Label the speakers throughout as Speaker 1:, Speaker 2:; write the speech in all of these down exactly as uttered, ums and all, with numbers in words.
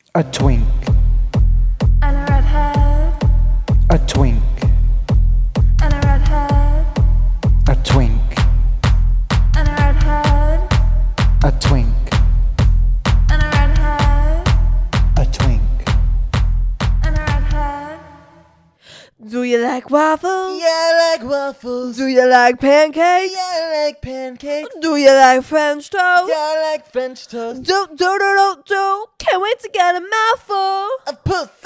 Speaker 1: A twink.
Speaker 2: And a redhead.
Speaker 1: A twink.
Speaker 2: And a redhead.
Speaker 1: A twink.
Speaker 2: And a redhead.
Speaker 1: A twink.
Speaker 2: And a redhead.
Speaker 1: A twink.
Speaker 2: And a redhead.
Speaker 3: Do you like waffles?
Speaker 4: Yeah, I like waffles.
Speaker 3: Do you like pancakes?
Speaker 4: Yeah, I like pancakes.
Speaker 3: Do you like French toast?
Speaker 4: Yeah, I like French toast.
Speaker 3: Do, do, do, do, do. Can't wait to get a mouthful.
Speaker 4: A pussy.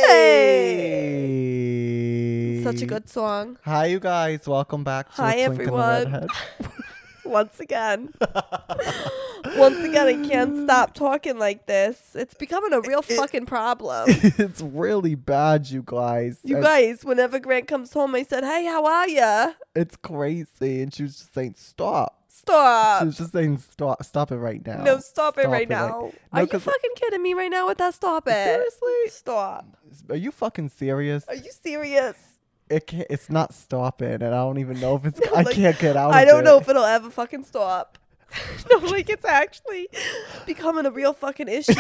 Speaker 3: Hey. Such a good song.
Speaker 4: Hi, you guys. Welcome back to
Speaker 3: Hi,
Speaker 4: A Twink and a
Speaker 3: everyone.
Speaker 4: Redhead.
Speaker 3: Once again. Once again, I can't stop talking like this. It's becoming a real
Speaker 4: It-
Speaker 3: fucking problem.
Speaker 4: It's really bad, you guys.
Speaker 3: You
Speaker 4: And
Speaker 3: guys, whenever Grant comes home, I said, hey, how are ya?
Speaker 4: It's crazy. And she was just saying, stop. She
Speaker 3: Stop.
Speaker 4: was just saying, stop Stop it right now.
Speaker 3: No, stop, it
Speaker 4: Stop
Speaker 3: right
Speaker 4: it right-
Speaker 3: now.
Speaker 4: No,
Speaker 3: Are you
Speaker 4: 'cause-
Speaker 3: fucking kidding me right now with that stop it?
Speaker 4: Seriously?
Speaker 3: Stop.
Speaker 4: Are you fucking serious?
Speaker 3: Are you serious?
Speaker 4: It can't, it's not stopping, and I don't even know if it's.
Speaker 3: No,
Speaker 4: I
Speaker 3: like,
Speaker 4: can't get out of
Speaker 3: I
Speaker 4: it.
Speaker 3: don't know if it'll ever fucking stop. No, like it's actually becoming a real fucking issue.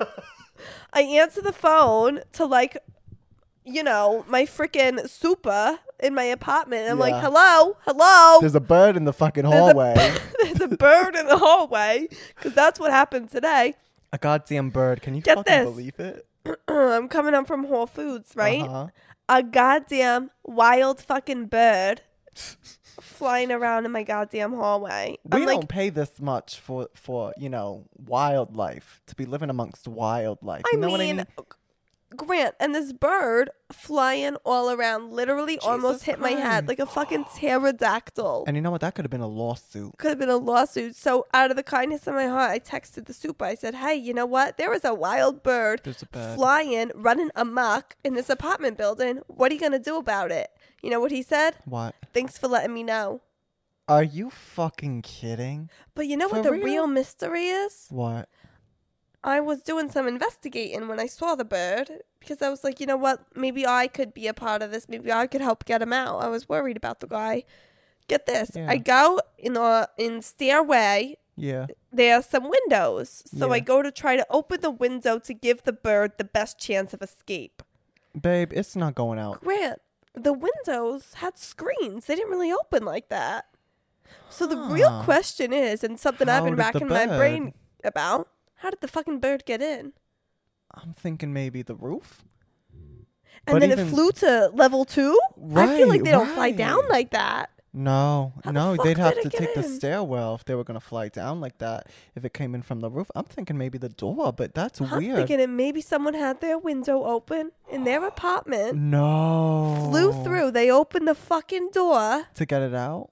Speaker 3: I answer the phone to like, you know, my freaking super in my apartment. I'm like,
Speaker 4: Yeah.
Speaker 3: hello, hello.
Speaker 4: There's a bird in the fucking
Speaker 3: There's a-
Speaker 4: hallway.
Speaker 3: There's a bird in the hallway because that's what happened today.
Speaker 4: A goddamn bird. Can you
Speaker 3: Get
Speaker 4: fucking
Speaker 3: this.
Speaker 4: believe it?
Speaker 3: I'm coming up from Whole Foods, right?
Speaker 4: Uh-huh.
Speaker 3: A goddamn wild fucking bird flying around in my goddamn hallway.
Speaker 4: We
Speaker 3: I'm
Speaker 4: don't
Speaker 3: like,
Speaker 4: pay this much for, for, you know, wildlife, to be living amongst wildlife.
Speaker 3: I
Speaker 4: You know
Speaker 3: mean,
Speaker 4: what I mean?
Speaker 3: Grant, and this bird flying all around literally almost
Speaker 4: Jesus
Speaker 3: hit my head
Speaker 4: Christ.
Speaker 3: like a fucking pterodactyl.
Speaker 4: And you know what? That could have been a lawsuit.
Speaker 3: Could have been a lawsuit. So out of the kindness of my heart, I texted the super. I said, hey, you know what? There was a wild bird
Speaker 4: There's a bird.
Speaker 3: flying, running amok in this apartment building. What are you going to do about it? You know what he said?
Speaker 4: What?
Speaker 3: Thanks for letting me know.
Speaker 4: Are you fucking kidding?
Speaker 3: But you know
Speaker 4: For
Speaker 3: what the
Speaker 4: real?
Speaker 3: real mystery is?
Speaker 4: What?
Speaker 3: I was doing some investigating when I saw the bird because I was like, you know what? Maybe I could be a part of this. Maybe I could help get him out. I was worried about the guy. Get this.
Speaker 4: Yeah.
Speaker 3: I go in the in stairway.
Speaker 4: Yeah.
Speaker 3: There are some windows. So
Speaker 4: Yeah.
Speaker 3: I go to try to open the window to give the bird the best chance of escape.
Speaker 4: Babe, it's not going out.
Speaker 3: Grant, the windows had screens. They didn't really open like that. So the real
Speaker 4: Huh.
Speaker 3: question is, and something I've
Speaker 4: How
Speaker 3: been
Speaker 4: did the
Speaker 3: racking my
Speaker 4: bird-
Speaker 3: brain about, how did the fucking bird get in?
Speaker 4: I'm thinking maybe the roof.
Speaker 3: And
Speaker 4: But
Speaker 3: then
Speaker 4: even-
Speaker 3: it flew to level two? I feel like
Speaker 4: Right,
Speaker 3: they don't fly down
Speaker 4: right.
Speaker 3: like that.
Speaker 4: No,
Speaker 3: How the
Speaker 4: no,
Speaker 3: fuck
Speaker 4: they'd have
Speaker 3: did
Speaker 4: to
Speaker 3: it get
Speaker 4: take the
Speaker 3: in?
Speaker 4: stairwell if they were gonna fly down like that. If it came in from the roof, I'm thinking maybe the door, but that's
Speaker 3: I'm
Speaker 4: weird.
Speaker 3: thinking it maybe someone had their window open in their apartment,
Speaker 4: No,
Speaker 3: flew through, they opened the fucking door
Speaker 4: to get it out.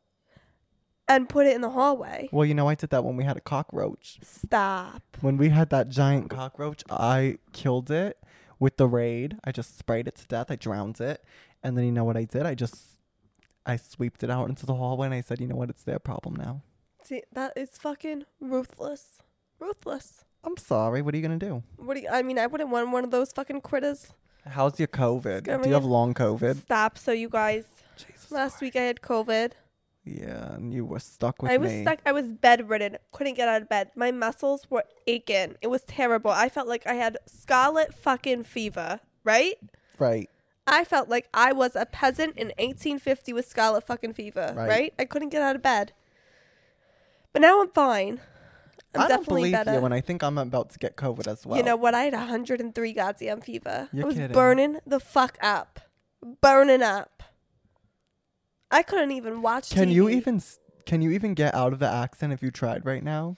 Speaker 3: and put it in the hallway.
Speaker 4: Well, you know, I did that when we had a cockroach.
Speaker 3: Stop.
Speaker 4: When we had that giant cockroach, I killed it with the Raid. I just sprayed it to death. I drowned it, and then you know what I did? I just I sweeped it out into the hallway, and I said, you know what? It's their problem now.
Speaker 3: See, that is fucking ruthless. Ruthless.
Speaker 4: I'm sorry. What are you gonna do?
Speaker 3: What do you, I mean, I wouldn't want one of those fucking critters.
Speaker 4: How's your COVID?
Speaker 3: Scare
Speaker 4: Do you
Speaker 3: me.
Speaker 4: have long COVID?
Speaker 3: Stop. So you guys,
Speaker 4: Jesus.
Speaker 3: last week I had COVID.
Speaker 4: Yeah, and you were stuck with
Speaker 3: I was
Speaker 4: me.
Speaker 3: stuck. I was bedridden. Couldn't get out of bed. My muscles were aching. It was terrible. I felt like I had scarlet fucking fever, right?
Speaker 4: Right.
Speaker 3: I felt like I was a peasant in eighteen fifty with scarlet fucking fever,
Speaker 4: Right.
Speaker 3: right? I couldn't get out of bed. But now I'm fine. I'm
Speaker 4: I don't
Speaker 3: definitely
Speaker 4: believe
Speaker 3: better.
Speaker 4: you when I think I'm about to get COVID as well.
Speaker 3: You know what? I had one hundred three goddamn fever.
Speaker 4: You're
Speaker 3: I was
Speaker 4: kidding.
Speaker 3: burning the fuck up. Burning up. I couldn't even watch
Speaker 4: Can
Speaker 3: T V.
Speaker 4: you even s- can you even get out of the accent if you tried right now?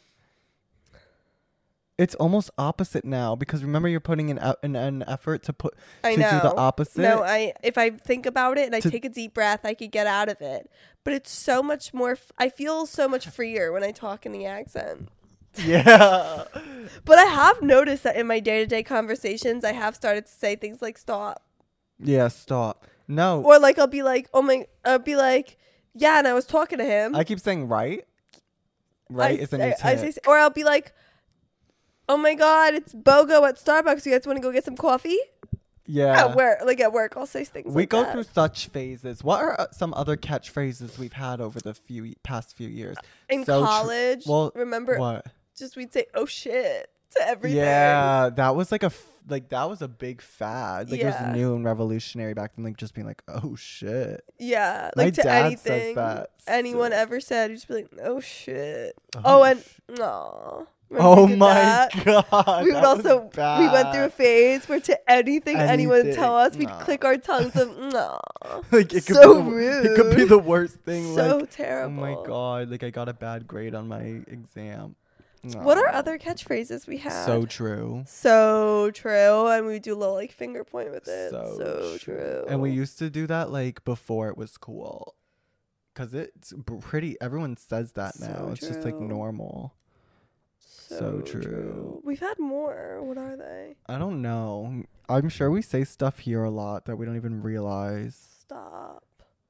Speaker 4: It's almost opposite now because remember you're putting in a- an, an effort to put
Speaker 3: I
Speaker 4: to
Speaker 3: know.
Speaker 4: do the opposite.
Speaker 3: No, I if I think about it and I
Speaker 4: To-
Speaker 3: take a deep breath, I could get out of it. But it's so much more. F- I feel so much freer when I talk in the accent.
Speaker 4: Yeah.
Speaker 3: But I have noticed that in my day to day conversations, I have started to say things like "stop"
Speaker 4: Yeah, stop. No.
Speaker 3: or like I'll be like, "Oh my," I'll be like, "Yeah," and I was talking to him.
Speaker 4: I keep saying right. Right
Speaker 3: I
Speaker 4: is a
Speaker 3: say,
Speaker 4: new
Speaker 3: I
Speaker 4: tip.
Speaker 3: say, or I'll be like, "Oh my god, it's BOGO at Starbucks. You guys want to go get some coffee?"
Speaker 4: Yeah.
Speaker 3: At work, like at work, I'll say things.
Speaker 4: We
Speaker 3: like
Speaker 4: go
Speaker 3: that.
Speaker 4: through such phases. What are uh, some other catchphrases we've had over the few past few years?
Speaker 3: in
Speaker 4: So tr-
Speaker 3: college.
Speaker 4: well,
Speaker 3: remember,
Speaker 4: What?
Speaker 3: just we'd say, "Oh shit." to everything.
Speaker 4: Yeah, that was like a f- like that was a big fad. Like it
Speaker 3: Yeah.
Speaker 4: was new and revolutionary back then. Like just being like, oh shit.
Speaker 3: Yeah,
Speaker 4: My
Speaker 3: like to
Speaker 4: dad says
Speaker 3: anything
Speaker 4: that
Speaker 3: anyone
Speaker 4: still.
Speaker 3: ever said, you'd just be like, oh shit.
Speaker 4: Oh,
Speaker 3: Oh, and
Speaker 4: sh-
Speaker 3: no.
Speaker 4: Oh my god.
Speaker 3: We would
Speaker 4: that was
Speaker 3: also we went through a
Speaker 4: bad.
Speaker 3: phase where to anything, anyone would tell us,
Speaker 4: Anything,
Speaker 3: we'd
Speaker 4: no.
Speaker 3: click our tongues of no.
Speaker 4: like it could
Speaker 3: So
Speaker 4: be the,
Speaker 3: rude.
Speaker 4: It could be the worst thing.
Speaker 3: So
Speaker 4: like
Speaker 3: terrible.
Speaker 4: oh my god, like I got a bad grade on my exam.
Speaker 3: What are
Speaker 4: No.
Speaker 3: other catchphrases we have?
Speaker 4: So true.
Speaker 3: So true, and we do a little like finger point with it.
Speaker 4: So,
Speaker 3: So,
Speaker 4: true.
Speaker 3: true.
Speaker 4: And we used to do that like before it was cool. Cause it's b- pretty. Everyone says that
Speaker 3: So
Speaker 4: now. It's just like
Speaker 3: true.
Speaker 4: normal. so true.
Speaker 3: We've had more. What are they?
Speaker 4: I don't know. I'm sure we say stuff here a lot that we don't even realize.
Speaker 3: Stop.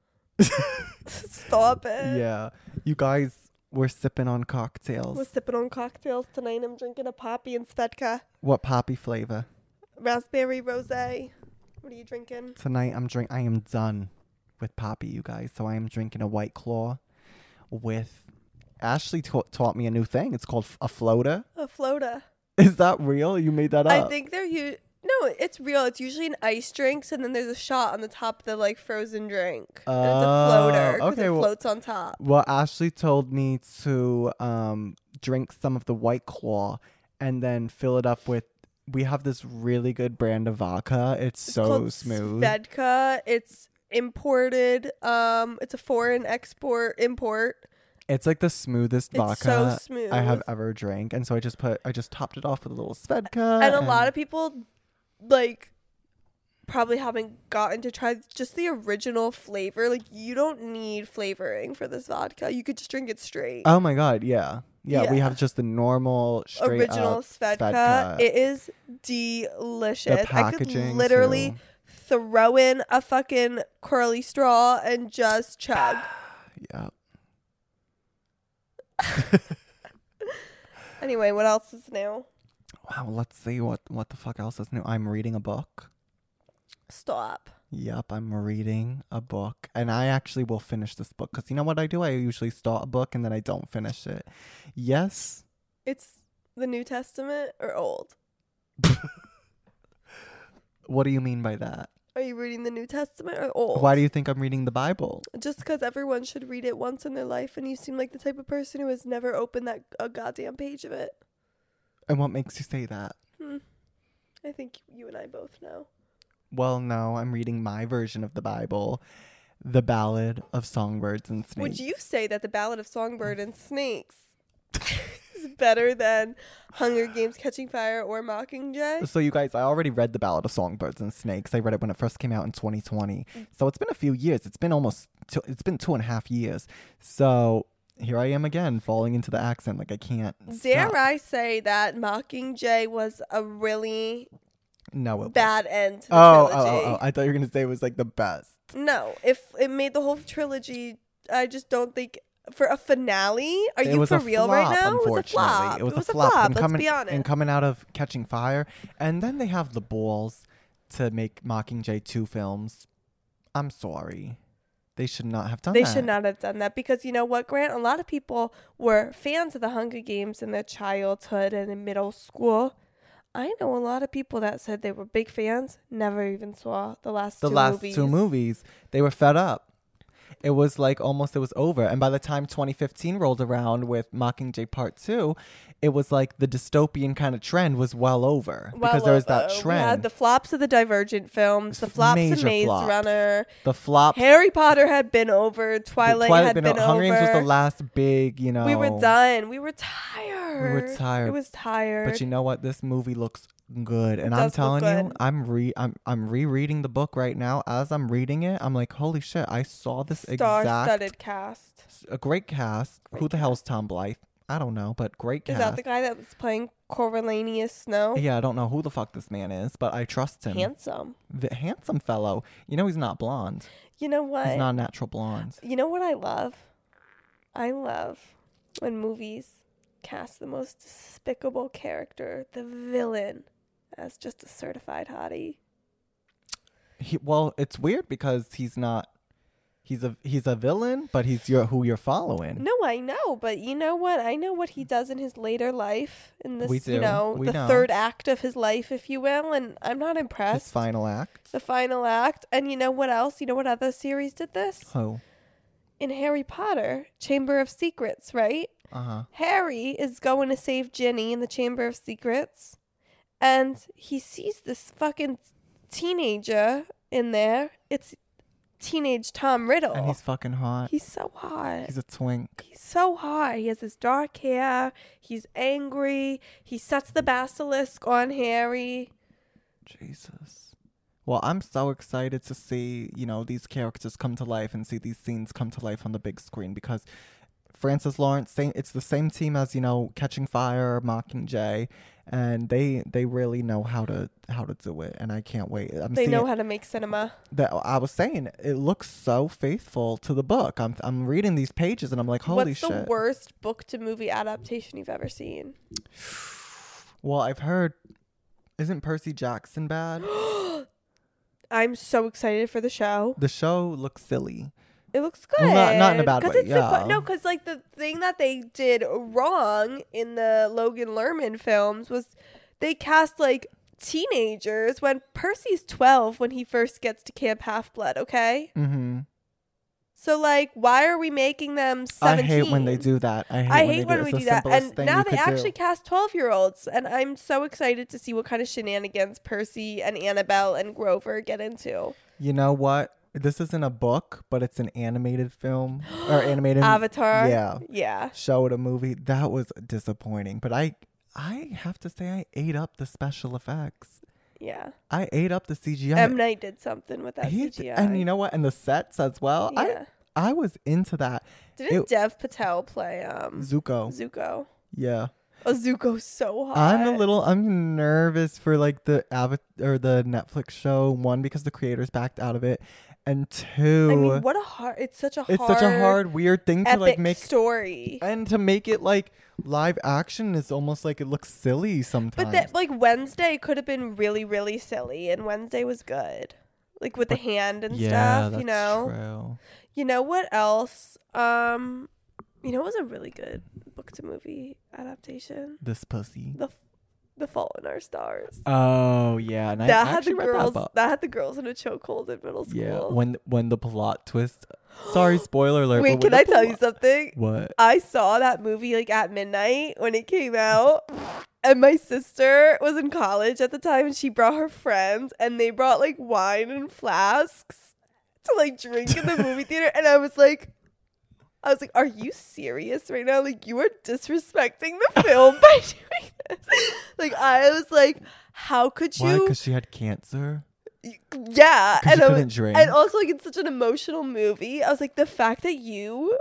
Speaker 3: Stop it.
Speaker 4: Yeah, you guys were sipping on cocktails.
Speaker 3: We're sipping on cocktails tonight. I'm drinking a poppy and Svedka.
Speaker 4: What poppy flavor?
Speaker 3: Raspberry rosé. What are you drinking?
Speaker 4: Tonight I'm drink. I am done with poppy, you guys. So I am drinking a White Claw with. Ashley ta- taught me a new thing. It's called f- a floater.
Speaker 3: A Flota.
Speaker 4: Is that real? You made that up?
Speaker 3: I think they're you. No, it's real. It's usually an ice drinks, and then there's a shot on the top of the like frozen drink. and it's a
Speaker 4: Oh,
Speaker 3: floater 'cause
Speaker 4: okay,
Speaker 3: it
Speaker 4: well-
Speaker 3: floats on top.
Speaker 4: Well, Ashley told me to um, drink some of the White Claw and then fill it up with. We have this really good brand of vodka. It's,
Speaker 3: It's
Speaker 4: so
Speaker 3: called
Speaker 4: smooth.
Speaker 3: Svedka. It's imported. Um, it's a foreign export import.
Speaker 4: It's like the smoothest
Speaker 3: It's
Speaker 4: vodka
Speaker 3: so smooth.
Speaker 4: I have ever drank, and so I just put. I just topped it off with a little Svedka.
Speaker 3: And a lot of people, like, probably haven't gotten to try just the original flavor. Like, you don't need flavoring for this vodka. You could just drink it straight.
Speaker 4: Oh my god! Yeah, yeah. We
Speaker 3: Yeah.
Speaker 4: have just the normal straight
Speaker 3: Original
Speaker 4: up
Speaker 3: Svedka.
Speaker 4: Svedka.
Speaker 3: It is delicious.
Speaker 4: the
Speaker 3: I could
Speaker 4: packaging
Speaker 3: literally
Speaker 4: too.
Speaker 3: throw in a fucking curly straw and just chug.
Speaker 4: Yeah.
Speaker 3: Anyway, what else is new?
Speaker 4: Wow. Let's see what what the fuck else is new. I'm reading a book.
Speaker 3: Stop.
Speaker 4: Yep, I'm reading a book, and I actually will finish this book because you know what I do? I usually start a book and then I don't finish it. Yes.
Speaker 3: It's the New Testament or Old?
Speaker 4: What do you mean by that?
Speaker 3: Are you reading the New Testament or Old?
Speaker 4: Why do you think I'm reading the Bible?
Speaker 3: Just because everyone should read it once in their life, and you seem like the type of person who has never opened that a goddamn page of it.
Speaker 4: And what makes you say that?
Speaker 3: Hmm. I think you and I both know.
Speaker 4: Well, no, I'm reading my version of the Bible, The Ballad of Songbirds and Snakes.
Speaker 3: Would you say that the Ballad of Songbird and Snakes is better than Hunger Games Catching Fire or Mockingjay?
Speaker 4: So you guys, I already read The Ballad of Songbirds and Snakes. I read it when it first came out in twenty twenty. So it's been a few years. It's been almost, two, it's been two and a half years. So here I am again, falling into the accent. Like I can't
Speaker 3: Dare
Speaker 4: stop.
Speaker 3: I say that Mockingjay was a really
Speaker 4: No, it
Speaker 3: bad end to the
Speaker 4: Oh, oh,
Speaker 3: trilogy?
Speaker 4: oh, oh, I thought you were going to say it was like the best.
Speaker 3: No, if it made the whole trilogy, I just don't think for a finale. Are
Speaker 4: It
Speaker 3: you
Speaker 4: was
Speaker 3: for
Speaker 4: a
Speaker 3: real
Speaker 4: flop,
Speaker 3: right now? It was a
Speaker 4: unfortunately.
Speaker 3: flop.
Speaker 4: It was, a
Speaker 3: flop.
Speaker 4: flop. And
Speaker 3: Let's
Speaker 4: coming,
Speaker 3: be honest.
Speaker 4: and coming out of Catching Fire. And then they have the balls to make Mockingjay two films. I'm sorry. They should not have done
Speaker 3: They
Speaker 4: that.
Speaker 3: should not have done that because you know what, Grant? A lot of people were fans of the Hunger Games in their childhood and in middle school. I know a lot of people that said they were big fans, never even saw the last
Speaker 4: The
Speaker 3: two
Speaker 4: last
Speaker 3: movies.
Speaker 4: two movies, they were fed up. It was like almost it was over. And by the time twenty fifteen rolled around with Mockingjay Part two, it was like the dystopian kind of trend was well over.
Speaker 3: Well
Speaker 4: because there was that
Speaker 3: over. We
Speaker 4: trend.
Speaker 3: had the flops of the Divergent films, the flops of
Speaker 4: Major
Speaker 3: Maze
Speaker 4: flops.
Speaker 3: Runner.
Speaker 4: the flop.
Speaker 3: Harry Potter had been over. Twilight, had been, over.
Speaker 4: Hunger Games was the last big, you know.
Speaker 3: We were done. We were tired.
Speaker 4: We were tired.
Speaker 3: It was tired.
Speaker 4: But you know what? This movie looks good, and
Speaker 3: It
Speaker 4: I'm
Speaker 3: does look
Speaker 4: telling you,
Speaker 3: good.
Speaker 4: I'm re I'm I'm rereading the book right now. As I'm reading it, I'm like, holy shit! I saw this exact
Speaker 3: Star-studded cast.
Speaker 4: a great cast.
Speaker 3: Great
Speaker 4: Who the hell's Tom Blythe? I don't know, but great
Speaker 3: Is
Speaker 4: cast.
Speaker 3: that the guy that was playing Coriolanus Snow?
Speaker 4: Yeah, I don't know who the fuck this man is, but I trust him.
Speaker 3: Handsome.
Speaker 4: The handsome fellow. You know he's not blonde.
Speaker 3: You know what?
Speaker 4: He's not a natural blonde.
Speaker 3: You know what I love? I love when movies cast the most despicable character, the villain, as just a certified hottie.
Speaker 4: He, well, it's weird because he's not He's a he's a villain, but he's your who you're following.
Speaker 3: No, I know, but you know what? I know what he does in his later life, in this,
Speaker 4: We do.
Speaker 3: you know,
Speaker 4: We
Speaker 3: the
Speaker 4: know.
Speaker 3: third act of his life, if you will, and I'm not impressed.
Speaker 4: His final act.
Speaker 3: The final act, and you know what else? You know what other series did this?
Speaker 4: Oh.
Speaker 3: In Harry Potter, Chamber of Secrets, right?
Speaker 4: Uh huh.
Speaker 3: Harry is going to save Ginny in the Chamber of Secrets, and he sees this fucking teenager in there. It's teenage Tom Riddle.
Speaker 4: And he's fucking hot.
Speaker 3: He's so hot.
Speaker 4: He's a twink.
Speaker 3: He's so hot. He has his dark hair. He's angry. He sets the basilisk on Harry.
Speaker 4: Jesus. Well, I'm so excited to see, you know, these characters come to life and see these scenes come to life on the big screen because Francis Lawrence, same, it's the same team as, you know, Catching Fire, Mockingjay, and they they really know how to how to do it, and I can't wait. I'm
Speaker 3: They
Speaker 4: seeing
Speaker 3: know how to make cinema.
Speaker 4: that. I was saying it looks so faithful to the book. I'm I'm reading these pages and I'm like, holy
Speaker 3: What's
Speaker 4: shit.
Speaker 3: the worst book to movie adaptation you've ever seen?
Speaker 4: Well, I've heard, isn't Percy Jackson bad?
Speaker 3: I'm so excited for the show.
Speaker 4: The show looks silly.
Speaker 3: It looks good.
Speaker 4: Well, not- not in a bad
Speaker 3: 'Cause
Speaker 4: way,
Speaker 3: it's the que-
Speaker 4: yeah.
Speaker 3: no, because like the thing that they did wrong in the Logan Lerman films was they cast like teenagers when Percy's twelve when he first gets to Camp Half-Blood. Okay,
Speaker 4: Mm-hmm.
Speaker 3: so like, why are we making them
Speaker 4: I
Speaker 3: seventeen?
Speaker 4: hate when they do that. I hate
Speaker 3: I
Speaker 4: when
Speaker 3: hate
Speaker 4: they
Speaker 3: when
Speaker 4: do,
Speaker 3: we
Speaker 4: it's
Speaker 3: do
Speaker 4: the
Speaker 3: that.
Speaker 4: simplest
Speaker 3: And
Speaker 4: thing
Speaker 3: now
Speaker 4: you
Speaker 3: they
Speaker 4: could
Speaker 3: actually
Speaker 4: do.
Speaker 3: cast twelve-year-olds, and I'm so excited to see what kind of shenanigans Percy and Annabelle and Grover get into.
Speaker 4: You know what? This isn't a book, but it's an animated film or animated
Speaker 3: Avatar.
Speaker 4: Yeah,
Speaker 3: Yeah.
Speaker 4: show it a movie. That was disappointing, but I I have to say I ate up the special effects.
Speaker 3: Yeah.
Speaker 4: I ate up the C G I.
Speaker 3: M. Night did something with that
Speaker 4: He-
Speaker 3: C G I.
Speaker 4: and you know what? And the sets as well.
Speaker 3: Yeah.
Speaker 4: I I was into that.
Speaker 3: Didn't
Speaker 4: it-
Speaker 3: Dev Patel play um
Speaker 4: Zuko.
Speaker 3: Zuko?
Speaker 4: Yeah.
Speaker 3: Oh, Zuko's so hot.
Speaker 4: I'm a little I'm nervous for like the Ava- or the Netflix show, one because the creators backed out of it, and two
Speaker 3: I mean, what a hard. It's such a
Speaker 4: it's
Speaker 3: hard.
Speaker 4: such a hard weird thing to
Speaker 3: epic
Speaker 4: like make
Speaker 3: story.
Speaker 4: and to make it like live action is almost like it looks silly sometimes.
Speaker 3: But that like Wednesday could have been really really silly, and Wednesday was good, like with the hand and
Speaker 4: yeah,
Speaker 3: stuff.
Speaker 4: that's
Speaker 3: You know.
Speaker 4: true.
Speaker 3: You know what else? Um, you know, it was a really good book to movie adaptation.
Speaker 4: This pussy.
Speaker 3: The The Fault in Our Stars.
Speaker 4: Oh yeah, and I
Speaker 3: that had
Speaker 4: actually
Speaker 3: the
Speaker 4: read that
Speaker 3: girls.
Speaker 4: book.
Speaker 3: That, had the girls in a chokehold in middle school.
Speaker 4: Yeah, when when the plot twist. Sorry, spoiler alert.
Speaker 3: Wait,
Speaker 4: but
Speaker 3: can
Speaker 4: when
Speaker 3: I
Speaker 4: the
Speaker 3: tell you
Speaker 4: plot-
Speaker 3: something?
Speaker 4: What?
Speaker 3: I saw that movie like at midnight when it came out. And my sister was in college at the time and she brought her friends and they brought like wine and flasks to like drink in the movie theater. And I was like, I was like, are you serious right now? Like you are disrespecting the film by doing this. Like I was like, how could
Speaker 4: Why?
Speaker 3: you?
Speaker 4: Because she had cancer.
Speaker 3: Yeah.
Speaker 4: 'Cause
Speaker 3: And,
Speaker 4: you
Speaker 3: I
Speaker 4: couldn't
Speaker 3: was-
Speaker 4: drink.
Speaker 3: and also like it's such an emotional movie. I was like, the fact that you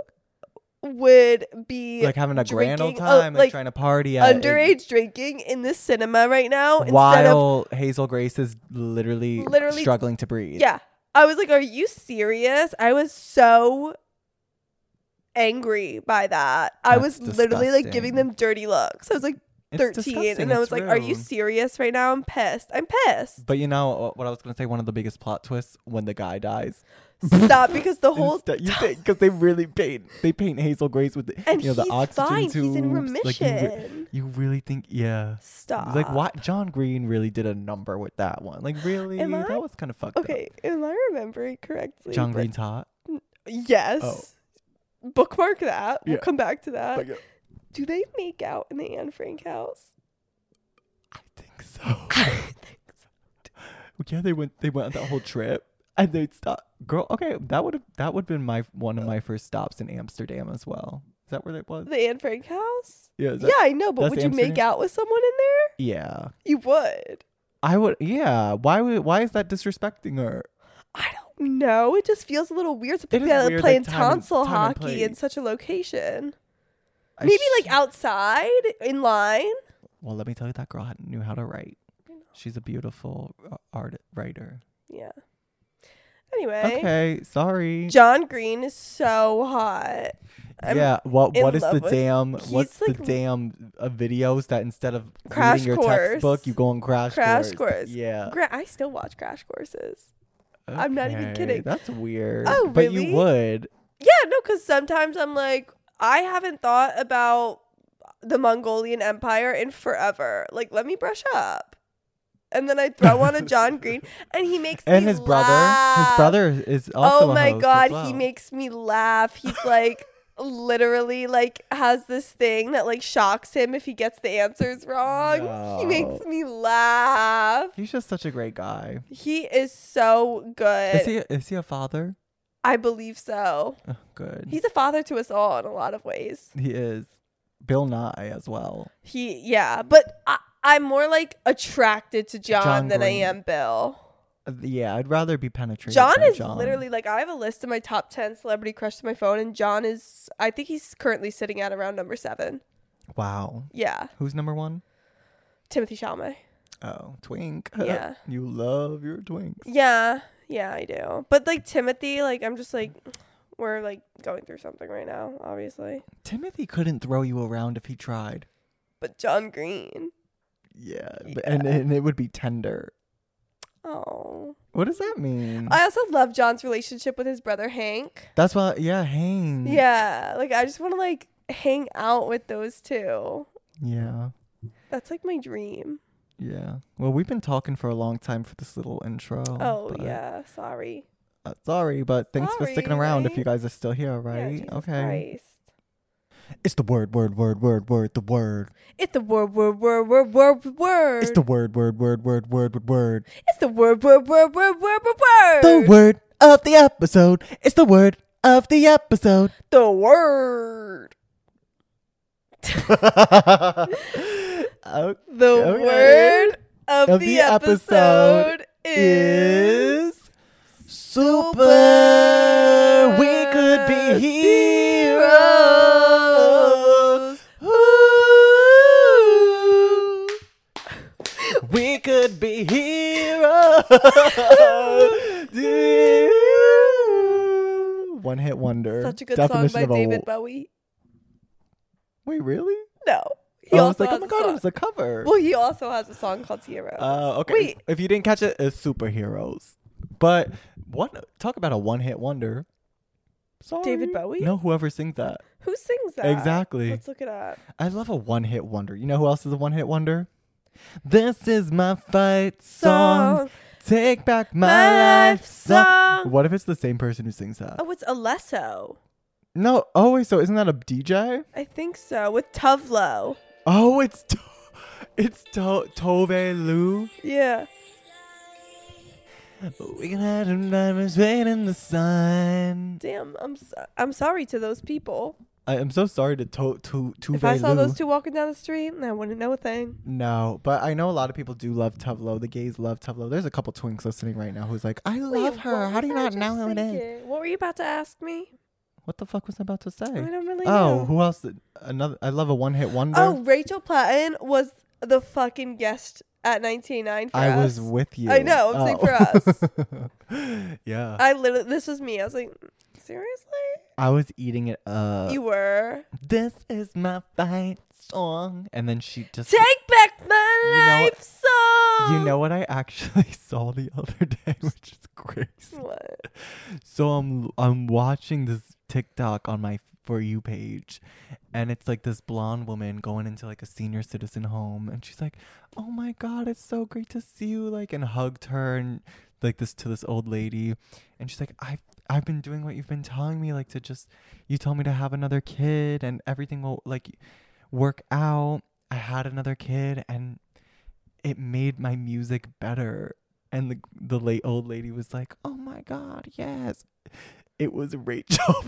Speaker 3: would be
Speaker 4: Like having a grand old
Speaker 3: drinking, oh,
Speaker 4: time, like,
Speaker 3: like,
Speaker 4: trying to party at
Speaker 3: underage drinking in the cinema right now instead of
Speaker 4: while Hazel Grace is literally,
Speaker 3: Literally-
Speaker 4: struggling to breathe.
Speaker 3: yeah. I was like, are you serious? I was so angry by that. I was
Speaker 4: That's
Speaker 3: literally like
Speaker 4: disgusting.
Speaker 3: giving them dirty looks. I was like
Speaker 4: It's
Speaker 3: thirteen
Speaker 4: disgusting.
Speaker 3: and I was
Speaker 4: It's
Speaker 3: like, are you
Speaker 4: rude.
Speaker 3: serious right now? I'm pissed. I'm pissed.
Speaker 4: But you know uh, what I was gonna say? One of the biggest plot twists when the guy dies.
Speaker 3: Stop, because the whole
Speaker 4: Instead- you think because they really paint they paint Hazel Grace with the
Speaker 3: and
Speaker 4: you know the
Speaker 3: he's
Speaker 4: oxygen
Speaker 3: fine.
Speaker 4: tubes.
Speaker 3: He's in
Speaker 4: Like, you, re-
Speaker 3: remission.
Speaker 4: you really think yeah?
Speaker 3: Stop.
Speaker 4: Like what? John Green really did a number with that one. Like really,
Speaker 3: Am I?
Speaker 4: that was kind of fucked
Speaker 3: Okay, am I remembering correctly?
Speaker 4: up. John
Speaker 3: But-
Speaker 4: Green's hot.
Speaker 3: Yes.
Speaker 4: Oh.
Speaker 3: Bookmark that. We'll
Speaker 4: Yeah.
Speaker 3: come back to that.
Speaker 4: Like, uh,
Speaker 3: Do they make out in the Anne Frank house?
Speaker 4: I think so. Yeah, they went. They went on that whole trip, and they'd stop. Girl, okay, that would have that would have been my one of my first stops in Amsterdam as well. Is that where it was?
Speaker 3: The Anne Frank house?
Speaker 4: Yeah, is that-
Speaker 3: Yeah, I know, but
Speaker 4: that's
Speaker 3: would you make
Speaker 4: Amsterdam?
Speaker 3: out with someone in there?
Speaker 4: yeah.
Speaker 3: You would.
Speaker 4: I would. Yeah. Why would? Why is that disrespecting her?
Speaker 3: I don't know. It just feels a little weird to
Speaker 4: It is
Speaker 3: be
Speaker 4: weird,
Speaker 3: playing
Speaker 4: like, time and-
Speaker 3: tonsil
Speaker 4: time and
Speaker 3: hockey in
Speaker 4: place.
Speaker 3: such a location.
Speaker 4: I
Speaker 3: Maybe
Speaker 4: sh-
Speaker 3: like outside in line.
Speaker 4: Well, let me tell you, that girl had, knew how to write. She's a beautiful uh, art writer.
Speaker 3: Yeah. Anyway,
Speaker 4: Okay, sorry.
Speaker 3: John Green is so hot. I'm
Speaker 4: yeah. What?
Speaker 3: in
Speaker 4: What is
Speaker 3: love
Speaker 4: the
Speaker 3: with-
Speaker 4: damn?
Speaker 3: he's
Speaker 4: What's the
Speaker 3: like-
Speaker 4: damn uh, videos that instead of
Speaker 3: Crash
Speaker 4: reading your
Speaker 3: Course.
Speaker 4: textbook, you go on crash
Speaker 3: Crash
Speaker 4: course?
Speaker 3: Course.
Speaker 4: Yeah.
Speaker 3: Gra- I still watch Crash Courses. I'm not even
Speaker 4: Okay,
Speaker 3: kidding.
Speaker 4: That's weird.
Speaker 3: Oh,
Speaker 4: But
Speaker 3: really?
Speaker 4: you would.
Speaker 3: Yeah, no, because sometimes I'm like, I haven't thought about the Mongolian Empire in forever. Like, let me brush up. And then I throw on a John Green, and he makes
Speaker 4: And
Speaker 3: me
Speaker 4: his
Speaker 3: laugh.
Speaker 4: brother. His brother is also
Speaker 3: Oh
Speaker 4: a
Speaker 3: my
Speaker 4: host as
Speaker 3: god,
Speaker 4: well.
Speaker 3: he makes me laugh. He's like literally like has this thing that like shocks him if he gets the answers wrong. He makes
Speaker 4: No.
Speaker 3: me laugh.
Speaker 4: He's just such a great guy.
Speaker 3: He is so good.
Speaker 4: Is he? Is he a father?
Speaker 3: I believe so.
Speaker 4: Oh, good.
Speaker 3: He's a father to us all in a lot of ways.
Speaker 4: he is. Bill Nye as well.
Speaker 3: He, yeah, but I, I'm more like attracted to John,
Speaker 4: John
Speaker 3: than
Speaker 4: Green.
Speaker 3: I am Bill.
Speaker 4: Uh, Yeah, I'd rather be penetrated.
Speaker 3: John
Speaker 4: by
Speaker 3: is
Speaker 4: John.
Speaker 3: literally like, I have a list of my top ten celebrity crushes on my phone, and John is, I think he's currently sitting at around number seven.
Speaker 4: Wow.
Speaker 3: Yeah,
Speaker 4: Who's number one?
Speaker 3: Timothy Chalamet.
Speaker 4: Oh, Twink.
Speaker 3: Yeah.
Speaker 4: You love your twinks.
Speaker 3: Yeah, yeah, I do. But like Timothy, like I'm just like, we're like going through something right now, obviously.
Speaker 4: Timothy couldn't throw you around if he tried.
Speaker 3: But John Green,
Speaker 4: Yeah, but- and and it would be tender.
Speaker 3: oh.
Speaker 4: What does that mean?
Speaker 3: I also love John's relationship with his brother Hank.
Speaker 4: That's why. Yeah, hang.
Speaker 3: Yeah, like I just want to like hang out with those two.
Speaker 4: Yeah.
Speaker 3: That's like my dream.
Speaker 4: Yeah. Well, we've been talking for a long time for this little intro.
Speaker 3: Oh,
Speaker 4: but,
Speaker 3: yeah, sorry.
Speaker 4: Uh, sorry, but thanks for sticking
Speaker 3: Sorry,
Speaker 4: around if
Speaker 3: right?
Speaker 4: you guys are still here,
Speaker 3: Yeah,
Speaker 4: right?
Speaker 3: Jesus
Speaker 4: Okay.
Speaker 3: Christ.
Speaker 4: It's the word, word, word, word, word, the word.
Speaker 3: It's the word, word, word, word, word, word.
Speaker 4: It's the word, word, word, word, word, word, word.
Speaker 3: It's the word, word, word, word, word, word, word.
Speaker 4: The word of the episode. It's the word of the episode.
Speaker 3: The word.
Speaker 4: Oh,
Speaker 3: The
Speaker 4: Okay.
Speaker 3: word of,
Speaker 4: Of
Speaker 3: the,
Speaker 4: the episode
Speaker 3: episode, is
Speaker 4: is super. We could be heroes. Ooh. We could be heroes. One hit wonder.
Speaker 3: Such a good
Speaker 4: Definition
Speaker 3: song
Speaker 4: of
Speaker 3: by
Speaker 4: a-
Speaker 3: David Bowie.
Speaker 4: Wait, really?
Speaker 3: No. He
Speaker 4: Oh, I was
Speaker 3: also
Speaker 4: like, oh
Speaker 3: has
Speaker 4: my
Speaker 3: a
Speaker 4: god,
Speaker 3: song.
Speaker 4: it was a cover.
Speaker 3: Well, he also has a song called Heroes.
Speaker 4: Uh, okay.
Speaker 3: Wait.
Speaker 4: If you didn't catch it, it's superheroes. But one talk about a one hit wonder. Sorry.
Speaker 3: David Bowie?
Speaker 4: No, whoever sings that.
Speaker 3: Who sings that?
Speaker 4: Exactly.
Speaker 3: Let's look it up.
Speaker 4: I love a one hit wonder. You know who else is a one hit wonder? This is my fight song.
Speaker 3: Song.
Speaker 4: Take back my,
Speaker 3: My
Speaker 4: life
Speaker 3: life
Speaker 4: song.
Speaker 3: song.
Speaker 4: What if it's the same person who sings that?
Speaker 3: Oh, it's Alesso.
Speaker 4: No. Oh wait. So isn't that a D J?
Speaker 3: I think so. With Tuvlo.
Speaker 4: Oh, it's to- it's to- Tove Lu.
Speaker 3: Yeah.
Speaker 4: We can have them diamonds rain in the sun.
Speaker 3: Damn. I'm so- I'm sorry to those people.
Speaker 4: I am so sorry to to to Tove
Speaker 3: If I saw
Speaker 4: Lu.
Speaker 3: those two walking down the street, I wouldn't know a thing.
Speaker 4: No, but I know a lot of people do love Tuvlo. The gays love Tuvlo. There's a couple twinks listening right now who's like, I love
Speaker 3: Wait,
Speaker 4: her.
Speaker 3: what
Speaker 4: How do
Speaker 3: was
Speaker 4: you
Speaker 3: I
Speaker 4: not know
Speaker 3: just
Speaker 4: who it is?
Speaker 3: thinking? What were you about to ask me?
Speaker 4: What the fuck was I about to say?
Speaker 3: I don't really
Speaker 4: Oh,
Speaker 3: know.
Speaker 4: who else? Did, another. I love a one hit wonder.
Speaker 3: Oh, Rachel Platten was the fucking guest at nineteen ninety-nine for
Speaker 4: I
Speaker 3: us.
Speaker 4: was with you.
Speaker 3: I know, I'm saying for
Speaker 4: us. Yeah.
Speaker 3: I literally, this was me. I was like, seriously?
Speaker 4: I was eating it up.
Speaker 3: You were.
Speaker 4: This is my fight song. And then she just.
Speaker 3: Take back my
Speaker 4: You know
Speaker 3: life song.
Speaker 4: You know what I actually saw the other day, which is crazy.
Speaker 3: What?
Speaker 4: So I'm I'm watching this TikTok on my For You page, and it's like this blonde woman going into like a senior citizen home, and she's like, "Oh my god, it's so great to see you!" Like, and hugged her and like this to this old lady, and she's like, "I've I've been doing what you've been telling me, like to just you told me to have another kid, and everything will like work out. I had another kid, and it made my music better." And the the late old lady was like, "Oh my god, yes." It was Rachel.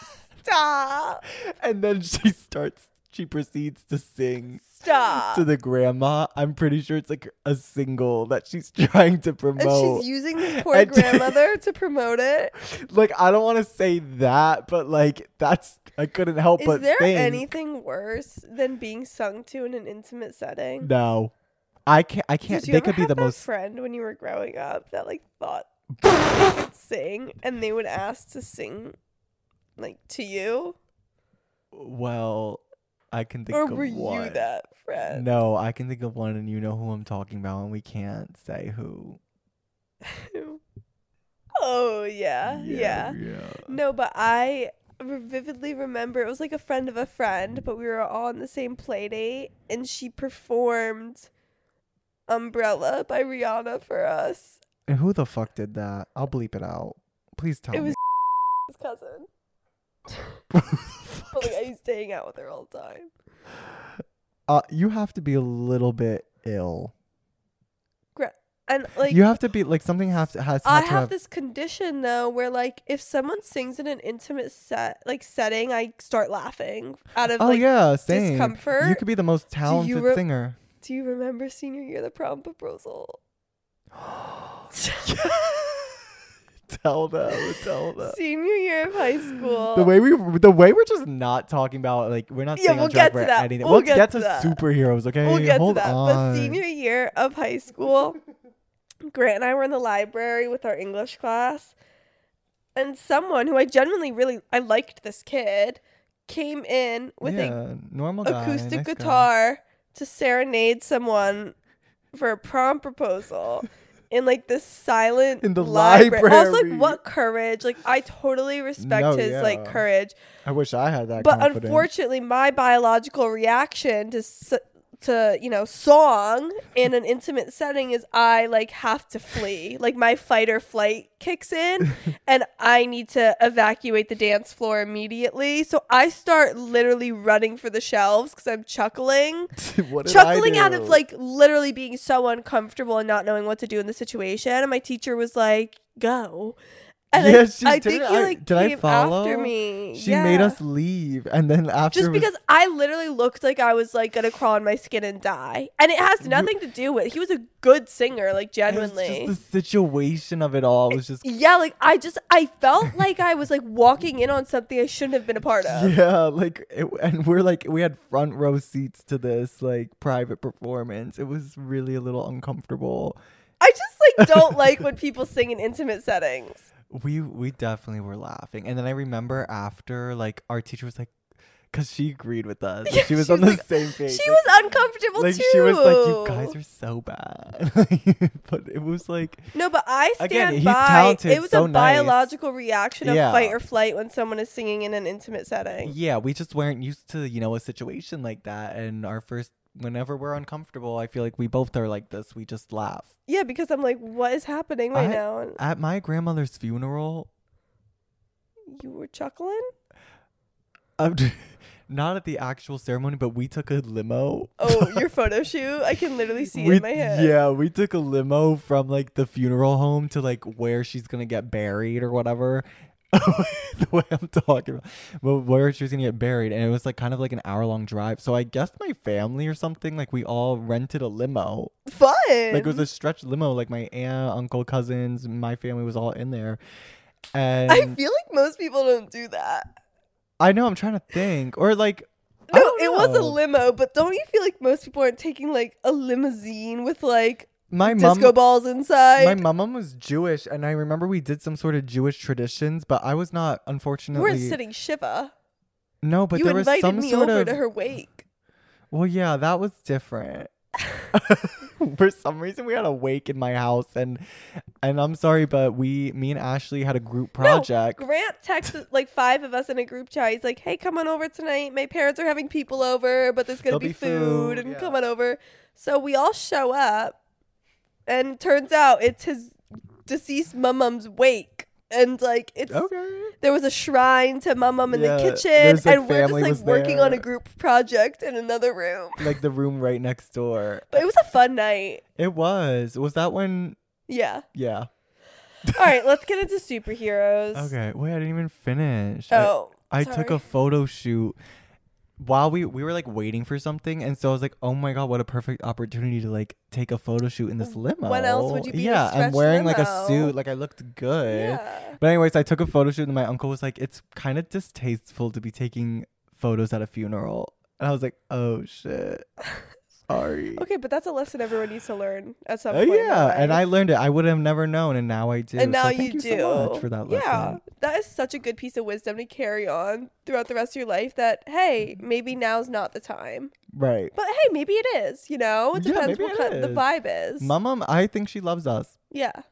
Speaker 3: Stop.
Speaker 4: And then she starts, she proceeds to sing
Speaker 3: Stop.
Speaker 4: to the grandma. I'm pretty sure it's like a single that she's trying to
Speaker 3: and
Speaker 4: promote.
Speaker 3: she's using this poor
Speaker 4: And-
Speaker 3: grandmother to promote it.
Speaker 4: Like, I don't want to say that, but like, that's, I couldn't help
Speaker 3: Is
Speaker 4: but
Speaker 3: there
Speaker 4: think.
Speaker 3: anything worse than being sung to in an intimate setting?
Speaker 4: No. I can't, I can't,
Speaker 3: Did you
Speaker 4: they
Speaker 3: ever
Speaker 4: could be
Speaker 3: have
Speaker 4: the
Speaker 3: that
Speaker 4: most,
Speaker 3: friend when you were growing up that like thought they could sing and they would ask to sing like to you?
Speaker 4: well, I can think
Speaker 3: Or
Speaker 4: of
Speaker 3: were
Speaker 4: one.
Speaker 3: you that friend?
Speaker 4: No, I can think of one, and you know who I'm talking about, and we can't say who.
Speaker 3: Oh, yeah, yeah.
Speaker 4: yeah.
Speaker 3: No, but I re- vividly remember it was like a friend of a friend, but we were all on the same play date, and she performed Umbrella by Rihanna for us.
Speaker 4: And who the fuck did that? I'll bleep it out. Please tell
Speaker 3: It
Speaker 4: me.
Speaker 3: was his cousin. But like, I used to hang out with her all the time.
Speaker 4: Uh, you have to be a little bit ill.
Speaker 3: Gra- And like,
Speaker 4: you have to be like something has has
Speaker 3: I
Speaker 4: had to
Speaker 3: have
Speaker 4: have.
Speaker 3: this condition though, where like if someone sings in an intimate set like setting, I start laughing out of
Speaker 4: Oh
Speaker 3: like
Speaker 4: yeah, same.
Speaker 3: discomfort.
Speaker 4: You could be the most talented
Speaker 3: re-
Speaker 4: singer.
Speaker 3: Do you remember senior year, the prom proposal?
Speaker 4: Tell them, tell them.
Speaker 3: Senior year of high school.
Speaker 4: The way we, the way we're just not talking about like we're not
Speaker 3: Yeah,
Speaker 4: staying
Speaker 3: we'll
Speaker 4: on track
Speaker 3: get to
Speaker 4: for
Speaker 3: that.
Speaker 4: anything.
Speaker 3: We'll
Speaker 4: We'll
Speaker 3: get
Speaker 4: get,
Speaker 3: to
Speaker 4: to
Speaker 3: that.
Speaker 4: superheroes, okay?
Speaker 3: We'll get
Speaker 4: Hold
Speaker 3: to that.
Speaker 4: on.
Speaker 3: But senior year of high school, Grant and I were in the library with our English class, and someone who I genuinely really I liked this kid came in with
Speaker 4: yeah,
Speaker 3: a
Speaker 4: normal guy,
Speaker 3: acoustic
Speaker 4: nice guy.
Speaker 3: guitar to serenade someone for a prom proposal in like this silent
Speaker 4: In the
Speaker 3: library. Also,
Speaker 4: library.
Speaker 3: like, what courage! Like, I totally respect
Speaker 4: No,
Speaker 3: his like
Speaker 4: yeah.
Speaker 3: courage,
Speaker 4: I wish I had that.
Speaker 3: but
Speaker 4: confidence.
Speaker 3: unfortunately, my biological reaction to s- to you know song in an intimate setting is I like have to flee. Like my fight or flight kicks in, and I need to evacuate the dance floor immediately. So I start literally running for the shelves because I'm chuckling,
Speaker 4: What did I
Speaker 3: chuckling out
Speaker 4: do?
Speaker 3: of like literally being so uncomfortable and not knowing what to do in the situation. And my teacher was like, "Go." And
Speaker 4: Yeah,
Speaker 3: I,
Speaker 4: she
Speaker 3: I
Speaker 4: did.
Speaker 3: think he
Speaker 4: I-
Speaker 3: like
Speaker 4: did I
Speaker 3: came
Speaker 4: follow?
Speaker 3: after me.
Speaker 4: She made
Speaker 3: Yeah.
Speaker 4: us leave, and then after
Speaker 3: Just because I literally looked like I was like gonna crawl in my skin and die, and it has nothing to do with he was a good singer, like genuinely.
Speaker 4: just the situation of it all was just
Speaker 3: Yeah, like I just I felt like I was like walking in on something I shouldn't have been a part of.
Speaker 4: yeah, like it, and we're like we had front row seats to this like private performance. It was really a little uncomfortable.
Speaker 3: I just like don't like when people sing in intimate settings.
Speaker 4: We we definitely were laughing, and then I remember after like our teacher was like, because she agreed with us, and
Speaker 3: Yeah,
Speaker 4: she was
Speaker 3: she
Speaker 4: on
Speaker 3: was
Speaker 4: the
Speaker 3: like-
Speaker 4: same page.
Speaker 3: She
Speaker 4: like,
Speaker 3: was uncomfortable
Speaker 4: like
Speaker 3: too.
Speaker 4: she was like, you guys are so bad. But it was like
Speaker 3: No, but I stand
Speaker 4: Again, he's
Speaker 3: by.
Speaker 4: talented,
Speaker 3: It was
Speaker 4: so
Speaker 3: a
Speaker 4: nice.
Speaker 3: biological reaction of
Speaker 4: Yeah.
Speaker 3: fight or flight when someone is singing in an intimate setting.
Speaker 4: yeah, we just weren't used to, you know, a situation like that. And our first, whenever we're uncomfortable, I feel like we both are like this. We just laugh.
Speaker 3: Yeah, because I'm like, what is happening right
Speaker 4: I-
Speaker 3: now? And
Speaker 4: At my grandmother's funeral,
Speaker 3: you were chuckling?
Speaker 4: um, not at the actual ceremony, but we took a limo.
Speaker 3: Oh, your photo shoot? I can literally see
Speaker 4: we,
Speaker 3: it in my head.
Speaker 4: Yeah, we took a limo from like the funeral home to like where she's gonna get buried or whatever. The way I'm talking about, but where she's gonna get buried, and it was like kind of like an hour long drive. So I guess my family or something, like we all rented a limo.
Speaker 3: Fun.
Speaker 4: Like it was a stretch limo. Like my aunt, uncle, cousins, my family was all in there. And
Speaker 3: I feel like most people don't do that.
Speaker 4: I know I'm trying to think, or like I
Speaker 3: No,
Speaker 4: don't
Speaker 3: it was a
Speaker 4: know.
Speaker 3: limo, but don't you feel like most people aren't taking like a limousine with like
Speaker 4: My
Speaker 3: disco
Speaker 4: mom,
Speaker 3: balls inside?
Speaker 4: my mom was Jewish, and I remember we did some sort of Jewish traditions, but I was not,
Speaker 3: you
Speaker 4: unfortunately.
Speaker 3: were sitting Shiva.
Speaker 4: No, but
Speaker 3: you
Speaker 4: there was
Speaker 3: invited
Speaker 4: some
Speaker 3: me
Speaker 4: sort
Speaker 3: over
Speaker 4: of.
Speaker 3: to her wake.
Speaker 4: Well, yeah, that was different. For some reason, we had a wake in my house, and and I'm sorry, but we, me and Ashley had a group project.
Speaker 3: No, Grant texted like five of us in a group chat. He's like, "Hey, come on over tonight. My parents are having people over, but there's gonna
Speaker 4: There'll
Speaker 3: be,
Speaker 4: be
Speaker 3: food,
Speaker 4: food,
Speaker 3: and
Speaker 4: yeah.
Speaker 3: come on over." So we all show up, and turns out it's his deceased mum-mum's wake, and like it's
Speaker 4: Okay.
Speaker 3: there was a shrine to mum-mum in
Speaker 4: Yeah,
Speaker 3: the kitchen,
Speaker 4: there's, like,
Speaker 3: and we're just
Speaker 4: family
Speaker 3: like
Speaker 4: was
Speaker 3: working on a
Speaker 4: there.
Speaker 3: group project in another room.
Speaker 4: Like the room right next door.
Speaker 3: But it was a fun night.
Speaker 4: It was. Was that when?
Speaker 3: Yeah.
Speaker 4: Yeah.
Speaker 3: All right, let's get into superheroes.
Speaker 4: Okay. Wait, I didn't even finish. I-
Speaker 3: Oh,
Speaker 4: I took
Speaker 3: sorry.
Speaker 4: a photo shoot while we we were like waiting for something, and so I was like, "Oh my god, what a perfect opportunity to like take a photo shoot in this limo."
Speaker 3: When else would you be in a
Speaker 4: Yeah, I'm
Speaker 3: stretch
Speaker 4: wearing like a
Speaker 3: limo?
Speaker 4: suit, like I looked good.
Speaker 3: Yeah.
Speaker 4: But anyways, I took a photo shoot, and my uncle was like, "It's kind of distasteful to be taking photos at a funeral," and I was like, "Oh shit, sorry."
Speaker 3: Okay, but that's a lesson everyone needs to learn at some
Speaker 4: Oh
Speaker 3: point. in their
Speaker 4: yeah, and I
Speaker 3: life.
Speaker 4: learned it. I would have never known, and now I do.
Speaker 3: and now
Speaker 4: so
Speaker 3: you
Speaker 4: thank you
Speaker 3: do.
Speaker 4: so much for that lesson.
Speaker 3: Yeah, that is such a good piece of wisdom to carry on throughout the rest of your life. That hey, maybe now's not the time,
Speaker 4: Right.
Speaker 3: but hey, maybe it is. You know, it
Speaker 4: Yeah,
Speaker 3: depends
Speaker 4: maybe
Speaker 3: what
Speaker 4: it
Speaker 3: kind the
Speaker 4: is.
Speaker 3: vibe is.
Speaker 4: My mom, I think she loves us.
Speaker 3: Yeah,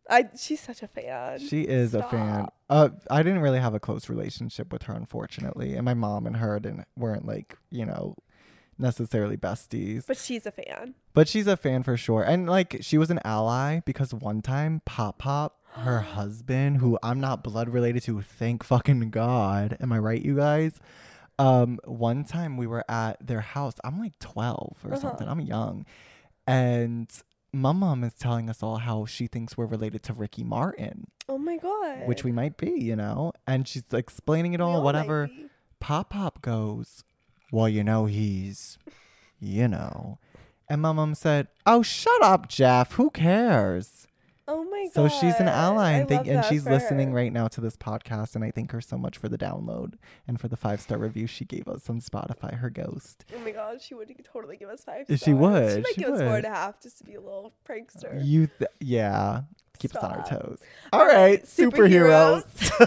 Speaker 3: I she's such a fan.
Speaker 4: She is a fan.
Speaker 3: Stop.
Speaker 4: Uh, I didn't really have a close relationship with her, unfortunately, and my mom and her didn't weren't like you know necessarily besties.
Speaker 3: But she's a fan.
Speaker 4: But she's a fan for sure, and like she was an ally because one time Pop Pop, her husband, who I'm not blood related to, thank fucking God. Am I right, you guys? Um, one time we were at their house. I'm like twelve or
Speaker 3: Uh-huh.
Speaker 4: something. I'm young, and my mom is telling us all how she thinks we're related to Ricky Martin,
Speaker 3: Oh my god.
Speaker 4: which we might be, you know. And she's explaining it
Speaker 3: We
Speaker 4: all,
Speaker 3: all
Speaker 4: whatever.
Speaker 3: might be.
Speaker 4: Pop Pop goes, well, you know, he's, you know. And my mom said, oh, shut up, Jeff. Who cares?
Speaker 3: Oh my
Speaker 4: So
Speaker 3: god.
Speaker 4: she's an ally,
Speaker 3: I
Speaker 4: and think,
Speaker 3: love
Speaker 4: and
Speaker 3: that
Speaker 4: she's
Speaker 3: for
Speaker 4: listening
Speaker 3: her.
Speaker 4: right now to this podcast. And I thank her so much for the download and for the five star review she gave us on Spotify. Her ghost.
Speaker 3: Oh my god, she would totally give us five.
Speaker 4: She
Speaker 3: stars.
Speaker 4: would,
Speaker 3: She might
Speaker 4: she
Speaker 3: give us four
Speaker 4: would.
Speaker 3: and a half just to be a little prankster.
Speaker 4: You, th- yeah, keep us on our
Speaker 3: Stop.
Speaker 4: toes.
Speaker 3: All
Speaker 4: All right,
Speaker 3: right,
Speaker 4: superheroes.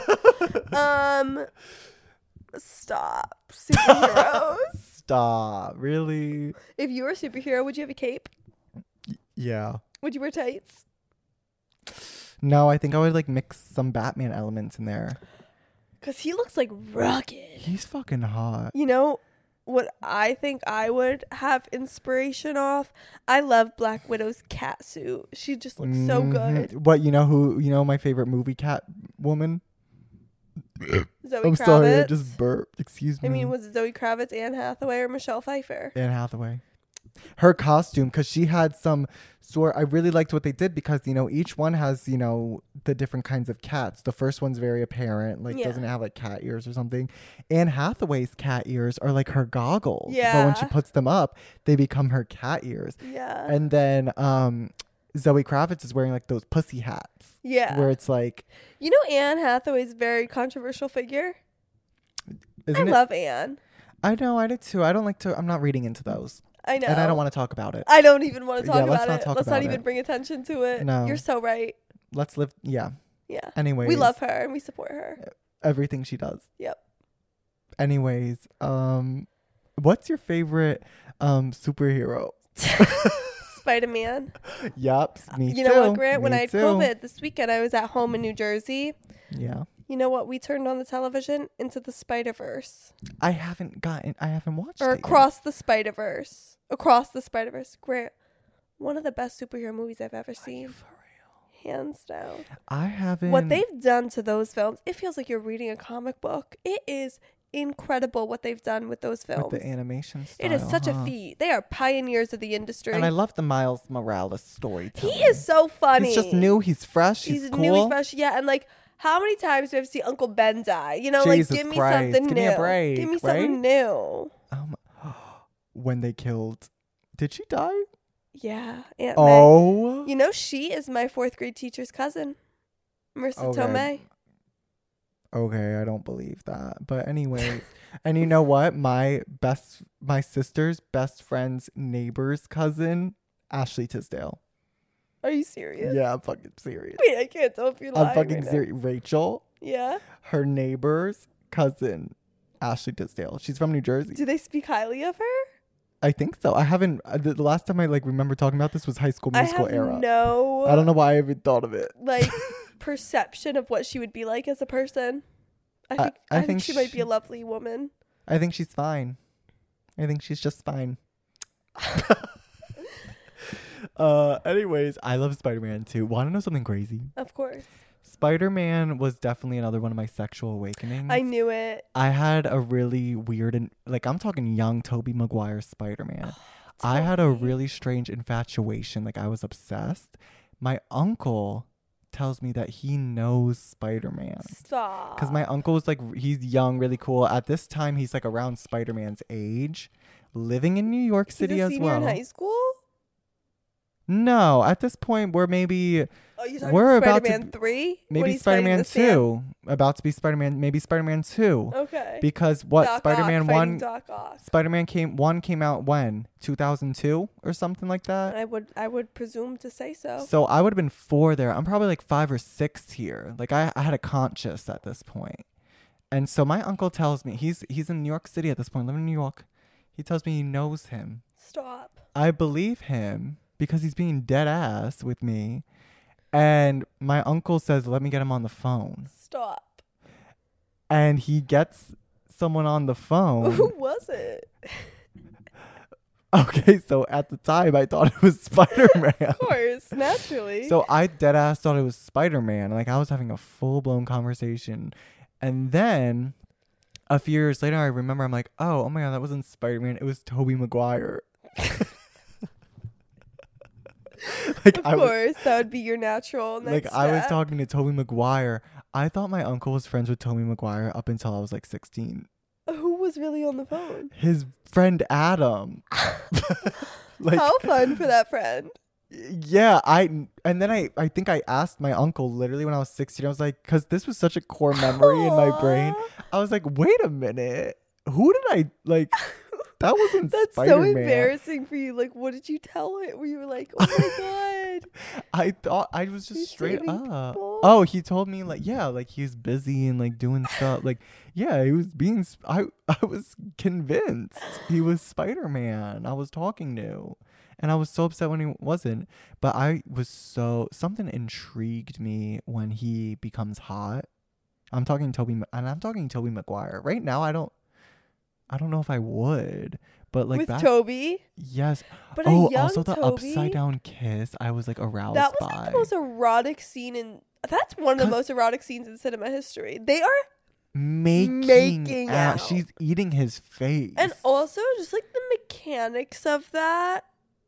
Speaker 3: um, stop. Superheroes.
Speaker 4: Stop. Really?
Speaker 3: If you were a superhero, would you have a cape?
Speaker 4: Yeah.
Speaker 3: Would you wear tights?
Speaker 4: No, I think I would like mix some Batman elements in there.
Speaker 3: Cause he looks like rugged.
Speaker 4: He's fucking hot.
Speaker 3: You know what I think I would have inspiration off? I love Black Widow's cat suit. She just looks so
Speaker 4: Mhm.
Speaker 3: good.
Speaker 4: What, you know who, you know my favorite movie cat woman?
Speaker 3: Zoe
Speaker 4: I'm
Speaker 3: Kravitz.
Speaker 4: sorry, I just burped. Excuse me.
Speaker 3: I mean, was it Zoe Kravitz, Anne Hathaway, or Michelle Pfeiffer?
Speaker 4: Anne Hathaway. Her costume, because she had some sort. I really liked what they did because you know each one has you know the different kinds of cats. The first one's very apparent, like
Speaker 3: Yeah.
Speaker 4: doesn't have like cat ears or something. Anne Hathaway's cat ears are like her goggles. But when she
Speaker 3: Yeah.
Speaker 4: puts them up, they become her cat ears.
Speaker 3: Yeah.
Speaker 4: And then um, Zoe Kravitz is wearing like those pussy hats.
Speaker 3: yeah.
Speaker 4: Where it's like,
Speaker 3: You know, Anne Hathaway's a very controversial figure.
Speaker 4: isn't
Speaker 3: I
Speaker 4: it?
Speaker 3: love Anne.
Speaker 4: I know, I did too. I don't like to. I'm not reading into those,
Speaker 3: I know.
Speaker 4: and I don't want to talk about it.
Speaker 3: I don't even want to talk
Speaker 4: Yeah,
Speaker 3: about
Speaker 4: let's not
Speaker 3: it.
Speaker 4: talk
Speaker 3: let's not
Speaker 4: about
Speaker 3: even
Speaker 4: it.
Speaker 3: bring attention to it.
Speaker 4: No.
Speaker 3: You're so right.
Speaker 4: Let's live. Yeah.
Speaker 3: Yeah.
Speaker 4: Anyways,
Speaker 3: We love her and we support her.
Speaker 4: everything she does.
Speaker 3: Yep.
Speaker 4: Anyways, um, what's your favorite um superhero?
Speaker 3: Spider Man.
Speaker 4: Yup, me
Speaker 3: You
Speaker 4: too.
Speaker 3: know what, Grant? When
Speaker 4: Me
Speaker 3: I had
Speaker 4: too.
Speaker 3: COVID this weekend, I was at home in New Jersey.
Speaker 4: Yeah,
Speaker 3: You know what? We turned on the television into the Spider Verse.
Speaker 4: I haven't gotten. I haven't watched
Speaker 3: Or
Speaker 4: it yet.
Speaker 3: Across the Spider Verse. Across the Spider Verse. Grant. One of the best superhero movies I've ever seen.
Speaker 4: For
Speaker 3: Hands down.
Speaker 4: real. I haven't.
Speaker 3: What they've done to those films, it feels like you're reading a comic book. It is incredible what they've done with those films.
Speaker 4: with the animation style.
Speaker 3: It is such
Speaker 4: huh?
Speaker 3: a feat. They are pioneers of the industry.
Speaker 4: And I love the Miles Morales storytelling.
Speaker 3: he is so funny.
Speaker 4: He's just new. He's fresh. He's,
Speaker 3: He's
Speaker 4: cool.
Speaker 3: new, he's fresh. Yeah, and like, how many times do I have seen Uncle Ben die? You know,
Speaker 4: Jesus
Speaker 3: like, give me
Speaker 4: Christ.
Speaker 3: something
Speaker 4: Give
Speaker 3: new.
Speaker 4: me a break,
Speaker 3: give me something
Speaker 4: right?
Speaker 3: new.
Speaker 4: Oh my. When they killed, did she die?
Speaker 3: Yeah, Aunt May.
Speaker 4: Oh.
Speaker 3: You know, she is my fourth grade teacher's cousin, Marissa
Speaker 4: Okay.
Speaker 3: Tomei.
Speaker 4: Okay, I don't believe that. But anyways, and you know what? My best, my sister's best friend's neighbor's cousin, Ashley Tisdale.
Speaker 3: Are you serious?
Speaker 4: Yeah, I'm fucking serious.
Speaker 3: Wait, I can't tell if you're lying.
Speaker 4: I'm fucking
Speaker 3: right now.
Speaker 4: serious. Rachel,
Speaker 3: Yeah.
Speaker 4: her neighbor's cousin, Ashley Tisdale. She's from New Jersey.
Speaker 3: Do they speak highly of her?
Speaker 4: I think so. I haven't. Uh, the, the last time I like remember talking about this was High School
Speaker 3: I
Speaker 4: Musical
Speaker 3: have
Speaker 4: era.
Speaker 3: no.
Speaker 4: I don't know why I even thought of it.
Speaker 3: Like perception of what she would be like as a person. I
Speaker 4: I-
Speaker 3: think
Speaker 4: I
Speaker 3: I, think,
Speaker 4: think
Speaker 3: she might be
Speaker 4: she-
Speaker 3: a lovely woman.
Speaker 4: I think she's fine. I think she's just fine. uh, anyways, I love Spider-Man too. Want to know something crazy?
Speaker 3: Of course.
Speaker 4: Spider-Man was definitely another one of my sexual awakenings.
Speaker 3: I knew it.
Speaker 4: I had a really weird and like I'm talking young Tobey Maguire Spider-Man. I had a
Speaker 3: Totally.
Speaker 4: really strange infatuation. Like I was obsessed. My uncle tells me that he knows Spider-Man.
Speaker 3: Stop.
Speaker 4: Because my uncle was like, he's young, really cool. At this time, he's like around Spider-Man's age, living in New York
Speaker 3: He's
Speaker 4: City
Speaker 3: a
Speaker 4: as
Speaker 3: senior
Speaker 4: well.
Speaker 3: in high school?
Speaker 4: No, at this point, we're maybe
Speaker 3: Oh, you're talking
Speaker 4: We're about to
Speaker 3: Spider-Man
Speaker 4: b-
Speaker 3: three? When
Speaker 4: maybe
Speaker 3: he's fighting
Speaker 4: Spider-Man
Speaker 3: the Sand?
Speaker 4: two, about to be Spider-Man, maybe Spider-Man two.
Speaker 3: Okay.
Speaker 4: Because what
Speaker 3: Doc
Speaker 4: Spider-Man
Speaker 3: Ock fighting
Speaker 4: one,
Speaker 3: Doc Ock.
Speaker 4: Spider-Man came one came out when two thousand two or something like that.
Speaker 3: I would I would presume to say so.
Speaker 4: So I would have been four there. I'm probably like five or six here. Like I, I had a conscious at this point. And so my uncle tells me he's he's in New York City at this point, living in New York. He tells me he knows him.
Speaker 3: Stop.
Speaker 4: I believe him because he's being dead ass with me. And my uncle says, let me get him on the phone.
Speaker 3: Stop.
Speaker 4: And he gets someone on the phone.
Speaker 3: Who was it?
Speaker 4: Okay, so at the time, I thought it was Spider-Man.
Speaker 3: Of course, naturally.
Speaker 4: So I dead ass thought it was Spider-Man. Like, I was having a full-blown conversation. And then a few years later, I remember I'm like, oh, oh my God, that wasn't Spider-Man. It was Tobey Maguire. Like,
Speaker 3: of
Speaker 4: I was,
Speaker 3: course, that would be your natural next
Speaker 4: like I was
Speaker 3: step.
Speaker 4: talking to Tobey Maguire. I thought my uncle was friends with Tobey Maguire up until I was like sixteen.
Speaker 3: Who was really on the phone?
Speaker 4: His friend Adam. Like,
Speaker 3: How fun for that friend.
Speaker 4: yeah, I and then I I think I asked my uncle literally when I was sixteen. I was like, because this was such a core memory in my brain.
Speaker 3: Aw.
Speaker 4: I was like, wait a minute, who did I like? That wasn't
Speaker 3: That's so
Speaker 4: Spider-Man.
Speaker 3: embarrassing for you. Like, what did you tell him? Were you like, oh my God.
Speaker 4: I thought I was just
Speaker 3: He's
Speaker 4: straight
Speaker 3: saving
Speaker 4: up.
Speaker 3: people?
Speaker 4: Oh, he told me like, yeah, like he's busy and like doing stuff. Like, yeah, he was being. Sp- I I was convinced he was Spider-Man. I was talking to, and I was so upset when he wasn't. But I was so something intrigued me when he becomes hot. I'm talking Toby, and I'm talking Tobey Maguire right now. I don't. I don't know if I would, but like
Speaker 3: With
Speaker 4: that.
Speaker 3: Toby.
Speaker 4: Yes.
Speaker 3: But
Speaker 4: Oh,
Speaker 3: a young
Speaker 4: also the
Speaker 3: Toby,
Speaker 4: upside down kiss. I was like aroused
Speaker 3: that was
Speaker 4: by.
Speaker 3: like the most erotic scene in. That's one of the
Speaker 4: 'Cause-
Speaker 3: most erotic scenes in cinema history. They are,
Speaker 4: making,
Speaker 3: making
Speaker 4: out.
Speaker 3: out.
Speaker 4: She's eating his face.
Speaker 3: and also just like the mechanics of that,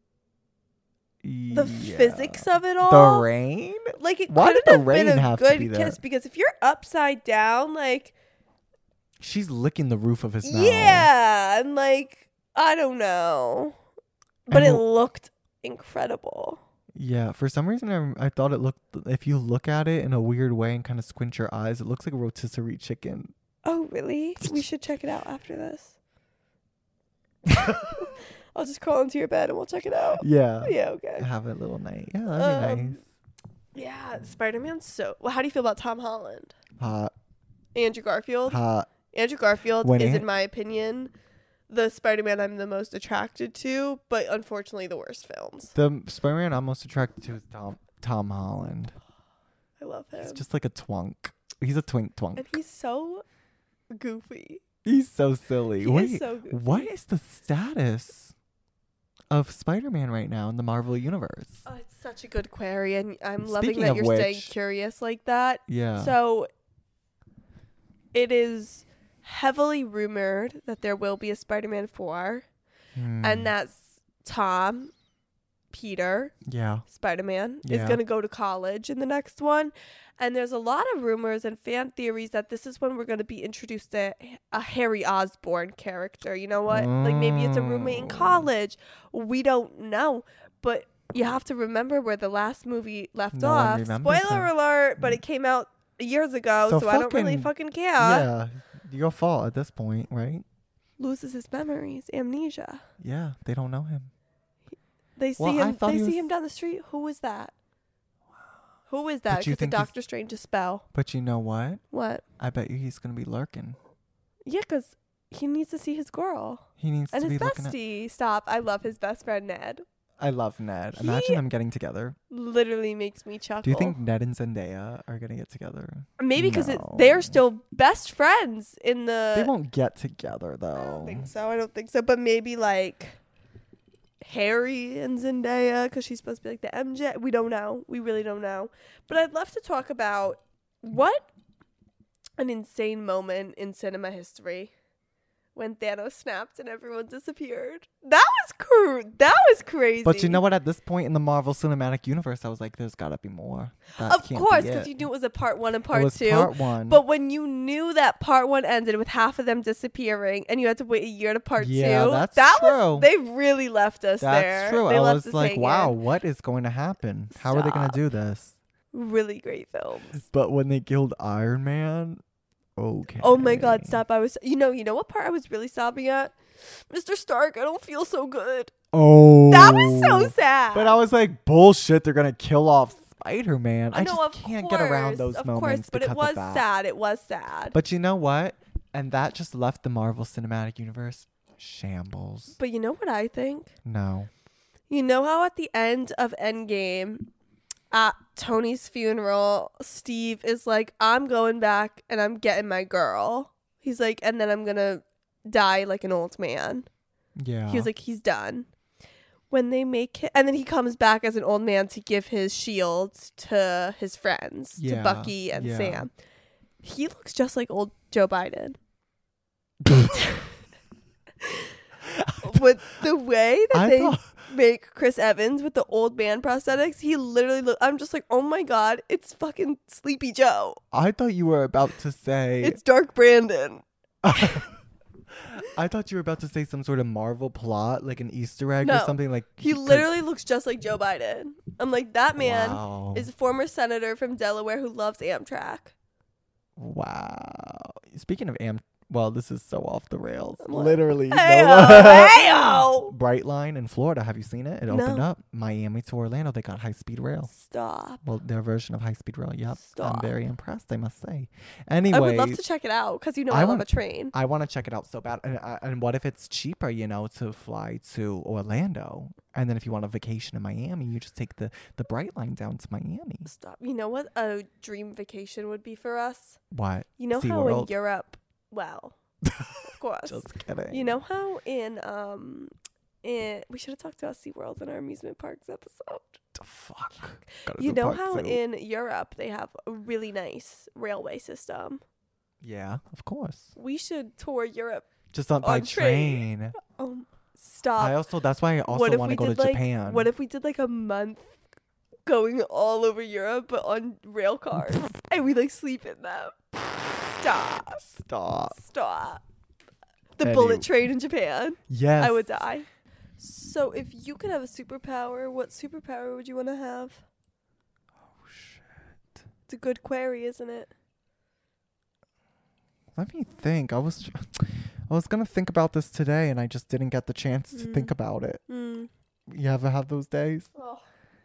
Speaker 3: the
Speaker 4: Yeah.
Speaker 3: physics of it all.
Speaker 4: The rain?
Speaker 3: Like it
Speaker 4: Why
Speaker 3: couldn't
Speaker 4: did the
Speaker 3: have been
Speaker 4: rain
Speaker 3: a
Speaker 4: have to
Speaker 3: good
Speaker 4: be there?
Speaker 3: kiss because if you're upside down, like
Speaker 4: She's licking the roof of his mouth.
Speaker 3: yeah, and like I don't know, but
Speaker 4: And
Speaker 3: it
Speaker 4: w-
Speaker 3: looked incredible.
Speaker 4: Yeah. For some reason, I, I thought it looked. If you look at it in a weird way and kind of squint your eyes, it looks like a rotisserie chicken.
Speaker 3: Oh really? We should check it out after this. I'll just crawl into your bed and we'll check it out.
Speaker 4: Yeah.
Speaker 3: Yeah, okay.
Speaker 4: Have a little night. Yeah, that'd be
Speaker 3: Um,
Speaker 4: nice.
Speaker 3: Yeah, Spider-Man's so. Well, how do you feel about Tom Holland?
Speaker 4: Hot.
Speaker 3: Andrew Garfield.
Speaker 4: Hot.
Speaker 3: Andrew Garfield
Speaker 4: When
Speaker 3: is,
Speaker 4: An-
Speaker 3: in my opinion, the Spider-Man I'm the most attracted to, but unfortunately the worst films.
Speaker 4: The Spider-Man I'm most attracted to is Tom Tom Holland.
Speaker 3: I love him.
Speaker 4: He's just like a twunk. He's a twink twunk.
Speaker 3: and he's so goofy.
Speaker 4: He's so silly.
Speaker 3: He
Speaker 4: Wait,
Speaker 3: is so goofy.
Speaker 4: what is the status of Spider-Man right now in the Marvel universe?
Speaker 3: Oh, it's such a good query, and I'm loving
Speaker 4: Speaking
Speaker 3: that
Speaker 4: of
Speaker 3: you're staying
Speaker 4: which-
Speaker 3: curious like that.
Speaker 4: Yeah.
Speaker 3: So, it is heavily rumored that there will be a Spider-Man four,
Speaker 4: Hmm.
Speaker 3: and that's Tom, Peter,
Speaker 4: yeah.
Speaker 3: Spider-Man, is
Speaker 4: Yeah.
Speaker 3: going to go to college in the next one. And there's a lot of rumors and fan theories that this is when we're going to be introduced to a Harry Osborn character. You know what? Like maybe it's a roommate in
Speaker 4: Mm.
Speaker 3: college. We don't know. But you have to remember where the last movie left
Speaker 4: No one
Speaker 3: off.
Speaker 4: remembers
Speaker 3: Spoiler
Speaker 4: him.
Speaker 3: alert, but it came out years ago, so,
Speaker 4: So
Speaker 3: I don't really
Speaker 4: fucking-
Speaker 3: fucking care.
Speaker 4: Yeah. Your fault at this point, right?
Speaker 3: Loses his memories, amnesia.
Speaker 4: Yeah. They don't know him.
Speaker 3: They see
Speaker 4: Well, I
Speaker 3: him
Speaker 4: thought
Speaker 3: they
Speaker 4: he
Speaker 3: see
Speaker 4: was-
Speaker 3: him down the street. Who is that? Who is that?
Speaker 4: But you
Speaker 3: Because the
Speaker 4: think he's-
Speaker 3: Doctor Strange a spell.
Speaker 4: But you know what?
Speaker 3: What?
Speaker 4: I bet you he's gonna be lurking.
Speaker 3: Yeah, because he needs to see his girl.
Speaker 4: He needs
Speaker 3: And
Speaker 4: to
Speaker 3: his
Speaker 4: be looking at.
Speaker 3: bestie. Stop. I love his best friend, Ned.
Speaker 4: I love Ned.
Speaker 3: He-
Speaker 4: Imagine them getting together.
Speaker 3: Literally makes me chuckle.
Speaker 4: Do you think Ned and Zendaya are gonna get together?
Speaker 3: Maybe because
Speaker 4: No.
Speaker 3: they're still best friends in the.
Speaker 4: They won't get together
Speaker 3: I
Speaker 4: though.
Speaker 3: don't think so. I don't think so. But maybe like Harry and Zendaya because she's supposed to be like the M J. We don't know. We really don't know. But I'd love to talk about what an insane moment in cinema history when Thanos snapped and everyone disappeared. That was cr- That was crazy.
Speaker 4: But you know what? At this point in the Marvel Cinematic Universe, I was like, "There's gotta be more." That
Speaker 3: Of
Speaker 4: can't
Speaker 3: course,
Speaker 4: be
Speaker 3: because
Speaker 4: it.
Speaker 3: you knew it was a part one and
Speaker 4: It
Speaker 3: part
Speaker 4: was
Speaker 3: two.
Speaker 4: part one.
Speaker 3: But when you knew that part one ended with half of them disappearing and you had to wait a year to part
Speaker 4: Yeah,
Speaker 3: two,
Speaker 4: that's
Speaker 3: that
Speaker 4: true.
Speaker 3: was they really left us
Speaker 4: That's
Speaker 3: there.
Speaker 4: true.
Speaker 3: They
Speaker 4: I
Speaker 3: left
Speaker 4: was
Speaker 3: us
Speaker 4: like,
Speaker 3: hanging.
Speaker 4: "Wow, what is going to happen? How are they going
Speaker 3: Stop.
Speaker 4: to do this?"
Speaker 3: Really great films.
Speaker 4: But when they killed Iron Man, okay.
Speaker 3: Oh my god, stop. I was you know, you know what part I was really sobbing at? Mister Stark, I don't feel so good.
Speaker 4: Oh,
Speaker 3: That was so sad.
Speaker 4: But I was like, bullshit. They're gonna kill off Spider-Man. I,
Speaker 3: I
Speaker 4: just
Speaker 3: know, of
Speaker 4: can't
Speaker 3: course,
Speaker 4: get around those
Speaker 3: of
Speaker 4: moments
Speaker 3: course, but
Speaker 4: because
Speaker 3: it was
Speaker 4: of that.
Speaker 3: sad. It was sad.
Speaker 4: But you know what? And that just left the Marvel Cinematic Universe shambles.
Speaker 3: But you know what I think?
Speaker 4: No.
Speaker 3: You know how at the end of Endgame, at Tony's funeral, Steve is like, I'm going back and I'm getting my girl. He's like, and then I'm going to die like an old man.
Speaker 4: Yeah.
Speaker 3: He was like, he's done. When they make it, and then he comes back as an old man to give his shield to his friends,
Speaker 4: Yeah,
Speaker 3: to Bucky and
Speaker 4: yeah.
Speaker 3: Sam. He looks just like old Joe Biden. With the way that
Speaker 4: I
Speaker 3: they
Speaker 4: thought-
Speaker 3: make Chris Evans with the old man prosthetics, he literally look, I'm just like, oh my god, it's fucking Sleepy Joe.
Speaker 4: I thought you were about to say.
Speaker 3: It's Dark Brandon.
Speaker 4: I thought you were about to say some sort of Marvel plot, like an Easter egg or
Speaker 3: No.
Speaker 4: something. Like
Speaker 3: He
Speaker 4: 'cause-
Speaker 3: literally looks just like Joe Biden. I'm like, that man
Speaker 4: Wow.
Speaker 3: is a former senator from Delaware who loves Amtrak.
Speaker 4: Wow. Speaking of Am, well, this is so off the rails.
Speaker 3: What?
Speaker 4: Literally.
Speaker 3: Heyo, heyo.
Speaker 4: Brightline in Florida. Have you seen it? It
Speaker 3: No.
Speaker 4: opened up Miami to Orlando. They got high speed rail.
Speaker 3: Stop.
Speaker 4: Well, their version of high speed rail. Yep.
Speaker 3: Stop.
Speaker 4: I'm very impressed, I must say. Anyway,
Speaker 3: I would love to check it out because you know I,
Speaker 4: I
Speaker 3: love
Speaker 4: want-
Speaker 3: a train.
Speaker 4: I want to check it out so bad. And, uh, and what if it's cheaper, you know, to fly to Orlando? And then if you want a vacation in Miami, you just take the, the Brightline down to Miami.
Speaker 3: Stop. You know what a dream vacation would be for us?
Speaker 4: What?
Speaker 3: You know how in
Speaker 4: SeaWorld?
Speaker 3: Europe, well, of course.
Speaker 4: Just kidding.
Speaker 3: You know how in um in we should have talked about SeaWorld in our amusement parks episode.
Speaker 4: The fuck? Gotta
Speaker 3: You
Speaker 4: do
Speaker 3: know
Speaker 4: part
Speaker 3: how
Speaker 4: two.
Speaker 3: in Europe they have a really nice railway system.
Speaker 4: Yeah, of course.
Speaker 3: We should tour Europe.
Speaker 4: Just not by
Speaker 3: On train.
Speaker 4: train.
Speaker 3: Oh, stop.
Speaker 4: I also, that's why I also
Speaker 3: what if
Speaker 4: want
Speaker 3: we
Speaker 4: to go to
Speaker 3: did like
Speaker 4: Japan.
Speaker 3: what if we did like a month going all over Europe but on rail cars and we like sleep in them? Stop.
Speaker 4: Stop.
Speaker 3: Stop. The
Speaker 4: Any-
Speaker 3: bullet train in Japan.
Speaker 4: Yes.
Speaker 3: I would die. So if you could have a superpower, what superpower would you want to have?
Speaker 4: Oh, shit.
Speaker 3: It's a good query, isn't it?
Speaker 4: Let me think. I was, I was gonna think about this today, and I just didn't get the chance to think
Speaker 3: Mm.
Speaker 4: about it.
Speaker 3: Mm.
Speaker 4: You ever have those days?
Speaker 3: Oh.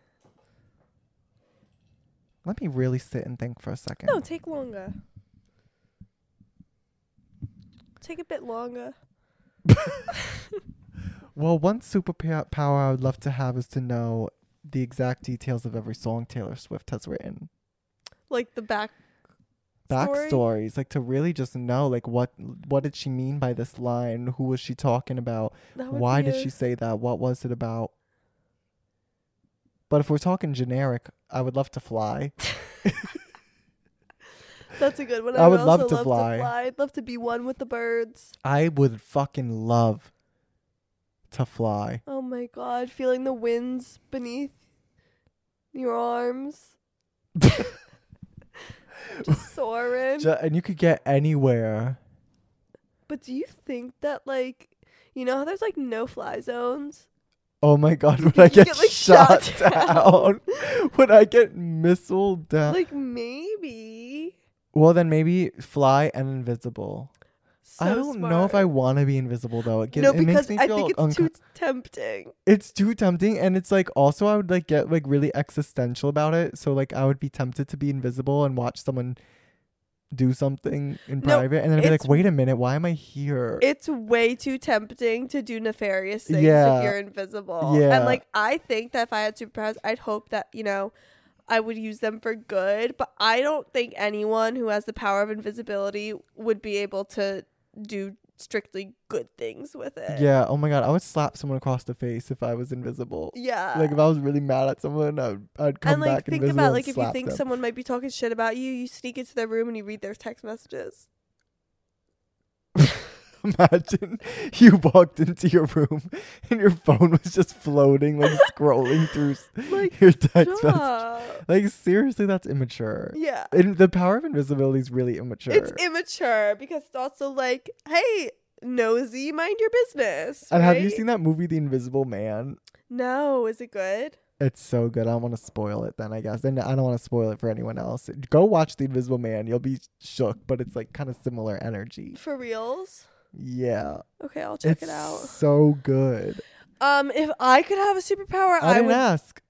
Speaker 4: Let me really sit and think for a second.
Speaker 3: No, take longer. Take a bit longer.
Speaker 4: Well, one superpower I would love to have is to know the exact details of every song Taylor Swift has written.
Speaker 3: Like the back.
Speaker 4: Backstories, like to really just know, like what what did she mean by this line? Who was she talking about?
Speaker 3: That would
Speaker 4: Why
Speaker 3: be
Speaker 4: did
Speaker 3: a-
Speaker 4: she say that? What was it about? But if we're talking generic, I would love to fly.
Speaker 3: That's a good one.
Speaker 4: I would
Speaker 3: would
Speaker 4: love
Speaker 3: also
Speaker 4: to fly.
Speaker 3: I'd love to be one with the birds.
Speaker 4: I would fucking love to fly.
Speaker 3: Oh my god, feeling the winds beneath your arms. Just soaring.
Speaker 4: Ju- and you could get anywhere.
Speaker 3: But do you think that, like, you know how there's like no fly zones?
Speaker 4: Oh my god, would
Speaker 3: You
Speaker 4: I get,
Speaker 3: get, like,
Speaker 4: shot,
Speaker 3: shot
Speaker 4: down? Would I get missile down?
Speaker 3: Like maybe.
Speaker 4: Well, then maybe fly and invisible.
Speaker 3: So
Speaker 4: I don't know if
Speaker 3: smart.
Speaker 4: I want to be invisible though. It, get,
Speaker 3: No,
Speaker 4: it
Speaker 3: because
Speaker 4: makes me
Speaker 3: I
Speaker 4: feel
Speaker 3: think it's
Speaker 4: unco-
Speaker 3: too tempting.
Speaker 4: It's too tempting, and it's like also I would like get like really existential about it. So like I would be tempted to be invisible and watch someone do something in
Speaker 3: No,
Speaker 4: private, and then I'd be like,
Speaker 3: it's-
Speaker 4: wait a minute, why am I here?
Speaker 3: It's way too tempting to do nefarious things
Speaker 4: Yeah.
Speaker 3: if you're invisible.
Speaker 4: Yeah.
Speaker 3: And like I think that if I had superpowers, I'd hope that, you know, I would use them for good. But I don't think anyone who has the power of invisibility would be able to do strictly good things with it.
Speaker 4: Yeah. Oh my god, I would slap someone across the face if I was invisible.
Speaker 3: Yeah.
Speaker 4: Like if I was really mad at someone, I'd, I'd come
Speaker 3: and like
Speaker 4: back
Speaker 3: think
Speaker 4: invisible
Speaker 3: about
Speaker 4: and
Speaker 3: like if you
Speaker 4: slap
Speaker 3: think
Speaker 4: them.
Speaker 3: someone might be talking shit about you, you sneak into their room and you read their text messages.
Speaker 4: Imagine you walked into your room and your phone was just floating, like scrolling through s-
Speaker 3: Like,
Speaker 4: your text message.
Speaker 3: Stop.
Speaker 4: Like seriously, that's immature.
Speaker 3: Yeah.
Speaker 4: And the power of invisibility is really immature.
Speaker 3: It's immature because it's also like, hey, nosy, mind your business.
Speaker 4: and have you
Speaker 3: right?
Speaker 4: seen that movie, The Invisible Man?
Speaker 3: No, is it good?
Speaker 4: It's so good. I don't want to spoil it then, I guess. And I don't want to spoil it for anyone else. Go watch The Invisible Man. You'll be shook, but it's like kind of similar energy.
Speaker 3: For reals?
Speaker 4: Yeah.
Speaker 3: Okay, I'll check
Speaker 4: it's
Speaker 3: it out.
Speaker 4: so good.
Speaker 3: Um, if I could have a superpower,
Speaker 4: I,
Speaker 3: I,
Speaker 4: didn't
Speaker 3: would.
Speaker 4: ask.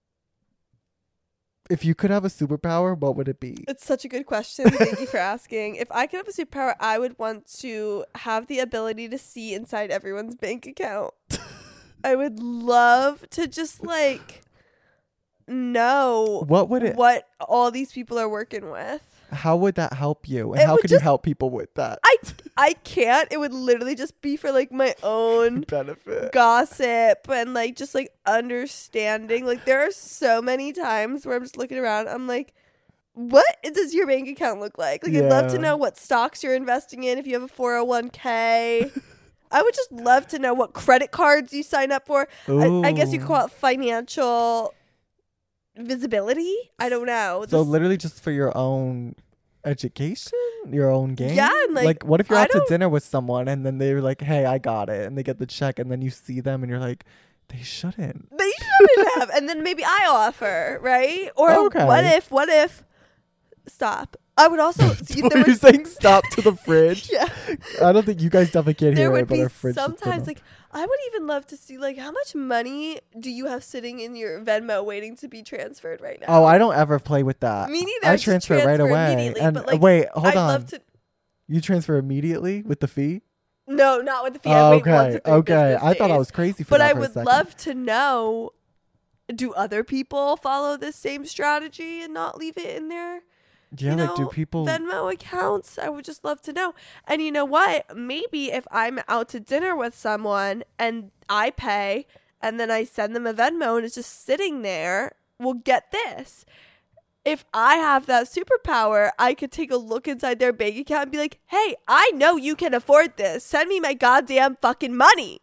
Speaker 4: If you could have a superpower, what would it be?
Speaker 3: It's such a good question. Thank you for asking. If I could have a superpower, I would want to have the ability to see inside everyone's bank account. I would love to just like know
Speaker 4: What would it?
Speaker 3: what all these people are working with.
Speaker 4: How would that help you? And
Speaker 3: It
Speaker 4: how
Speaker 3: would
Speaker 4: could you
Speaker 3: just-
Speaker 4: help people with that
Speaker 3: I I can't. It would literally just be for like my own
Speaker 4: benefit?
Speaker 3: gossip and like just like understanding. Like there are so many times where I'm just looking around. I'm like, what does your bank account look like? Like I'd love to
Speaker 4: Yeah.
Speaker 3: know what stocks you're investing in. If you have a four oh one k, I would just love to know what credit cards you sign up for. I, I guess you could
Speaker 4: Ooh.
Speaker 3: call it financial visibility. I don't know.
Speaker 4: So
Speaker 3: Just-
Speaker 4: literally just for your own education, your own game.
Speaker 3: Yeah, and, like,
Speaker 4: what if you're
Speaker 3: I
Speaker 4: out to
Speaker 3: don't-
Speaker 4: dinner with someone and then they're like, "Hey, I got it," and they get the check, and then you see them and you're like, "They shouldn't."
Speaker 3: They shouldn't have. And then maybe I offer, right? Or
Speaker 4: Okay.
Speaker 3: what if, what if, stop. I would also, see,
Speaker 4: What
Speaker 3: there
Speaker 4: are you
Speaker 3: would,
Speaker 4: saying? Stop to the fridge.
Speaker 3: yeah,
Speaker 4: I don't think you guys definitely can't
Speaker 3: there
Speaker 4: hear
Speaker 3: would
Speaker 4: it, but
Speaker 3: be
Speaker 4: our fridge. is
Speaker 3: sometimes
Speaker 4: gonna-
Speaker 3: like, I would even love to see like, how much money do you have sitting in your Venmo waiting to be transferred right now?
Speaker 4: Oh, I don't ever play with that.
Speaker 3: Me neither.
Speaker 4: I
Speaker 3: just
Speaker 4: transfer right
Speaker 3: transfer
Speaker 4: away.
Speaker 3: immediately,
Speaker 4: And
Speaker 3: but, like,
Speaker 4: wait, hold
Speaker 3: I'd
Speaker 4: on.
Speaker 3: love to,
Speaker 4: You transfer immediately with the fee?
Speaker 3: no, not with the fee. I wait one
Speaker 4: okay,
Speaker 3: to three
Speaker 4: okay.
Speaker 3: business
Speaker 4: I thought I
Speaker 3: days.
Speaker 4: was crazy for
Speaker 3: But
Speaker 4: that
Speaker 3: I
Speaker 4: for a
Speaker 3: would
Speaker 4: second.
Speaker 3: love to know, do other people follow this same strategy and not leave it in their
Speaker 4: Yeah,
Speaker 3: you
Speaker 4: like do
Speaker 3: know,
Speaker 4: people?
Speaker 3: Venmo accounts? I would just love to know. And you know what? Maybe if I'm out to dinner with someone and I pay and then I send them a Venmo and it's just sitting there, well, get this. If I have that superpower, I could take a look inside their bank account and be like, hey, I know you can afford this. Send me my goddamn fucking money.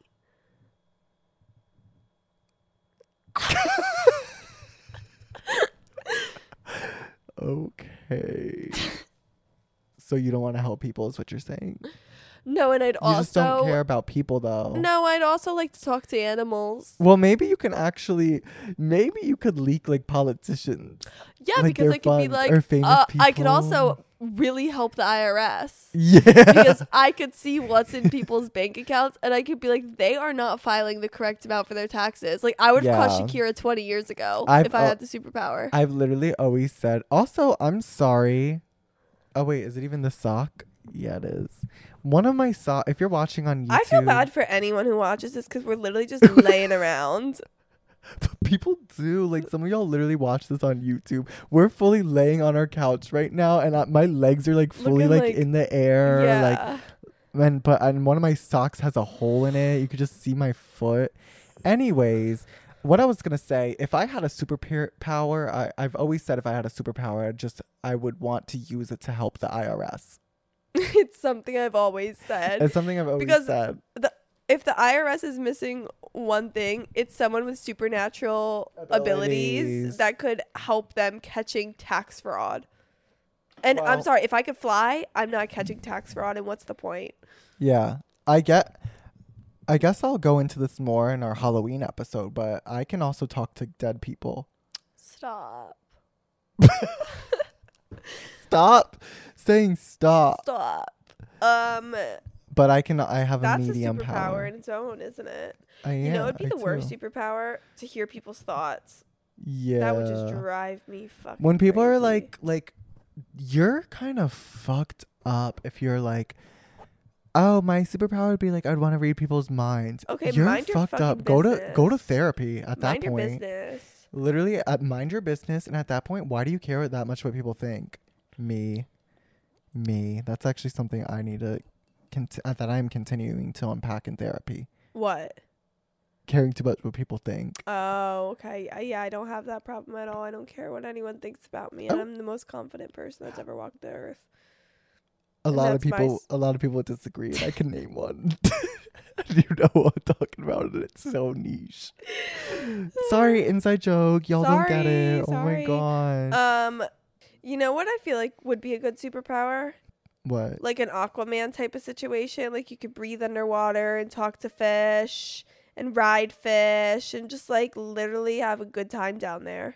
Speaker 4: Okay. So you don't want to help people, is what you're saying?
Speaker 3: No, and I'd
Speaker 4: You
Speaker 3: also
Speaker 4: just don't care about people, though.
Speaker 3: No, I'd also like to talk to animals.
Speaker 4: Well, maybe you can actually, maybe you could leak like politicians.
Speaker 3: Yeah,
Speaker 4: like
Speaker 3: because
Speaker 4: their
Speaker 3: I could be
Speaker 4: funds
Speaker 3: like,
Speaker 4: or famous
Speaker 3: uh, I could
Speaker 4: people.
Speaker 3: also really help the I R S
Speaker 4: Yeah.
Speaker 3: because I could see what's in people's bank accounts and I could be like, they are not filing the correct amount for their taxes. Like I would have caught
Speaker 4: Yeah.
Speaker 3: Shakira twenty years ago
Speaker 4: I've
Speaker 3: if I
Speaker 4: al-
Speaker 3: had the superpower.
Speaker 4: I've literally always said, also, I'm sorry. Oh, wait, is it even the sock? Yeah, it is. One of my sock, if you're watching on YouTube.
Speaker 3: I feel bad for anyone who watches this because we're literally just laying around.
Speaker 4: People do. Like, some of y'all literally watch this on YouTube. We're fully laying on our couch right now, and uh, my legs are like fully
Speaker 3: Looking
Speaker 4: like,
Speaker 3: like-
Speaker 4: in the air. Like,
Speaker 3: Yeah.
Speaker 4: and but and one of my socks has a hole in it. You could just see my foot. Anyways, what I was gonna say, if I had a superpower, I I've always said if I had a superpower, I just I would want to use it to help the I R S.
Speaker 3: It's something I've always said.
Speaker 4: It's something I've always
Speaker 3: Because
Speaker 4: said.
Speaker 3: the if the I R S is missing one thing, it's someone with supernatural abilities,
Speaker 4: Abilities.
Speaker 3: that could help them catching tax fraud. And I'm
Speaker 4: Well-
Speaker 3: sorry, if I could fly, I'm not catching tax fraud, and what's the point?
Speaker 4: Yeah, I get. I guess I'll go into this more in our Halloween episode, but I can also talk to dead people.
Speaker 3: Stop.
Speaker 4: Stop saying stop.
Speaker 3: Stop. Um
Speaker 4: But I can. I have a
Speaker 3: that's a
Speaker 4: medium
Speaker 3: superpower
Speaker 4: power.
Speaker 3: in its own, isn't it?
Speaker 4: I
Speaker 3: You know,
Speaker 4: am,
Speaker 3: it'd be
Speaker 4: I
Speaker 3: the worst
Speaker 4: do.
Speaker 3: superpower to hear people's thoughts.
Speaker 4: Yeah.
Speaker 3: That would just drive me fucking
Speaker 4: When people are
Speaker 3: crazy.
Speaker 4: like, like, you're kind of fucked up if you're like, oh, my superpower would be like, I'd want to read people's minds.
Speaker 3: Okay,
Speaker 4: you're
Speaker 3: mind your
Speaker 4: fucked up.
Speaker 3: fucking
Speaker 4: Go to go to
Speaker 3: business.
Speaker 4: therapy at that
Speaker 3: mind your
Speaker 4: point.
Speaker 3: business.
Speaker 4: Literally, at mind your business, and at that point, why do you care that much what people think? Me, me. That's actually something I need to, cont- uh, that I'm continuing to unpack in therapy.
Speaker 3: What?
Speaker 4: Caring too much what people think.
Speaker 3: Oh, okay. Uh, Yeah, I don't have that problem at all. I don't care what anyone thinks about me, and
Speaker 4: Oh.
Speaker 3: I'm the most confident person that's ever walked the earth.
Speaker 4: A
Speaker 3: And
Speaker 4: lot of
Speaker 3: that's my
Speaker 4: people,
Speaker 3: s-
Speaker 4: a lot of people disagree, and I can name one. You know what I'm talking about, and it's so niche. Sorry, inside joke. Y'all don't get it.
Speaker 3: Sorry,
Speaker 4: Oh my
Speaker 3: sorry.
Speaker 4: god.
Speaker 3: Um, you know what I feel like would be a good superpower?
Speaker 4: What?
Speaker 3: Like an Aquaman type of situation. Like you could breathe underwater and talk to fish and ride fish and just like literally have a good time down there.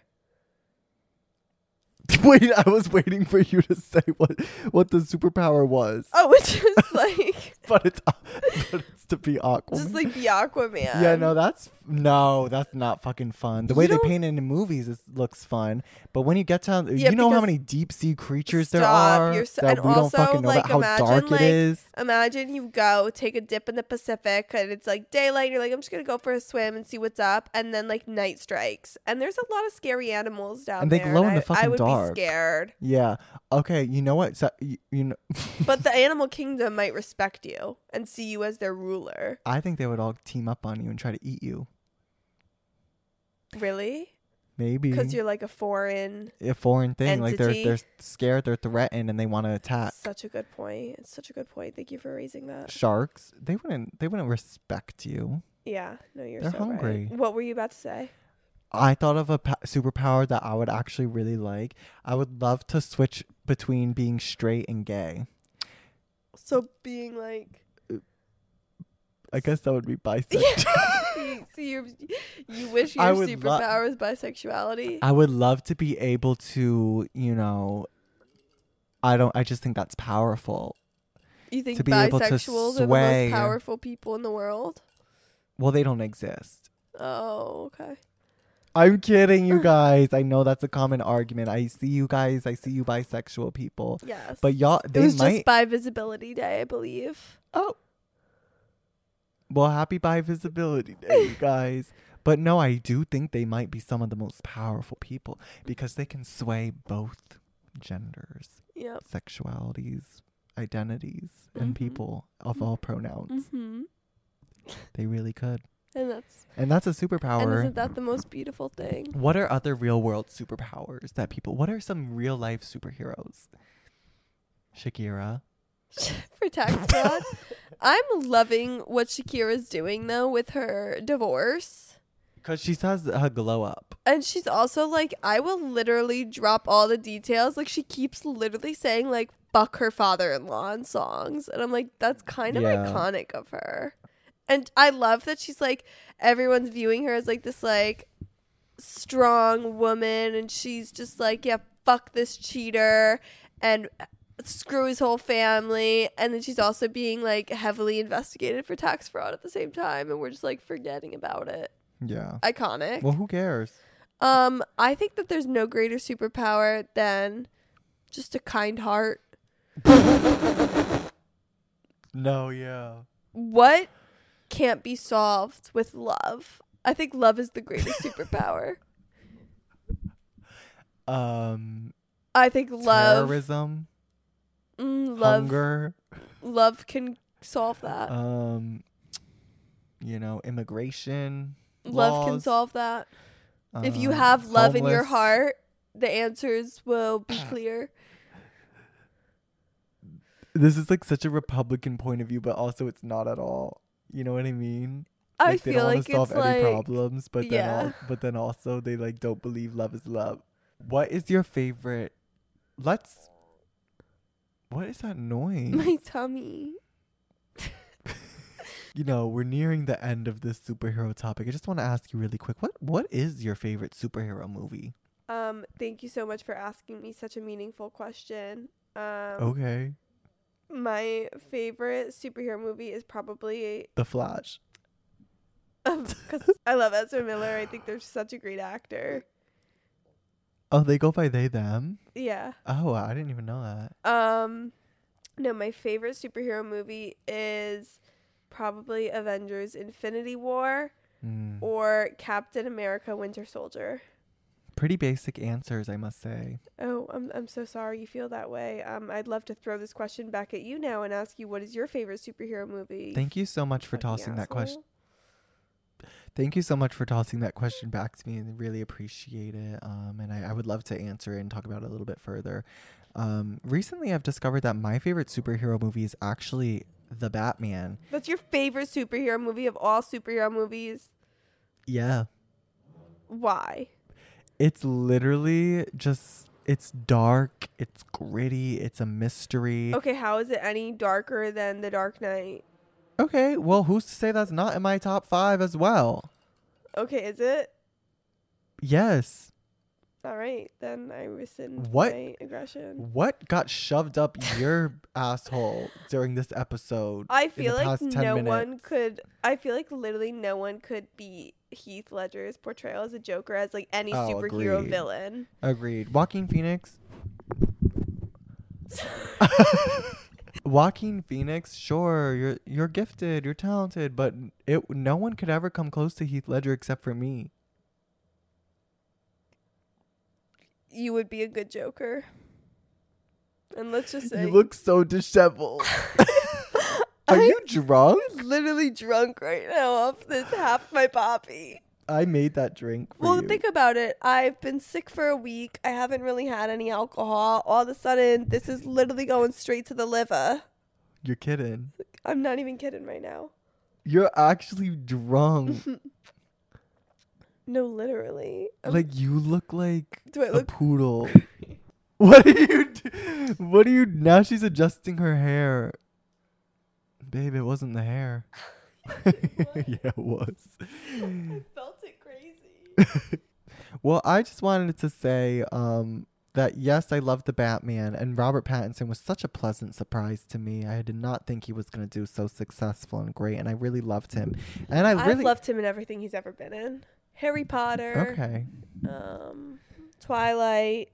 Speaker 4: Wait, I was waiting for you to say what what the superpower was,
Speaker 3: Oh, it's just like
Speaker 4: but it's but it's to be Aquaman.
Speaker 3: Just like be Aquaman.
Speaker 4: Yeah, no, that's no, that's not fucking fun. The
Speaker 3: You
Speaker 4: way they
Speaker 3: don't-
Speaker 4: paint it in the movies is, looks fun, but when you get to,
Speaker 3: Yeah,
Speaker 4: you know how
Speaker 3: because-
Speaker 4: many deep sea creatures there
Speaker 3: Stop,
Speaker 4: are
Speaker 3: you're so-
Speaker 4: that
Speaker 3: and
Speaker 4: we
Speaker 3: also,
Speaker 4: don't fucking know
Speaker 3: like,
Speaker 4: about how
Speaker 3: imagine,
Speaker 4: dark
Speaker 3: like,
Speaker 4: it is.
Speaker 3: Imagine you go take a dip in the Pacific and it's like daylight. And you're like, I'm just gonna go for a swim and see what's up, and then like night strikes, and there's a lot of scary animals down
Speaker 4: And they
Speaker 3: there.
Speaker 4: glow in the
Speaker 3: I, I
Speaker 4: fucking
Speaker 3: would
Speaker 4: dark.
Speaker 3: be scared,
Speaker 4: Yeah. Okay. You know what? So, you, you know,
Speaker 3: but the animal kingdom might respect you and see you as their ruler.
Speaker 4: I think they would all team up on you and try to eat you.
Speaker 3: Really?
Speaker 4: Maybe
Speaker 3: Because you're like a foreign.
Speaker 4: a foreign thing. Like they're
Speaker 3: entity.
Speaker 4: they're scared, they're threatened, and they want to attack.
Speaker 3: Such a good point. It's such a good point. Thank you for raising that.
Speaker 4: Sharks, they wouldn't they wouldn't respect you.
Speaker 3: Yeah. No, you're
Speaker 4: They're
Speaker 3: so
Speaker 4: hungry.
Speaker 3: right. What were you about to say?
Speaker 4: I thought of a pa- superpower that I would actually really like. I would love to switch between being straight and gay.
Speaker 3: So being like.
Speaker 4: I guess that would be bisexual.
Speaker 3: Yeah. so you you wish
Speaker 4: I
Speaker 3: your
Speaker 4: would lo-
Speaker 3: superpower is bisexuality?
Speaker 4: I would love to be able to, you know, I don't I just think that's powerful.
Speaker 3: You think
Speaker 4: to be able to
Speaker 3: bisexuals are the
Speaker 4: sway-
Speaker 3: most powerful people in the world?
Speaker 4: Well, they don't exist.
Speaker 3: Oh, okay.
Speaker 4: I'm kidding, you guys. I know that's a common argument. I see you guys. I see you bisexual people.
Speaker 3: Yes.
Speaker 4: But y'all,
Speaker 3: it
Speaker 4: they
Speaker 3: was
Speaker 4: might.
Speaker 3: just by Visibility Day, I believe.
Speaker 4: Oh. Well, happy bi visibility day, you guys. But no, I do think they might be some of the most powerful people because they can sway both genders,
Speaker 3: Yep.
Speaker 4: sexualities, identities, and
Speaker 3: Mhm.
Speaker 4: people of all pronouns.
Speaker 3: Mm-hmm.
Speaker 4: They really could.
Speaker 3: And that's
Speaker 4: And that's a
Speaker 3: and
Speaker 4: superpower.
Speaker 3: isn't that the most beautiful thing?
Speaker 4: What are other real world superpowers that people, what are some real life superheroes? Shakira.
Speaker 3: For tax fraud. I'm loving what Shakira's doing though with her divorce.
Speaker 4: Because she says her glow up.
Speaker 3: And she's also like, I will literally drop all the details. Like, she keeps literally saying, like, fuck her father in law in songs. And I'm like, that's kind of
Speaker 4: Yeah.
Speaker 3: iconic of her. And I love that she's like, everyone's viewing her as like this, like, strong woman. And she's just like, yeah, fuck this cheater. And screw his whole family. And then she's also being, like, heavily investigated for tax fraud at the same time. And we're just, like, forgetting about it.
Speaker 4: Yeah.
Speaker 3: Iconic.
Speaker 4: Well, who cares?
Speaker 3: Um, I think that there's no greater superpower than just a kind heart.
Speaker 4: No, yeah.
Speaker 3: What can't be solved with love? I think love is the greatest superpower.
Speaker 4: Um,
Speaker 3: I think love,
Speaker 4: terrorism,
Speaker 3: mm, love,
Speaker 4: hunger,
Speaker 3: love can solve that.
Speaker 4: um, you know, immigration.
Speaker 3: love can
Speaker 4: laws,
Speaker 3: solve that. If you
Speaker 4: um,
Speaker 3: have love in your
Speaker 4: homeless.
Speaker 3: heart, the answers will be clear.
Speaker 4: This is like such a Republican point of view, but also it's not at all. You know what I mean?
Speaker 3: I
Speaker 4: Like, they
Speaker 3: feel
Speaker 4: don't wanna
Speaker 3: like
Speaker 4: solve
Speaker 3: it's
Speaker 4: any
Speaker 3: like
Speaker 4: problems, but then
Speaker 3: yeah.
Speaker 4: al- but then also they like don't believe love is love. What is your favorite? Let's. What is that noise?
Speaker 3: my tummy.
Speaker 4: You know, we're nearing the end of this superhero topic. I just want to ask you really quick. What what is your favorite superhero movie?
Speaker 3: Um, thank you so much for asking me such a meaningful question. Um,
Speaker 4: Okay.
Speaker 3: My favorite superhero movie is probably
Speaker 4: The Flash.
Speaker 3: because I love Ezra Miller. I think they're such a great actor.
Speaker 4: Oh, they go by they them?
Speaker 3: Yeah.
Speaker 4: Oh, I didn't even know that.
Speaker 3: Um, no, my favorite superhero movie is probably Avengers: Infinity War
Speaker 4: Mm.
Speaker 3: or Captain America: Winter Soldier.
Speaker 4: Pretty basic answers, I must say.
Speaker 3: Oh, I'm I'm so sorry you feel that way. Um, I'd love to throw this question back at you now and ask you, what is your favorite superhero movie?
Speaker 4: Thank you so much for
Speaker 3: Fucking
Speaker 4: tossing that
Speaker 3: asshole.
Speaker 4: question. Thank you so much for tossing that question back to me, and really appreciate it. Um, and I, I would love to answer it and talk about it a little bit further. Um, recently, I've discovered that my favorite superhero movie is actually The Batman.
Speaker 3: That's your favorite superhero movie of all superhero movies?
Speaker 4: Yeah,
Speaker 3: Why?
Speaker 4: it's literally just it's dark, it's gritty, it's a mystery.
Speaker 3: Okay, how is it any darker than The Dark Knight?
Speaker 4: Okay, well, who's to say that's not in my top five as well?
Speaker 3: Okay, is it?
Speaker 4: Yes.
Speaker 3: All right, then I rescind
Speaker 4: What?
Speaker 3: my aggression.
Speaker 4: What got shoved up your asshole during this episode?
Speaker 3: I
Speaker 4: in
Speaker 3: feel
Speaker 4: the
Speaker 3: like
Speaker 4: past ten
Speaker 3: no
Speaker 4: minutes?
Speaker 3: one could. I feel like literally no one could beat Heath Ledger's portrayal as a Joker as like any
Speaker 4: Oh,
Speaker 3: superhero
Speaker 4: agreed.
Speaker 3: villain.
Speaker 4: Agreed. Joaquin Phoenix. Joaquin Phoenix, sure, you're you're gifted, you're talented, but it no one could ever come close to Heath Ledger except for me.
Speaker 3: You would be a good Joker. And let's just say
Speaker 4: You look so disheveled. Are you drunk?
Speaker 3: I'm literally drunk right now off this half my poppy.
Speaker 4: I made that drink for
Speaker 3: Well,
Speaker 4: you.
Speaker 3: think about it. I've been sick for a week. I haven't really had any alcohol. All of a sudden, this is literally going straight to the liver.
Speaker 4: You're kidding.
Speaker 3: I'm not even kidding right now.
Speaker 4: You're actually drunk.
Speaker 3: No, literally. I'm-
Speaker 4: Like you look like
Speaker 3: Do I
Speaker 4: a
Speaker 3: look-
Speaker 4: poodle. What are you? Do- what are you? Now she's adjusting her hair. Babe, it wasn't the hair. Yeah, it was.
Speaker 3: I felt it crazy.
Speaker 4: Well, I just wanted to say um, that yes, I love the Batman, and Robert Pattinson was such a pleasant surprise to me. I did not think he was going to do so successful and great, and I really loved him. And I
Speaker 3: I've
Speaker 4: really
Speaker 3: loved him in everything he's ever been in. Harry Potter.
Speaker 4: okay,
Speaker 3: Um, Twilight.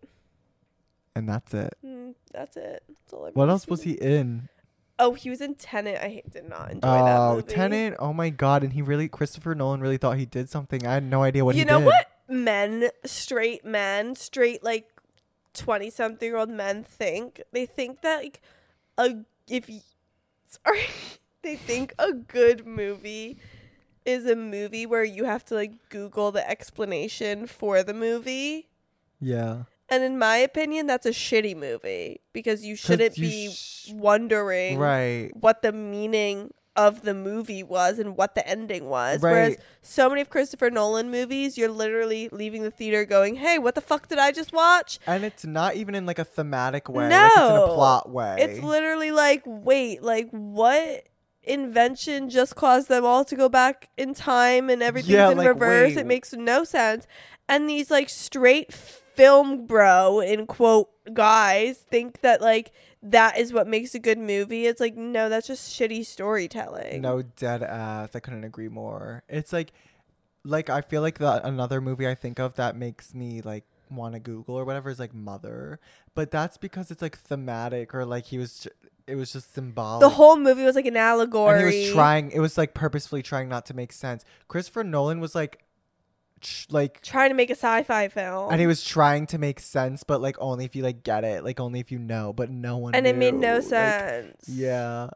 Speaker 4: and that's it.
Speaker 3: Mm, that's it. That's all I've
Speaker 4: What
Speaker 3: really
Speaker 4: else was
Speaker 3: seen.
Speaker 4: he in?
Speaker 3: Oh, he was in Tenet. I hate- did not enjoy that
Speaker 4: Oh,
Speaker 3: movie.
Speaker 4: Tenet! Oh my God! And he really, Christopher Nolan really thought he did something. I had no idea what
Speaker 3: you
Speaker 4: he
Speaker 3: know
Speaker 4: did.
Speaker 3: what men, straight men, straight like twenty something year old men think? They think that like a if y- sorry, they think a good movie is a movie where you have to like Google the explanation for the movie.
Speaker 4: Yeah.
Speaker 3: And in my opinion, that's a shitty movie because you shouldn't
Speaker 4: you
Speaker 3: be
Speaker 4: sh-
Speaker 3: wondering
Speaker 4: Right.
Speaker 3: what the meaning of the movie was and what the ending was. Whereas
Speaker 4: Right.
Speaker 3: so many of Christopher Nolan movies, you're literally leaving the theater going, hey, what the fuck did I just watch?
Speaker 4: And it's not even in like a thematic way. Like it's in a
Speaker 3: No.
Speaker 4: plot way.
Speaker 3: It's literally like, wait, like what invention just caused them all to go back in time and everything's
Speaker 4: Yeah,
Speaker 3: in
Speaker 4: like,
Speaker 3: reverse?
Speaker 4: wait.
Speaker 3: It makes no sense. And these like straight film bro in quote guys think that like that is what makes a good movie. It's like, no, that's just shitty storytelling.
Speaker 4: No, dead ass. I couldn't agree more. It's like, like I feel like the another movie I think of that makes me like want to Google or whatever is like Mother, but that's because it's like thematic or like he was. Ju- it was just symbolic.
Speaker 3: The whole movie was like an allegory.
Speaker 4: And he was trying. It was like purposefully trying not to make sense. Christopher Nolan was like, ch- like.
Speaker 3: trying to make a sci-fi film.
Speaker 4: And he was trying to make sense, but like only if you like get it, like only if you know, but no one.
Speaker 3: and it made
Speaker 4: knew.
Speaker 3: no
Speaker 4: Like,
Speaker 3: sense.
Speaker 4: yeah.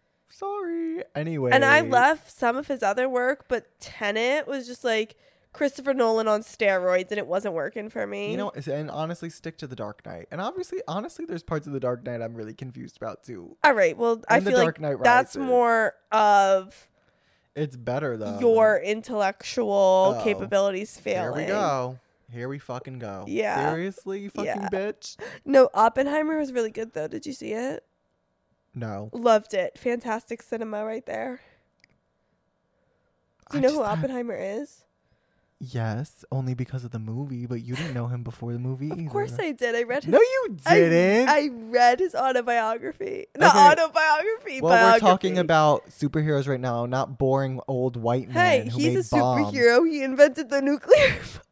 Speaker 4: Sorry. Anyway.
Speaker 3: And I left some of his other work, but Tenet was just like Christopher Nolan on steroids, and it wasn't working for me.
Speaker 4: You know, and honestly, stick to the Dark Knight. And obviously, honestly, there's parts of the Dark Knight I'm really confused about too.
Speaker 3: All right, well, I
Speaker 4: And The
Speaker 3: feel
Speaker 4: Dark
Speaker 3: like
Speaker 4: Knight
Speaker 3: that's
Speaker 4: Rises.
Speaker 3: more of
Speaker 4: It's better though.
Speaker 3: your intellectual
Speaker 4: Oh.
Speaker 3: capabilities
Speaker 4: Here
Speaker 3: failing.
Speaker 4: we go. Here we fucking go.
Speaker 3: Yeah.
Speaker 4: Seriously, you fucking
Speaker 3: Yeah.
Speaker 4: bitch.
Speaker 3: No, Oppenheimer was really good though. Did you see it?
Speaker 4: No.
Speaker 3: Loved it. Fantastic cinema right there. Do you
Speaker 4: I
Speaker 3: know
Speaker 4: just
Speaker 3: who
Speaker 4: had-
Speaker 3: Oppenheimer is?
Speaker 4: Yes, only because of the movie, but you didn't know him before the movie either.
Speaker 3: Of course I did. I read his
Speaker 4: No, you
Speaker 3: I-
Speaker 4: didn't.
Speaker 3: I, read his autobiography. Not
Speaker 4: Okay.
Speaker 3: autobiography.
Speaker 4: well, we're
Speaker 3: biography.
Speaker 4: talking about superheroes right now, not boring old white
Speaker 3: Hey,
Speaker 4: men who
Speaker 3: he's
Speaker 4: made
Speaker 3: a
Speaker 4: bombs.
Speaker 3: superhero. He invented the nuclear.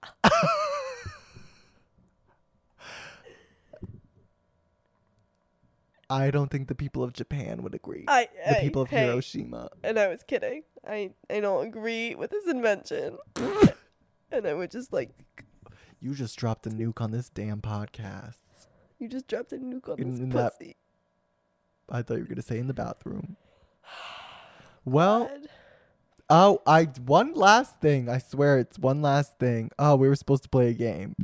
Speaker 4: I don't think the people of Japan would agree.
Speaker 3: I,
Speaker 4: the
Speaker 3: I-
Speaker 4: people of
Speaker 3: hey,
Speaker 4: Hiroshima.
Speaker 3: And I was kidding. I I don't agree with his invention. And I would just like,
Speaker 4: You just dropped a nuke on this damn podcast.
Speaker 3: you just dropped a nuke on
Speaker 4: In-
Speaker 3: this
Speaker 4: in that-
Speaker 3: pussy.
Speaker 4: I thought you were gonna say in the bathroom. Well,
Speaker 3: God.
Speaker 4: oh, I one last thing. I swear it's one last thing. Oh, we were supposed to play a game.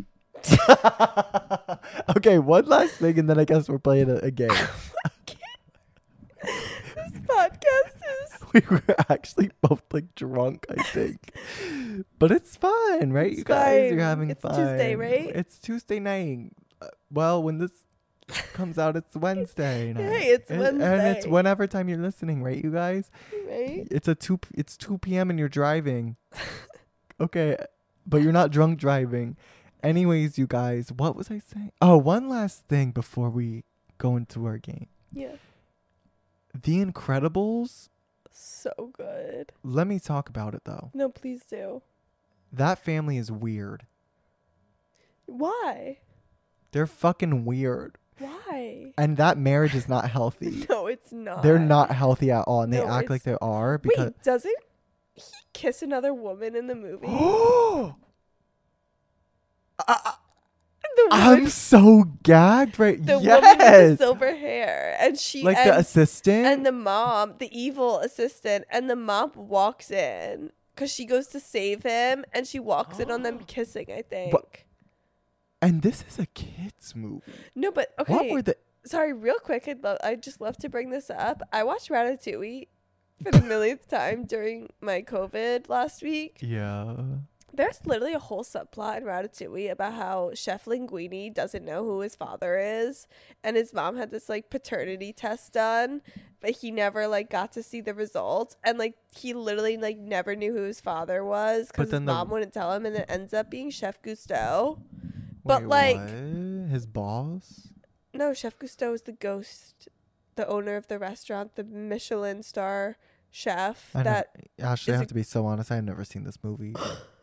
Speaker 4: Okay, one last thing, and then I guess we're playing a, a game.
Speaker 3: This podcast is.
Speaker 4: We were actually both like drunk, I think, but it's fine, right?
Speaker 3: It's
Speaker 4: you guys, you're
Speaker 3: fine.
Speaker 4: having
Speaker 3: It's
Speaker 4: fun.
Speaker 3: Tuesday, right?
Speaker 4: It's Tuesday night. Uh, well, when this comes out, it's Wednesday night.
Speaker 3: Hey, it's
Speaker 4: and, and it's
Speaker 3: Wednesday.
Speaker 4: whenever time you're listening, right, you guys?
Speaker 3: Right?
Speaker 4: It's a two. It's two p.m. and you're driving. Okay, but you're not drunk driving, Anyways, you guys, what was I saying? Oh, one last thing before we go into our game.
Speaker 3: Yeah.
Speaker 4: The Incredibles.
Speaker 3: So good.
Speaker 4: Let me talk about it though.
Speaker 3: No, please do.
Speaker 4: That family is weird.
Speaker 3: Why?
Speaker 4: They're fucking weird.
Speaker 3: Why?
Speaker 4: And that marriage is not healthy.
Speaker 3: No, it's not.
Speaker 4: They're not healthy at all, and they
Speaker 3: No,
Speaker 4: act like
Speaker 3: it's-
Speaker 4: they are because.
Speaker 3: Wait, doesn't he kiss another woman in the movie? the
Speaker 4: I'm
Speaker 3: woman,
Speaker 4: so gagged right.
Speaker 3: the
Speaker 4: yes.
Speaker 3: woman with the silver hair, and she
Speaker 4: like
Speaker 3: and,
Speaker 4: the assistant.
Speaker 3: and the mom, the evil assistant, and the mom walks in because she goes to save him, and she walks in on them kissing. I think.
Speaker 4: And this is a kids movie.
Speaker 3: No, but okay.
Speaker 4: What were the?
Speaker 3: Sorry, real quick. I'd love. I'd just love to bring this up. I watched Ratatouille for the millionth time during my COVID last week.
Speaker 4: Yeah.
Speaker 3: There's literally a whole subplot in Ratatouille about how Chef Linguini doesn't know who his father is, and his mom had this like paternity test done, but he never like got to see the results, and like he literally like never knew who his father was
Speaker 4: But
Speaker 3: because his
Speaker 4: then the-
Speaker 3: mom wouldn't tell him, and it ends up being Chef Gusteau. But
Speaker 4: Wait,
Speaker 3: like,
Speaker 4: what? His boss.
Speaker 3: no, Chef Gusteau is the ghost, the owner of the restaurant, the Michelin star chef
Speaker 4: I
Speaker 3: that.
Speaker 4: don't, actually, I
Speaker 3: is
Speaker 4: have
Speaker 3: a-
Speaker 4: to be so honest. I've never seen this movie.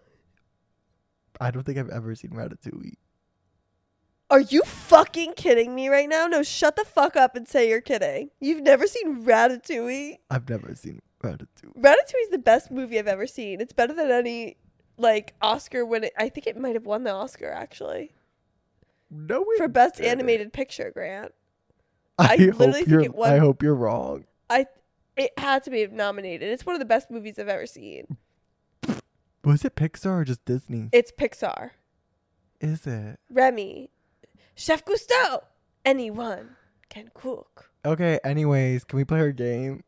Speaker 4: I don't think I've ever seen Ratatouille.
Speaker 3: Are you fucking kidding me right now? No, shut the fuck up and say you're kidding. You've never seen Ratatouille?
Speaker 4: I've never seen Ratatouille.
Speaker 3: Ratatouille is the best movie I've ever seen. It's better than any like Oscar winning. I think it might have won the Oscar actually
Speaker 4: No, it
Speaker 3: for best
Speaker 4: didn't.
Speaker 3: animated picture. Grant,
Speaker 4: I,
Speaker 3: I
Speaker 4: hope
Speaker 3: literally think
Speaker 4: you're.
Speaker 3: it won-
Speaker 4: I hope you're wrong.
Speaker 3: I it had to be nominated. It's one of the best movies I've ever seen.
Speaker 4: Was it Pixar or just Disney?
Speaker 3: It's Pixar.
Speaker 4: Is it?
Speaker 3: Remy, Chef Gusteau. Anyone can cook.
Speaker 4: Okay. Anyways, can we play our game?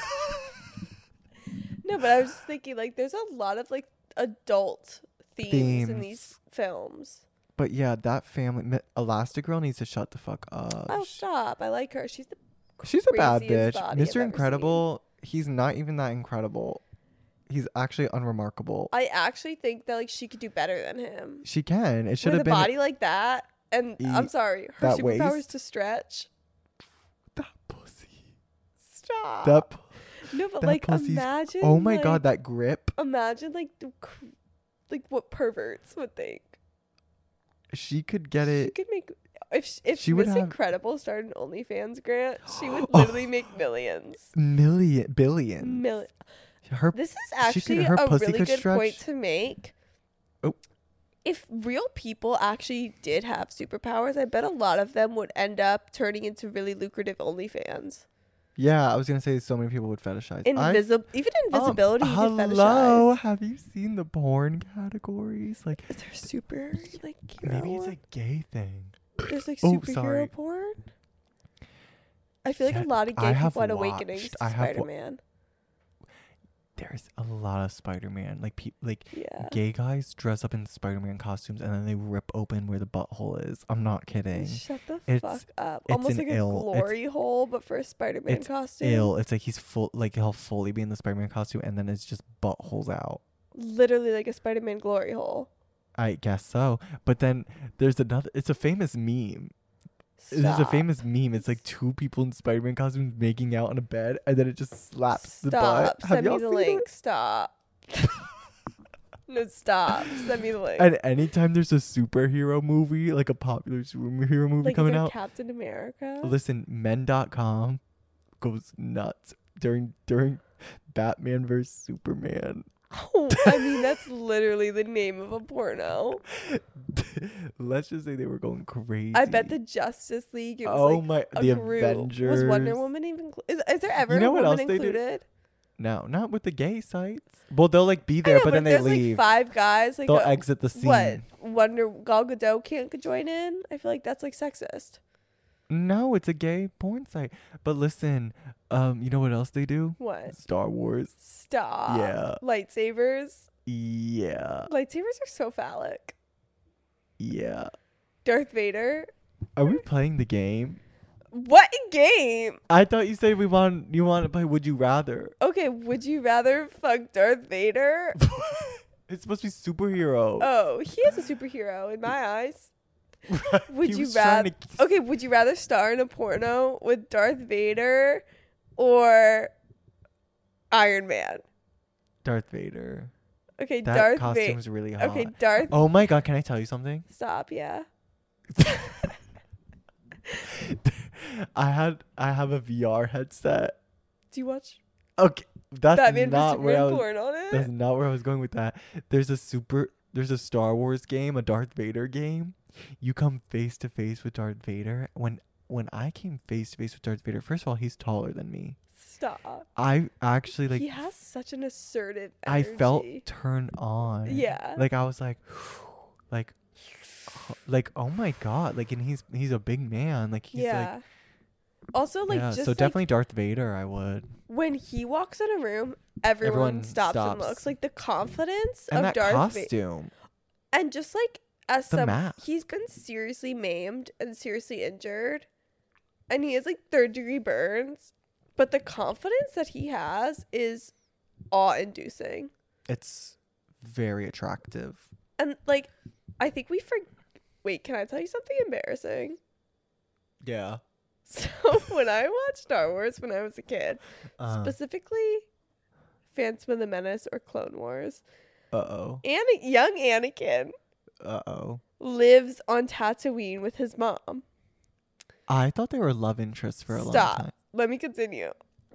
Speaker 3: No, but I was just thinking, like, there's a lot of like adult themes, in these films.
Speaker 4: But yeah, that family, Mi- Elastigirl needs to shut the fuck up.
Speaker 3: Oh,
Speaker 4: Sh-
Speaker 3: stop! I like her. She's the
Speaker 4: She's a bad
Speaker 3: craziest
Speaker 4: bitch.
Speaker 3: body I've
Speaker 4: Mister
Speaker 3: ever
Speaker 4: Incredible, he's not even that incredible. He's actually unremarkable.
Speaker 3: I actually think that like she could do better than him.
Speaker 4: She can. It should
Speaker 3: With
Speaker 4: have
Speaker 3: a
Speaker 4: been
Speaker 3: body like that, and
Speaker 4: E-
Speaker 3: I'm sorry, her
Speaker 4: that
Speaker 3: superpower is
Speaker 4: waist.
Speaker 3: to stretch.
Speaker 4: that pussy.
Speaker 3: Stop.
Speaker 4: That pu-
Speaker 3: no, but
Speaker 4: that
Speaker 3: like
Speaker 4: pussy's-
Speaker 3: imagine.
Speaker 4: Oh my
Speaker 3: like,
Speaker 4: god, that grip.
Speaker 3: Imagine like the, cr- like what perverts would think.
Speaker 4: She could get
Speaker 3: She
Speaker 4: it.
Speaker 3: could make if sh- if
Speaker 4: She would
Speaker 3: Miss
Speaker 4: have-
Speaker 3: Incredible started an OnlyFans, Grant, she would literally make millions.
Speaker 4: Million, billion.
Speaker 3: Million.
Speaker 4: Her
Speaker 3: This is
Speaker 4: she could-
Speaker 3: actually
Speaker 4: her
Speaker 3: a
Speaker 4: pussy
Speaker 3: really
Speaker 4: could
Speaker 3: good point
Speaker 4: stretch.
Speaker 3: to make.
Speaker 4: Oh.
Speaker 3: If real people actually did have superpowers, I bet a lot of them would end up turning into really lucrative OnlyFans.
Speaker 4: Yeah, I was gonna say so many people would fetishize. I-
Speaker 3: Invisible, even
Speaker 4: Um,
Speaker 3: invisibility, you could
Speaker 4: hello,
Speaker 3: fetishize.
Speaker 4: have you seen the porn categories? Like
Speaker 3: Is there super like
Speaker 4: maybe
Speaker 3: hero?
Speaker 4: it's a gay thing.
Speaker 3: There's like
Speaker 4: Oh,
Speaker 3: superhero
Speaker 4: sorry.
Speaker 3: porn. I feel like
Speaker 4: Yeah,
Speaker 3: a lot of
Speaker 4: I
Speaker 3: gay
Speaker 4: have
Speaker 3: people had awakenings
Speaker 4: watched-
Speaker 3: to
Speaker 4: I have wa-
Speaker 3: Spider-Man.
Speaker 4: There's a lot of Spider-Man. Like pe- like
Speaker 3: Yeah.
Speaker 4: gay guys dress up in Spider-Man costumes and then they rip open where the butthole is. I'm not kidding.
Speaker 3: Shut the
Speaker 4: It's-
Speaker 3: fuck up.
Speaker 4: it's
Speaker 3: Almost
Speaker 4: an
Speaker 3: like a
Speaker 4: ill- it's-
Speaker 3: glory hole, but for a Spider-Man
Speaker 4: it's
Speaker 3: costume.
Speaker 4: Ill. It's like he's full. Like he'll fully be in the Spider-Man costume and then it's just buttholes out.
Speaker 3: Literally like a Spider-Man glory hole.
Speaker 4: I guess so. But then there's another. It's a famous meme. There's a
Speaker 3: Stop.
Speaker 4: famous meme. It's like two people in Spider-Man costumes making out on a bed, and then it just slaps the butt.
Speaker 3: Stop.
Speaker 4: Have
Speaker 3: Send me
Speaker 4: y'all
Speaker 3: the
Speaker 4: seen
Speaker 3: link.
Speaker 4: it?
Speaker 3: Stop. No, stop. Send me the link.
Speaker 4: And anytime there's a superhero movie, like a popular superhero movie
Speaker 3: like, is
Speaker 4: coming
Speaker 3: there
Speaker 4: out,
Speaker 3: Captain America?
Speaker 4: listen, men dot com goes nuts during during Batman versus Superman.
Speaker 3: Oh, I mean, that's literally the name of a porno.
Speaker 4: Let's just say they were going crazy.
Speaker 3: I bet the Justice League. It was
Speaker 4: oh
Speaker 3: like
Speaker 4: my,
Speaker 3: a
Speaker 4: the
Speaker 3: group.
Speaker 4: Avengers.
Speaker 3: Was Wonder Woman even? Cl- is, is there ever
Speaker 4: You know
Speaker 3: a
Speaker 4: what
Speaker 3: woman
Speaker 4: else they do?
Speaker 3: included?
Speaker 4: No, not with the gay sites. Well, they'll like be
Speaker 3: I
Speaker 4: there,
Speaker 3: know,
Speaker 4: but then they
Speaker 3: there's
Speaker 4: leave.
Speaker 3: like five guys. Like
Speaker 4: they'll
Speaker 3: a-
Speaker 4: exit the scene.
Speaker 3: What? Wonder Gal Gadot can't join in? I feel like that's like sexist.
Speaker 4: No, it's a gay porn site. But listen, um, you know what else they do?
Speaker 3: What?
Speaker 4: Star Wars.
Speaker 3: Stop.
Speaker 4: Yeah.
Speaker 3: Lightsabers.
Speaker 4: Yeah.
Speaker 3: Lightsabers are so phallic.
Speaker 4: Yeah.
Speaker 3: Darth Vader.
Speaker 4: Are we playing the game?
Speaker 3: What game?
Speaker 4: I thought you said we want you want to play Would You Rather.
Speaker 3: Okay, would you rather fuck Darth Vader
Speaker 4: It's supposed to be superhero.
Speaker 3: Oh, he is a superhero in my eyes. Would
Speaker 4: He
Speaker 3: you
Speaker 4: was trying
Speaker 3: rather?
Speaker 4: to-
Speaker 3: Okay, would you rather star in a porno with Darth Vader or Iron Man?
Speaker 4: Darth Vader.
Speaker 3: Okay,
Speaker 4: That
Speaker 3: Darth
Speaker 4: costume
Speaker 3: Vader.
Speaker 4: was really hot.
Speaker 3: Okay, Darth.
Speaker 4: Oh my god, can I tell you something?
Speaker 3: Stop. Yeah.
Speaker 4: I had I have a V R headset.
Speaker 3: Do you watch
Speaker 4: Okay, that's
Speaker 3: Batman v
Speaker 4: not where I
Speaker 3: Superman
Speaker 4: was.
Speaker 3: porn on it?
Speaker 4: That's not where I was going with that. There's a super. There's a Star Wars game, a Darth Vader game. You come face to face with Darth Vader. When when I came face to face with Darth Vader, first of all, he's taller than me.
Speaker 3: Stop.
Speaker 4: I actually like.
Speaker 3: he has such an assertive
Speaker 4: I
Speaker 3: energy.
Speaker 4: felt turned on.
Speaker 3: Yeah.
Speaker 4: Like I was like, like, like oh my god! Like and he's he's a big man. Like he's
Speaker 3: yeah.
Speaker 4: like.
Speaker 3: Also, like,
Speaker 4: yeah,
Speaker 3: just
Speaker 4: so
Speaker 3: like,
Speaker 4: definitely Darth Vader. I would.
Speaker 3: when he walks in a room, everyone,
Speaker 4: Everyone
Speaker 3: stops, and
Speaker 4: stops.
Speaker 3: looks. Like the confidence
Speaker 4: And
Speaker 3: of
Speaker 4: that
Speaker 3: Darth Vader,
Speaker 4: costume.
Speaker 3: and just like as
Speaker 4: The
Speaker 3: some,
Speaker 4: mask.
Speaker 3: he's been seriously maimed and seriously injured, and he has like third degree burns. But the confidence that he has is awe-inducing,
Speaker 4: It's very attractive.
Speaker 3: and like, I think we for. Wait, can I tell you something embarrassing?
Speaker 4: Yeah.
Speaker 3: So when I watched Star Wars when I was a kid,
Speaker 4: Uh
Speaker 3: specifically Phantom of the Menace or Clone Wars,
Speaker 4: oh.
Speaker 3: Ana- young Anakin
Speaker 4: Uh oh.
Speaker 3: lives on Tatooine with his mom.
Speaker 4: I thought they were love interests for a long
Speaker 3: Stop.
Speaker 4: time.
Speaker 3: Let me continue.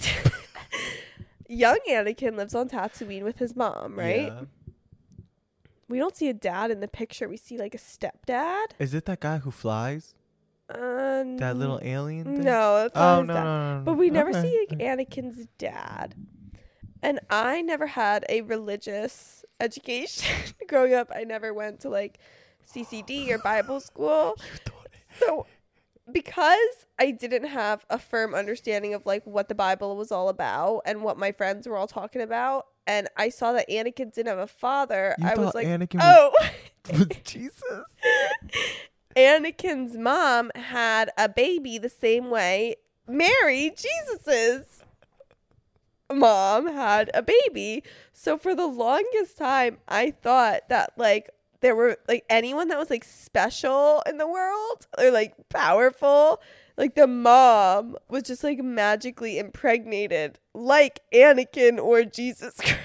Speaker 3: Young Anakin lives on Tatooine with his mom, right?
Speaker 4: Yeah.
Speaker 3: We don't see a dad in the picture. We see like a stepdad.
Speaker 4: Is it that guy who flies?
Speaker 3: Uh,
Speaker 4: That little alien thing?
Speaker 3: No, that's not
Speaker 4: Oh
Speaker 3: his
Speaker 4: no,
Speaker 3: dad.
Speaker 4: no, no.
Speaker 3: But we never
Speaker 4: Okay.
Speaker 3: see like Anakin's dad. And I never had a religious education growing up. I never went to like C C D or Bible school. So because I didn't have a firm understanding of like what the Bible was all about and what my friends were all talking about, and I saw that Anakin didn't have a father,
Speaker 4: You
Speaker 3: I was
Speaker 4: thought
Speaker 3: like,
Speaker 4: Anakin
Speaker 3: oh.
Speaker 4: was Jesus?
Speaker 3: Anakin's mom had a baby the same way Mary, Jesus's mom, had a baby. So for the longest time, I thought that like there were like anyone that was like special in the world or like powerful, like the mom was just like magically impregnated like Anakin or Jesus Christ.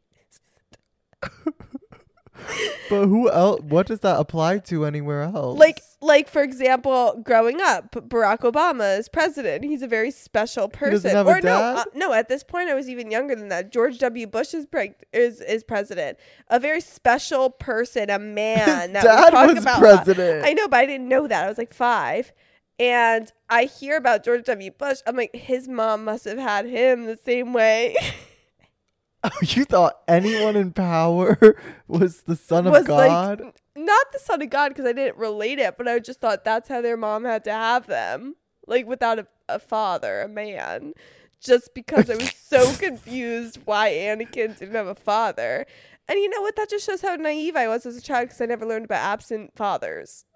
Speaker 4: But who else? What does that apply to anywhere else?
Speaker 3: Like, like for example, growing up, Barack Obama is president. He's a very special person.
Speaker 4: doesn't have a
Speaker 3: or no,
Speaker 4: dad?
Speaker 3: uh, no. At this point, I was even younger than that. George W. Bush is preg- is is president. A very special person, a man
Speaker 4: His
Speaker 3: that
Speaker 4: dad
Speaker 3: we talk
Speaker 4: was
Speaker 3: about. a lot.
Speaker 4: president.
Speaker 3: I know, but I didn't know that. I was like five, and I hear about George W. Bush. I'm like, his mom must have had him the same way.
Speaker 4: You thought anyone in power was the son of
Speaker 3: was
Speaker 4: God?
Speaker 3: like not the son of God because I didn't relate it, but I just thought that's how their mom had to have them, like without a, a father, a man. Just because I was so confused why Anakin didn't have a father, and you know what? That just shows how naive I was as a child because I never learned about absent fathers.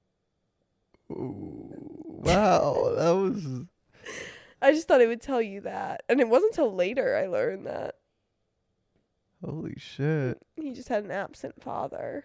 Speaker 4: Ooh, wow, that was.
Speaker 3: I just thought I would tell you that, and it wasn't until later I learned that
Speaker 4: Holy shit.
Speaker 3: he just had an absent father.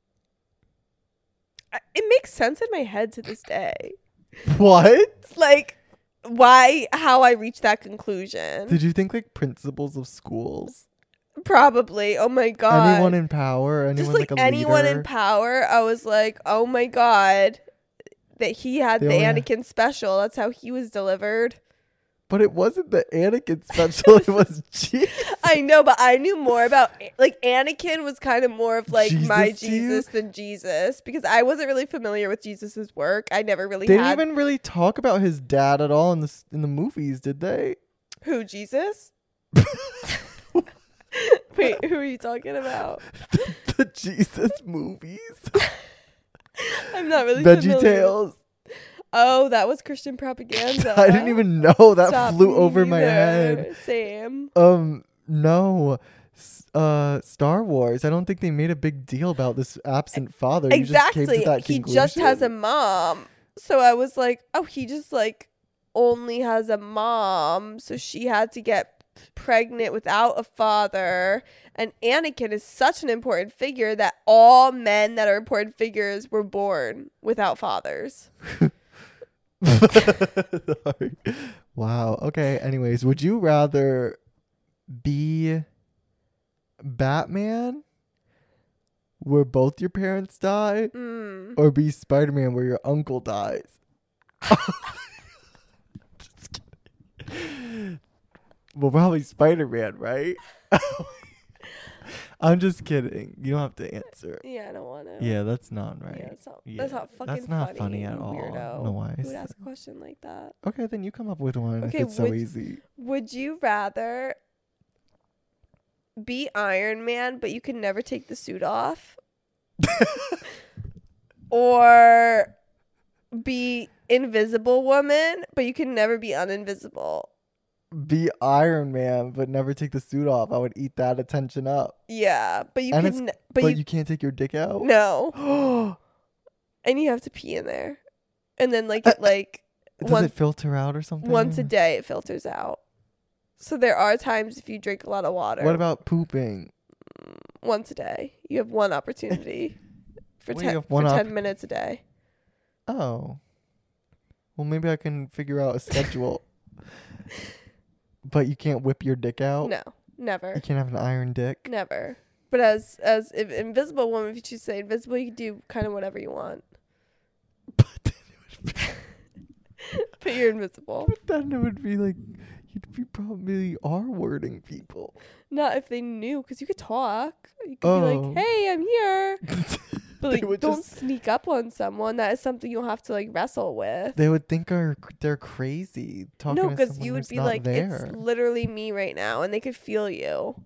Speaker 3: I, it makes sense in my head to this day.
Speaker 4: What?
Speaker 3: Like why how I reached that conclusion.
Speaker 4: Did you think like principals of schools?
Speaker 3: Probably. Oh my god.
Speaker 4: Anyone in power? Anyone
Speaker 3: Just like,
Speaker 4: like, a
Speaker 3: anyone
Speaker 4: leader?
Speaker 3: in power, I was like, "Oh my god, that he had
Speaker 4: They
Speaker 3: the
Speaker 4: only-
Speaker 3: Anakin special. That's how he was delivered."
Speaker 4: But it wasn't the Anakin special. It was Jesus.
Speaker 3: I know, but I knew more about like Anakin was kind of more of like my
Speaker 4: Jesus to you?
Speaker 3: Jesus than Jesus because I wasn't really familiar with Jesus's work. I never really
Speaker 4: They
Speaker 3: had
Speaker 4: didn't even really talk about his dad at all in the s- in the movies, did they?
Speaker 3: who Jesus? Wait, who are you talking about?
Speaker 4: The Jesus movies.
Speaker 3: I'm not really
Speaker 4: Veggie
Speaker 3: familiar.
Speaker 4: Tales.
Speaker 3: Oh, that was Christian propaganda.
Speaker 4: I didn't even know that
Speaker 3: Stop,
Speaker 4: flew
Speaker 3: me
Speaker 4: over my
Speaker 3: neither.
Speaker 4: head.
Speaker 3: Same.
Speaker 4: Um, no. S- Uh, Star Wars. I don't think they made a big deal about this absent father. You just came
Speaker 3: Exactly.
Speaker 4: to that
Speaker 3: He just has a
Speaker 4: conclusion?
Speaker 3: mom. So I was like, oh, he just like only has a mom. So she had to get pregnant without a father. And Anakin is such an important figure that all men that are important figures were born without fathers.
Speaker 4: Wow. Okay. Anyways, would you rather be Batman, where both your parents die,
Speaker 3: Mm.
Speaker 4: or be Spider-Man, where your uncle dies? Just kidding. Well, probably Spider-Man, right? I'm just kidding. You don't have to answer.
Speaker 3: Yeah, I don't want to.
Speaker 4: Yeah, that's not right.
Speaker 3: Yeah, that's not,
Speaker 4: Yeah,
Speaker 3: that's not fucking
Speaker 4: that's not
Speaker 3: funny,
Speaker 4: funny at
Speaker 3: you
Speaker 4: all.
Speaker 3: Weirdo.
Speaker 4: No, why?
Speaker 3: Who would ask a question like that?
Speaker 4: Okay, then you come up with one
Speaker 3: Okay,
Speaker 4: if it's so
Speaker 3: would-
Speaker 4: easy.
Speaker 3: Would you rather be Iron Man, but you can never take the suit off? Or be Invisible Woman, but you can never be uninvisible?
Speaker 4: Be Iron Man, but never take the suit off. I would eat that attention up.
Speaker 3: Yeah, but you
Speaker 4: And
Speaker 3: can,
Speaker 4: it's-
Speaker 3: but,
Speaker 4: But,
Speaker 3: you,
Speaker 4: you, can't take your dick out.
Speaker 3: no, and you have to pee in there, and then like it like
Speaker 4: Does
Speaker 3: once
Speaker 4: it filter out or something?
Speaker 3: once a day it filters out. So there are times if you drink a lot of water.
Speaker 4: What about pooping?
Speaker 3: Once a day? You have one opportunity for
Speaker 4: Well, you
Speaker 3: ten
Speaker 4: have
Speaker 3: for
Speaker 4: one op-
Speaker 3: ten minutes a day.
Speaker 4: Oh. Well, maybe I can figure out a schedule. But you can't whip your dick out?
Speaker 3: No, never,
Speaker 4: You can't have an iron dick?
Speaker 3: never. But as as if Invisible Woman, if you choose to say invisible, you can do kind of whatever you want.
Speaker 4: But then it would be,
Speaker 3: But you're invisible.
Speaker 4: but then it would be like, you'd be probably R-wording people.
Speaker 3: Not if they knew, because you could talk. You could
Speaker 4: Oh.
Speaker 3: be like, "Hey, I'm here," but
Speaker 4: They
Speaker 3: like,
Speaker 4: would
Speaker 3: don't
Speaker 4: just-
Speaker 3: sneak up on someone. That is something you'll have to like wrestle with.
Speaker 4: They would think are they're crazy talking
Speaker 3: No,
Speaker 4: to
Speaker 3: because
Speaker 4: someone
Speaker 3: you would
Speaker 4: who's
Speaker 3: be
Speaker 4: not
Speaker 3: like,
Speaker 4: there.
Speaker 3: "It's literally me right now," and they could feel you.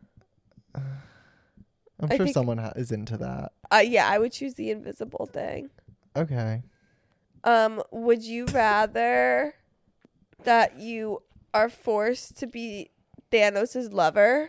Speaker 4: I'm
Speaker 3: I
Speaker 4: sure
Speaker 3: think-
Speaker 4: someone ha- is into that.
Speaker 3: Uh, yeah, I would choose the invisible thing.
Speaker 4: Okay.
Speaker 3: Um, would you rather that you are forced to be Thanos' lover,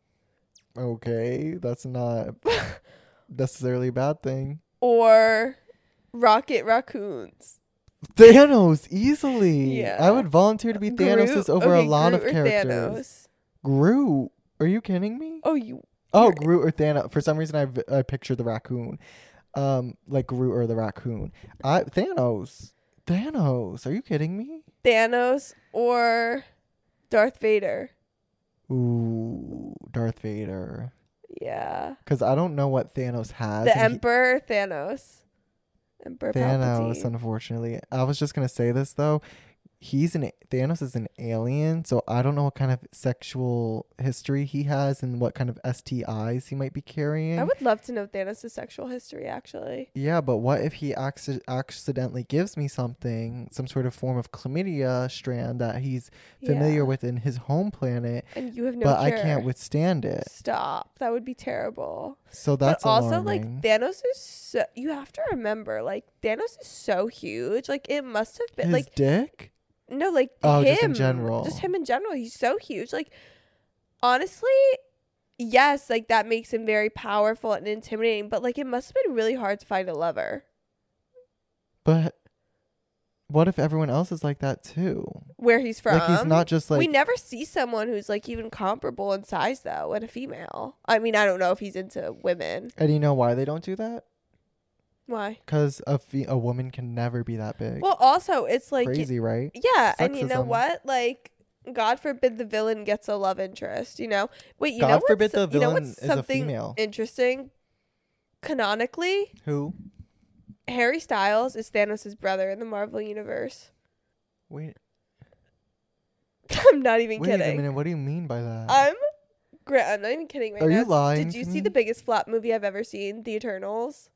Speaker 4: Okay, that's not necessarily a bad thing.
Speaker 3: or Rocket Raccoons?
Speaker 4: Thanos, easily.
Speaker 3: Yeah.
Speaker 4: I would volunteer to be Thanos
Speaker 3: Groot?
Speaker 4: over
Speaker 3: Okay,
Speaker 4: a lot
Speaker 3: Groot
Speaker 4: of
Speaker 3: or
Speaker 4: characters.
Speaker 3: Thanos?
Speaker 4: Groot. Are you kidding me?
Speaker 3: Oh, you.
Speaker 4: Oh,
Speaker 3: you're-
Speaker 4: Groot or Thanos. For some reason, I v- I pictured the raccoon, um, like Groot or the raccoon. I Thanos. Thanos. Are you kidding me?
Speaker 3: Thanos or Darth Vader?
Speaker 4: Ooh, Darth Vader.
Speaker 3: Yeah.
Speaker 4: Because I don't know what Thanos has.
Speaker 3: The
Speaker 4: and he-
Speaker 3: Emperor Thanos. Emperor
Speaker 4: Thanos,
Speaker 3: Palpatine.
Speaker 4: unfortunately. I was just gonna say this though. He's an Thanos is an alien, so I don't know what kind of sexual history he has and what kind of S T Is he might be carrying.
Speaker 3: I would love to know Thanos' sexual history, actually.
Speaker 4: Yeah, but what if he acci- accidentally gives me something, some sort of form of chlamydia strand that he's familiar
Speaker 3: Yeah.
Speaker 4: with in his home planet,
Speaker 3: And you have no
Speaker 4: but I
Speaker 3: cure.
Speaker 4: can't withstand it.
Speaker 3: Stop. That would be terrible.
Speaker 4: So that's
Speaker 3: but also,
Speaker 4: alarming.
Speaker 3: like, Thanos is so. You have to remember, like, Thanos is so huge. Like, it must have been,
Speaker 4: his
Speaker 3: like,
Speaker 4: dick?
Speaker 3: no, like,
Speaker 4: Oh,
Speaker 3: him.
Speaker 4: just in general.
Speaker 3: Just him in general. He's so huge. Like, honestly, yes, like, that makes him very powerful and intimidating. But, like, it must have been really hard to find a lover.
Speaker 4: But what if everyone else is like that too?
Speaker 3: Where he's from.
Speaker 4: Like he's not just like
Speaker 3: we never see someone who's like even comparable in size though, and a female. I mean, I don't know if he's into women.
Speaker 4: And you know why they don't do that?
Speaker 3: Why?
Speaker 4: Because a fe- a woman can never be that big.
Speaker 3: Well, also it's like
Speaker 4: Crazy, right?
Speaker 3: yeah, and you know
Speaker 4: Sexism.
Speaker 3: what? Like, God forbid the villain gets a love interest. You know? Wait, you
Speaker 4: God
Speaker 3: know
Speaker 4: forbid
Speaker 3: what's,
Speaker 4: the
Speaker 3: you know
Speaker 4: villain
Speaker 3: what's
Speaker 4: is a
Speaker 3: something
Speaker 4: female.
Speaker 3: interesting? Canonically,
Speaker 4: Who?
Speaker 3: Harry Styles is Thanos' brother in the Marvel universe.
Speaker 4: Wait,
Speaker 3: I'm not even
Speaker 4: wait a
Speaker 3: kidding.
Speaker 4: minute. What do you mean by that?
Speaker 3: I'm great. I'm not even kidding right
Speaker 4: Are
Speaker 3: now.
Speaker 4: you lying
Speaker 3: Did you
Speaker 4: to
Speaker 3: see
Speaker 4: me?
Speaker 3: the biggest flop movie I've ever seen? The Eternals.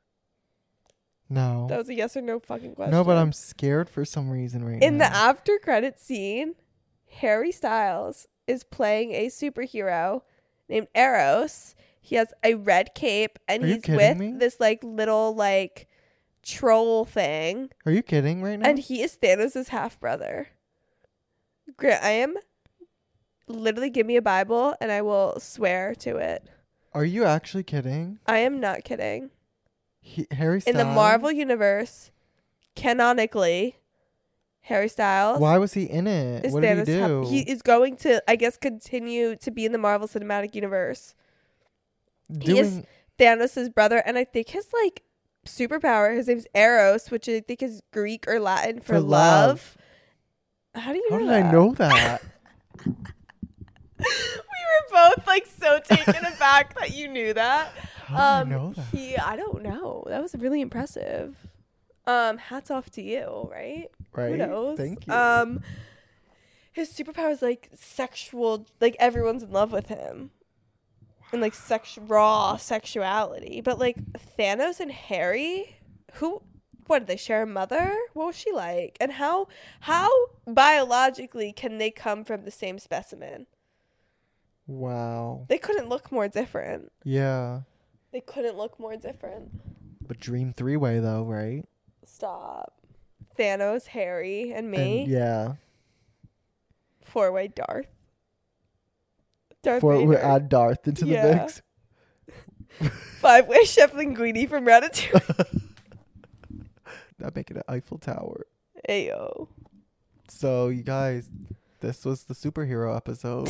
Speaker 4: no.
Speaker 3: That was a yes or no fucking question.
Speaker 4: No, but I'm scared for some reason right
Speaker 3: in the
Speaker 4: now.
Speaker 3: after credit scene. Harry Styles is playing a superhero named Eros. He has a red cape and
Speaker 4: Are you
Speaker 3: he's
Speaker 4: kidding
Speaker 3: with
Speaker 4: me?
Speaker 3: this like little like troll thing,
Speaker 4: Are you kidding right now?
Speaker 3: and he is Thanos' half brother. Grant, I am literally give me a Bible and I will swear to it.
Speaker 4: Are you actually kidding?
Speaker 3: I am not kidding.
Speaker 4: He, Harry Styles?
Speaker 3: In the Marvel universe, canonically, Harry Styles.
Speaker 4: Why was he in it?
Speaker 3: is
Speaker 4: What did he
Speaker 3: Thanos
Speaker 4: do?
Speaker 3: hap- he is going to, I guess, continue to be in the Marvel Cinematic Universe.
Speaker 4: Doing
Speaker 3: He is Thanos' brother, and I think his like superpower, his name's Eros, which I think is Greek or Latin for,
Speaker 4: For
Speaker 3: love.
Speaker 4: love.
Speaker 3: How do you
Speaker 4: How
Speaker 3: know
Speaker 4: did
Speaker 3: that?
Speaker 4: I know that?
Speaker 3: We were both like so taken aback that you knew that.
Speaker 4: How
Speaker 3: um,
Speaker 4: did I know that?
Speaker 3: He, I don't know. That was really impressive. Um, hats off to you, right?
Speaker 4: Right?
Speaker 3: Who knows?
Speaker 4: Thank you.
Speaker 3: Um, his superpower is like sexual. Like everyone's in love with him, and like sex raw sexuality. But like Thanos and Harry, who, what did they share a mother? What was she like? And how how biologically can they come from the same specimen?
Speaker 4: Wow.
Speaker 3: They couldn't look more different.
Speaker 4: Yeah.
Speaker 3: They couldn't look more different.
Speaker 4: But dream three way though, right?
Speaker 3: Stop. Thanos, Harry, and me.
Speaker 4: And yeah.
Speaker 3: Four way Darth. Darth
Speaker 4: For we
Speaker 3: Vader.
Speaker 4: add Darth into
Speaker 3: Yeah.
Speaker 4: the mix.
Speaker 3: Five way Chef Linguini from Ratatouille.
Speaker 4: That make it an Eiffel Tower.
Speaker 3: Ayo.
Speaker 4: So you guys, this was the superhero episode.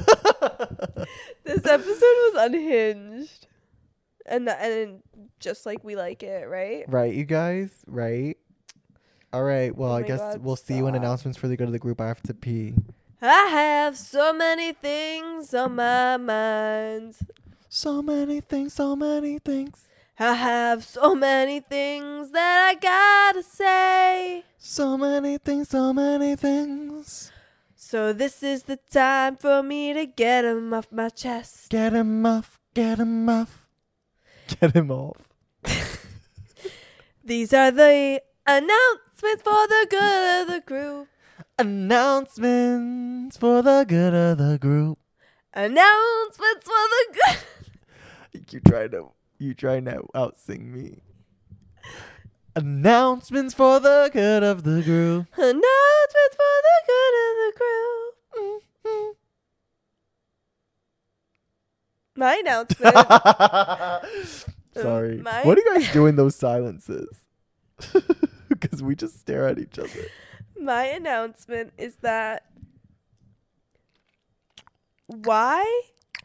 Speaker 3: This episode was unhinged. And th- and just like we like it, right?
Speaker 4: Right, you guys? Right? All right. Well,
Speaker 3: Oh
Speaker 4: I
Speaker 3: my
Speaker 4: guess
Speaker 3: God,
Speaker 4: we'll see you in
Speaker 3: stop.
Speaker 4: announcements for the go to the group. I have to pee.
Speaker 3: I have so many things on my mind.
Speaker 4: So many things, so many things.
Speaker 3: I have so many things that I gotta say.
Speaker 4: So many things, so many things.
Speaker 3: So this is the time for me to get 'em off my chest.
Speaker 4: Get him off, get him off. Get him off.
Speaker 3: These are the announcements for the good of the group.
Speaker 4: Announcements for the good of the group.
Speaker 3: Announcements for the good.
Speaker 4: You trying to you trying to out sing me. Announcements for the good of the group.
Speaker 3: Announcements for the good of the group.
Speaker 4: Mm-hmm.
Speaker 3: My announcement.
Speaker 4: Sorry.
Speaker 3: my-
Speaker 4: What do you guys do in those silences? Because we just stare at each other.
Speaker 3: My announcement is that why?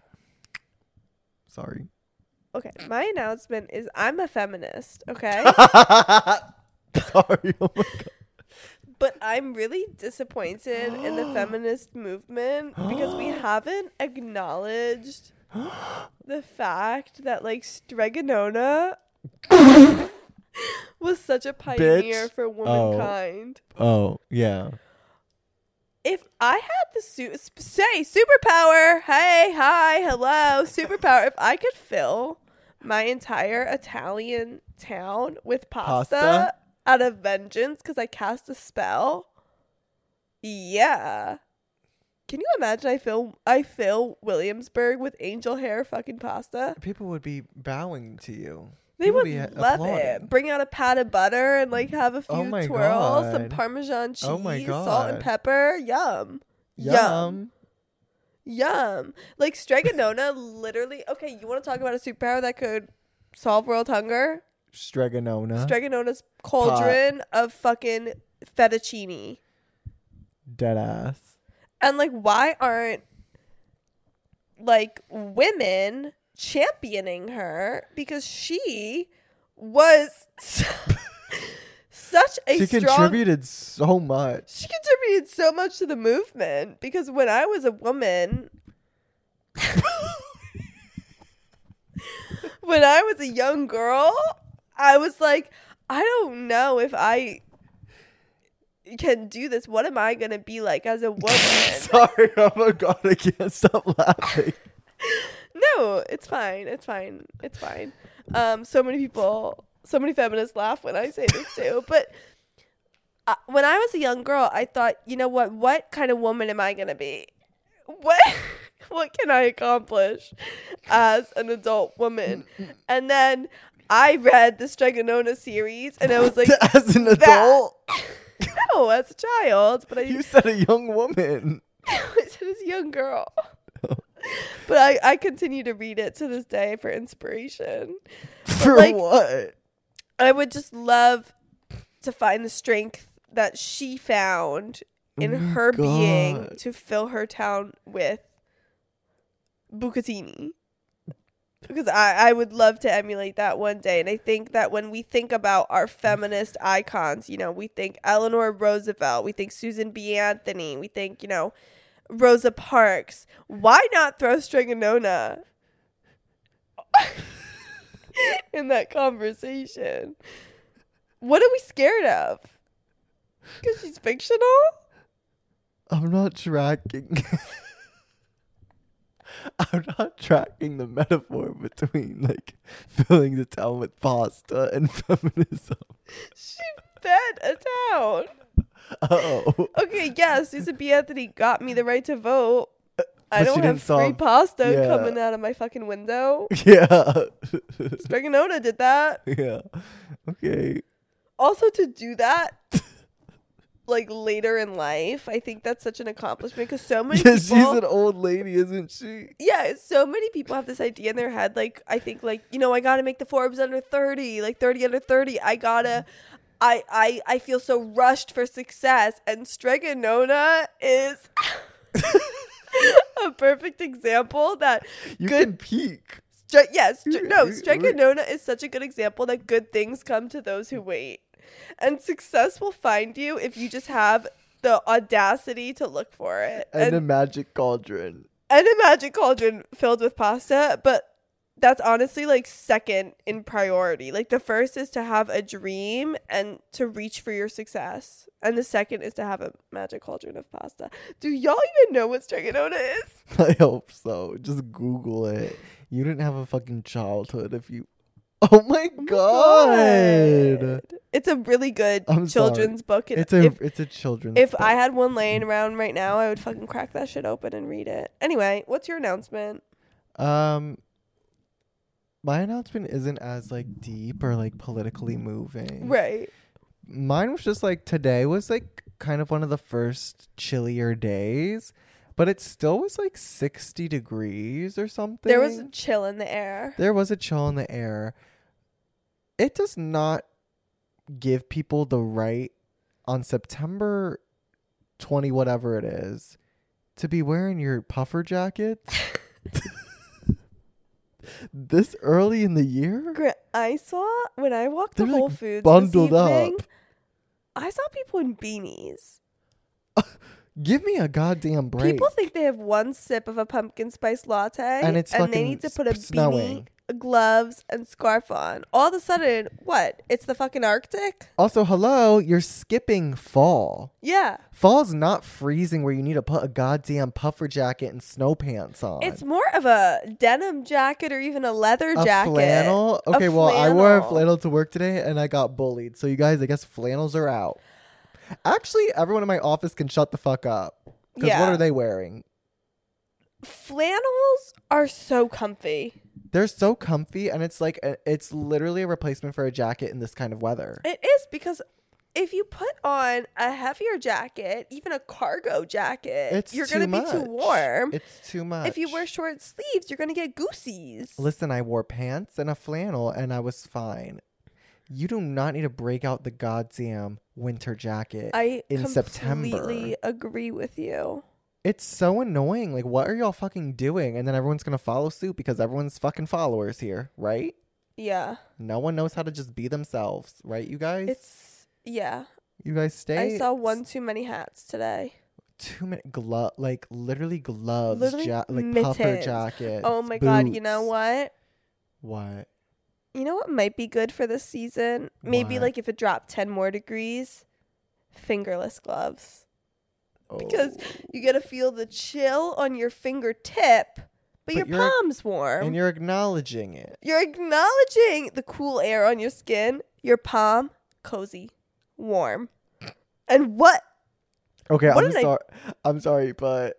Speaker 4: Sorry.
Speaker 3: Okay, my announcement is I'm a feminist, okay?
Speaker 4: Sorry. Oh my god.
Speaker 3: But I'm really disappointed in the feminist movement because we haven't acknowledged the fact that like Stregonona was such a pioneer
Speaker 4: Bitch.
Speaker 3: for womankind.
Speaker 4: Oh, yeah.
Speaker 3: If I had the su- sp- say superpower, hey, hi, hello, superpower, if I could fill my entire Italian town with pasta,
Speaker 4: Pasta?
Speaker 3: out of vengeance because I cast a spell, yeah. Can you imagine I fill I fill Williamsburg with angel hair fucking pasta?
Speaker 4: People would be bowing to you.
Speaker 3: They
Speaker 4: People
Speaker 3: would
Speaker 4: be
Speaker 3: love
Speaker 4: applauding.
Speaker 3: it. Bring out a pat of butter and like have a few
Speaker 4: Oh my
Speaker 3: twirls, some
Speaker 4: God.
Speaker 3: Parmesan cheese,
Speaker 4: Oh my
Speaker 3: salt and
Speaker 4: God.
Speaker 3: pepper. Yum.
Speaker 4: Yum.
Speaker 3: Yum. Like Stregonona literally, okay, you want to talk about a superpower that could solve world hunger?
Speaker 4: Stregonona.
Speaker 3: Stregonona's cauldron of fucking fettuccine.
Speaker 4: Dead ass.
Speaker 3: And like, why aren't like women championing her? Because she was such a
Speaker 4: She
Speaker 3: strong.
Speaker 4: contributed so much.
Speaker 3: She contributed so much to the movement. Because when I was a woman, when I was a young girl, I was like, I don't know if I can do this. What am I gonna be like as a woman?
Speaker 4: Sorry, oh my god, I can't stop laughing.
Speaker 3: No, it's fine. It's fine. It's fine. Um, so many people, so many feminists laugh when I say this too. But uh, when I was a young girl, I thought, you know what? What kind of woman am I gonna be? What what can I accomplish as an adult woman? And then I read the Stregonona series, and I was like,
Speaker 4: As an
Speaker 3: that-
Speaker 4: adult,
Speaker 3: no, as a child. But I,
Speaker 4: you said a young woman.
Speaker 3: I said as a young girl. But I, I continue to read it to this day for inspiration.
Speaker 4: For
Speaker 3: like-
Speaker 4: what?
Speaker 3: I would just love to find the strength that she found in
Speaker 4: Oh my
Speaker 3: her being
Speaker 4: God.
Speaker 3: to fill her town with bucatini. Because I, I would love to emulate that one day. And I think that when we think about our feminist icons, you know, we think Eleanor Roosevelt, we think Susan B. Anthony, we think, you know, Rosa Parks. Why not throw Strigonona in that conversation? What are we scared of? Because she's fictional?
Speaker 4: I'm not tracking. I'm not tracking the metaphor between like filling the town with pasta and feminism.
Speaker 3: She fed a town.
Speaker 4: Oh.
Speaker 3: Okay, yeah, Susan B. Anthony got me the right to vote. I
Speaker 4: But she
Speaker 3: don't
Speaker 4: didn't
Speaker 3: have free
Speaker 4: solve-
Speaker 3: pasta
Speaker 4: yeah.
Speaker 3: coming out of my fucking window.
Speaker 4: Yeah.
Speaker 3: Strigonona did that.
Speaker 4: Yeah. Okay.
Speaker 3: Also, to do that, like later in life, I think that's such an accomplishment because so many
Speaker 4: Yeah,
Speaker 3: people.
Speaker 4: she's an old lady, isn't she?
Speaker 3: Yeah, so many people have this idea in their head. Like, I think, like, you know, I gotta make the Forbes under thirty, like thirty under thirty. I gotta. I, I, I feel so rushed for success, and Strigonona is a perfect example that
Speaker 4: You
Speaker 3: good.
Speaker 4: can peak.
Speaker 3: Stri- yes, stri- no,
Speaker 4: Wait, wait.
Speaker 3: Strigonona is such a good example that good things come to those who wait, and success will find you if you just have the audacity to look for it.
Speaker 4: And,
Speaker 3: And
Speaker 4: a magic cauldron.
Speaker 3: and a magic cauldron filled with pasta, but that's honestly like second in priority. Like the first is to have a dream and to reach for your success, and the second is to have a magic cauldron of pasta. Do y'all even know what Strigonona is?
Speaker 4: I hope so. Just Google it. You didn't have a fucking childhood if you. Oh my god!
Speaker 3: God. It's a really good
Speaker 4: I'm sorry.
Speaker 3: children's book. And
Speaker 4: It's a
Speaker 3: if
Speaker 4: it's a children's.
Speaker 3: if
Speaker 4: book.
Speaker 3: I had one laying around right now, I would fucking crack that shit open and read it. Anyway, what's your announcement?
Speaker 4: um, my announcement isn't as like deep or like politically moving.
Speaker 3: Right.
Speaker 4: Mine was just like today was like kind of one of the first chillier days, but it still was like sixty degrees or something.
Speaker 3: There was a chill in the air.
Speaker 4: There was a chill in the air. It does not give people the right on September twentieth, whatever it is, to be wearing your puffer jackets this early in the year.
Speaker 3: Gra- I saw when I walked
Speaker 4: They're,
Speaker 3: to
Speaker 4: like,
Speaker 3: Whole Foods
Speaker 4: bundled
Speaker 3: this evening,
Speaker 4: up.
Speaker 3: I saw people in beanies.
Speaker 4: Give me a goddamn break.
Speaker 3: People think they have one sip of a pumpkin spice latte
Speaker 4: And it's
Speaker 3: they
Speaker 4: fucking
Speaker 3: need to put a
Speaker 4: s- snowing.
Speaker 3: beanie, gloves, and scarf on. All of a sudden, what? It's the fucking Arctic?
Speaker 4: Also, hello, you're skipping fall.
Speaker 3: Yeah.
Speaker 4: Fall's not freezing where you need to put a goddamn puffer jacket and snow pants on.
Speaker 3: It's more of a denim jacket or even a leather
Speaker 4: a
Speaker 3: jacket.
Speaker 4: flannel?
Speaker 3: A
Speaker 4: Okay, well, I wore a
Speaker 3: flannel.
Speaker 4: flannel to work today and I got bullied. So you guys, I guess flannels are out. Actually, everyone in my office can shut the fuck up. Because
Speaker 3: Yeah.
Speaker 4: what are they wearing?
Speaker 3: Flannels are so comfy.
Speaker 4: They're so comfy and it's like, a, it's literally a replacement for a jacket in this kind of weather.
Speaker 3: It is because if you put on a heavier jacket, even a cargo jacket,
Speaker 4: It's
Speaker 3: you're
Speaker 4: too
Speaker 3: going to be too
Speaker 4: much.
Speaker 3: warm.
Speaker 4: It's too much.
Speaker 3: If you wear short sleeves, you're going to get goosies.
Speaker 4: Listen, I wore pants and a flannel and I was fine. You do not need to break out the goddamn winter jacket
Speaker 3: I
Speaker 4: in
Speaker 3: completely
Speaker 4: September.
Speaker 3: agree with you.
Speaker 4: It's so annoying. Like, what are y'all fucking doing? And then everyone's going to follow suit because everyone's fucking followers here, right?
Speaker 3: Yeah.
Speaker 4: No one knows how to just be themselves, right, you guys?
Speaker 3: It's, yeah.
Speaker 4: you guys stay.
Speaker 3: I saw one too many hats today.
Speaker 4: Too many glove, like literally gloves,
Speaker 3: Literally
Speaker 4: ja- like puffer
Speaker 3: mittens.
Speaker 4: jackets.
Speaker 3: Oh my God. You know
Speaker 4: boots.
Speaker 3: what?
Speaker 4: What?
Speaker 3: You know what might be good for this season? Maybe
Speaker 4: What?
Speaker 3: like if it dropped ten more degrees, fingerless gloves. Because
Speaker 4: Oh.
Speaker 3: you get to feel the chill on your fingertip, but,
Speaker 4: But
Speaker 3: your
Speaker 4: you're-
Speaker 3: palm's warm.
Speaker 4: And you're acknowledging it.
Speaker 3: You're acknowledging the cool air on your skin, your palm, cozy, warm. And what?
Speaker 4: Okay,
Speaker 3: What
Speaker 4: I'm
Speaker 3: did I-
Speaker 4: sorry. I'm sorry, but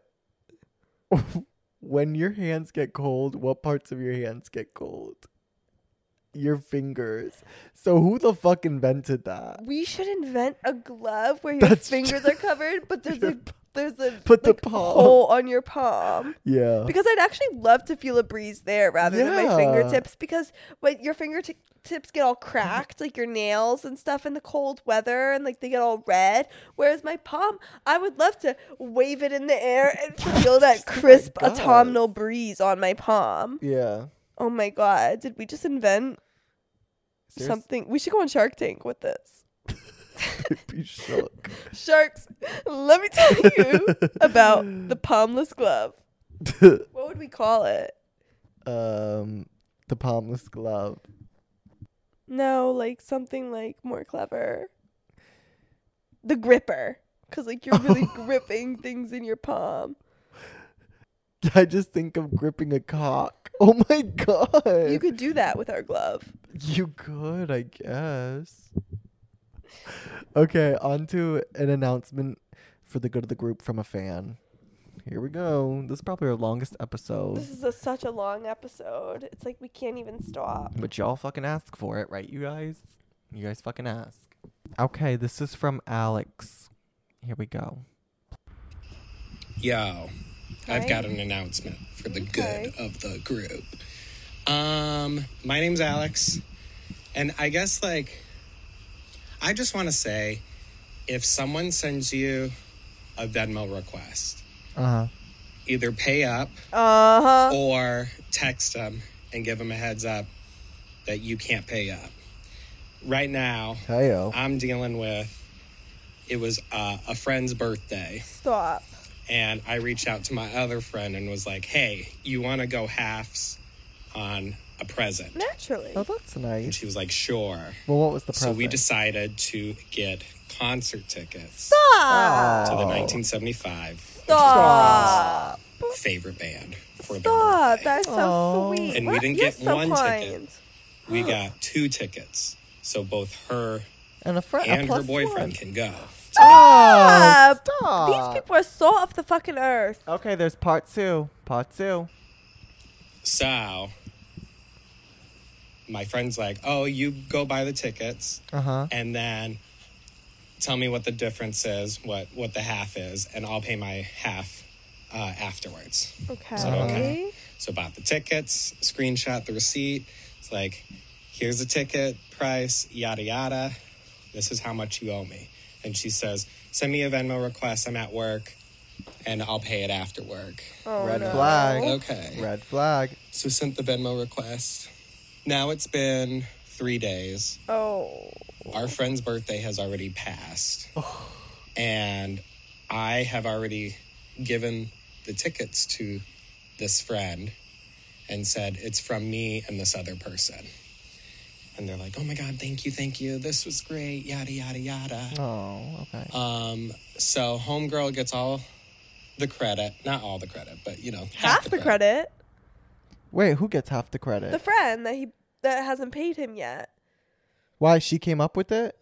Speaker 4: when your hands get cold, what parts of your hands get cold? Your fingers. So who the fuck invented that?
Speaker 3: We should invent a glove where your
Speaker 4: That's
Speaker 3: fingers
Speaker 4: ju-
Speaker 3: are covered, but there's
Speaker 4: Your
Speaker 3: a there's a
Speaker 4: Put the
Speaker 3: like,
Speaker 4: palm.
Speaker 3: hole on your palm.
Speaker 4: Yeah.
Speaker 3: Because I'd actually love to feel a breeze there rather than my
Speaker 4: Yeah.
Speaker 3: fingertips. Because when your fingertips get all cracked, like your nails and stuff in the cold weather, and like they get all red. Whereas my palm, I would love to wave it in the air and feel that crisp
Speaker 4: God.
Speaker 3: autumnal breeze on my palm.
Speaker 4: Yeah.
Speaker 3: Oh my God. Did we just invent
Speaker 4: Serious?
Speaker 3: something? We should go on Shark Tank with this.
Speaker 4: Be shook.
Speaker 3: Sharks, let me tell you about the palmless glove. What would we call it?
Speaker 4: um, the palmless glove.
Speaker 3: No, like something like more clever. The gripper. Because like you're really gripping things in your palm.
Speaker 4: I just think of gripping a cock. Oh my God.
Speaker 3: You could do that with our glove.
Speaker 4: You could, I guess. Okay, on to an announcement for the good of the group from a fan. Here we go. This is probably our longest episode.
Speaker 3: This is a, such a long episode. It's like we can't even stop.
Speaker 4: But y'all fucking ask for it, right, you guys? You guys fucking ask. Okay, this is from Alex. Here we go.
Speaker 5: Yo, I've
Speaker 3: Hey.
Speaker 5: got an announcement for the
Speaker 3: Okay.
Speaker 5: good of the group. Um, my name's Alex, and I guess, like, I just want to say, if someone sends you a Venmo request,
Speaker 4: Uh-huh.
Speaker 5: either pay up
Speaker 3: Uh-huh.
Speaker 5: or text them and give them a heads up that you can't pay up. Right now,
Speaker 4: Heyo.
Speaker 5: I'm dealing with, it was uh, a friend's birthday.
Speaker 3: Stop.
Speaker 5: And I reached out to my other friend and was like, hey, you want to go halves on a present?
Speaker 3: Naturally.
Speaker 4: Oh, that's
Speaker 5: And
Speaker 4: nice.
Speaker 5: she was like, sure.
Speaker 4: Well, what was the
Speaker 5: So
Speaker 4: present?
Speaker 5: we decided to get concert tickets
Speaker 3: Stop.
Speaker 5: to the
Speaker 4: Oh.
Speaker 5: nineteen seventy-five
Speaker 3: Stop.
Speaker 5: favorite band for their
Speaker 3: Stop.
Speaker 5: birthday.
Speaker 3: That's so
Speaker 4: Oh.
Speaker 3: sweet.
Speaker 5: And we
Speaker 3: What?
Speaker 5: didn't
Speaker 3: You're
Speaker 5: get
Speaker 3: so
Speaker 5: one
Speaker 3: kind.
Speaker 5: ticket. We got two tickets. So both her
Speaker 4: And a friend.
Speaker 5: and
Speaker 4: a
Speaker 5: her
Speaker 4: plus
Speaker 5: boyfriend
Speaker 4: one.
Speaker 5: can go.
Speaker 4: Stop.
Speaker 3: Stop.
Speaker 4: Stop.
Speaker 3: These people are so off the fucking earth.
Speaker 4: Okay, there's part two. Part two.
Speaker 5: So my friend's like, oh, you go buy the tickets.
Speaker 4: Uh-huh.
Speaker 5: And then tell me what the difference is, what what the half is, and I'll pay my half uh, afterwards.
Speaker 3: Okay.
Speaker 5: So, okay. So bought the tickets, screenshot the receipt. It's like, here's the ticket price, yada yada. This is how much you owe me. And she says, send me a Venmo request. I'm at work, and I'll pay it after work.
Speaker 3: Oh,
Speaker 4: Red
Speaker 3: no.
Speaker 4: flag.
Speaker 5: Okay.
Speaker 4: Red flag.
Speaker 5: So sent the Venmo request. Now it's been three days.
Speaker 3: Oh.
Speaker 5: Our friend's birthday has already passed. And I have already given the tickets to this friend and said, it's from me and this other person. And they're like, oh my God, thank you, thank you. This was great, yada, yada, yada.
Speaker 4: Oh, okay.
Speaker 5: Um, so homegirl gets all the credit. Not all the credit, but, you know, half,
Speaker 3: Half the credit.
Speaker 4: Wait, who gets half the credit?
Speaker 3: The friend that he that hasn't paid him yet.
Speaker 4: Why, she came up with it?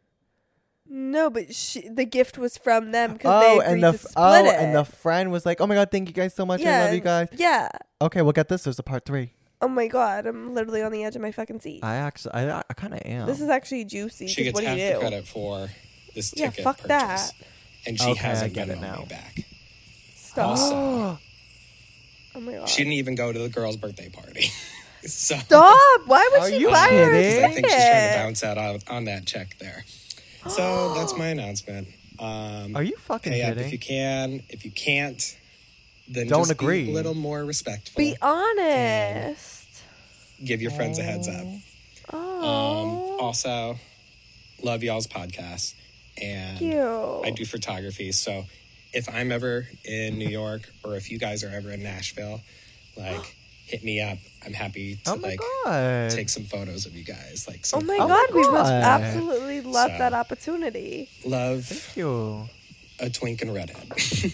Speaker 3: No, but she, the gift was from them because
Speaker 4: Oh,
Speaker 3: they agreed
Speaker 4: and the
Speaker 3: to
Speaker 4: f-
Speaker 3: split
Speaker 4: oh,
Speaker 3: it.
Speaker 4: and the friend was like, "Oh my God, thank you guys so much.
Speaker 3: yeah,
Speaker 4: I love you guys."
Speaker 3: Yeah.
Speaker 4: Okay, well, get this. There's a part three.
Speaker 3: Oh my God, I'm literally on the edge of my fucking seat.
Speaker 4: I actually, I, I kind of am.
Speaker 3: This is actually juicy.
Speaker 5: She
Speaker 3: 'cause
Speaker 5: gets
Speaker 3: what do
Speaker 5: half
Speaker 3: you
Speaker 5: the
Speaker 3: do?
Speaker 5: credit for this
Speaker 3: Yeah,
Speaker 5: ticket
Speaker 3: fuck
Speaker 5: purchase.
Speaker 3: that.
Speaker 5: And she
Speaker 4: Okay, I
Speaker 5: hasn't
Speaker 4: get
Speaker 5: given
Speaker 4: it
Speaker 5: me
Speaker 4: now.
Speaker 5: back.
Speaker 3: Stop.
Speaker 5: Also,
Speaker 3: Oh my God.
Speaker 5: she didn't even go to the girl's birthday party. so
Speaker 3: Stop. Why would
Speaker 4: Are
Speaker 3: she
Speaker 4: you
Speaker 3: buy her a
Speaker 4: kidding?
Speaker 5: I think she's trying to
Speaker 3: ticket?
Speaker 5: bounce out on, on that check there. So that's my announcement. Um,
Speaker 4: Are you fucking
Speaker 5: pay up
Speaker 4: kidding?
Speaker 5: if you can. If you can't, then
Speaker 4: Don't
Speaker 5: just
Speaker 4: agree.
Speaker 5: be a little more respectful.
Speaker 3: Be honest.
Speaker 5: Give your friends a heads up.
Speaker 3: Oh.
Speaker 5: Um, also, love y'all's podcast. And
Speaker 3: Thank you.
Speaker 5: I do photography. So if I'm ever in New York or if you guys are ever in Nashville, like, hit me up. I'm happy to,
Speaker 4: Oh my
Speaker 5: like,
Speaker 4: God.
Speaker 5: take some photos of you guys. Like,
Speaker 3: Oh
Speaker 5: some
Speaker 3: my
Speaker 4: Oh
Speaker 3: God,
Speaker 4: my
Speaker 3: we must
Speaker 4: God.
Speaker 3: absolutely love
Speaker 5: So-
Speaker 3: that opportunity.
Speaker 5: love
Speaker 4: Thank you.
Speaker 5: a twink and redhead.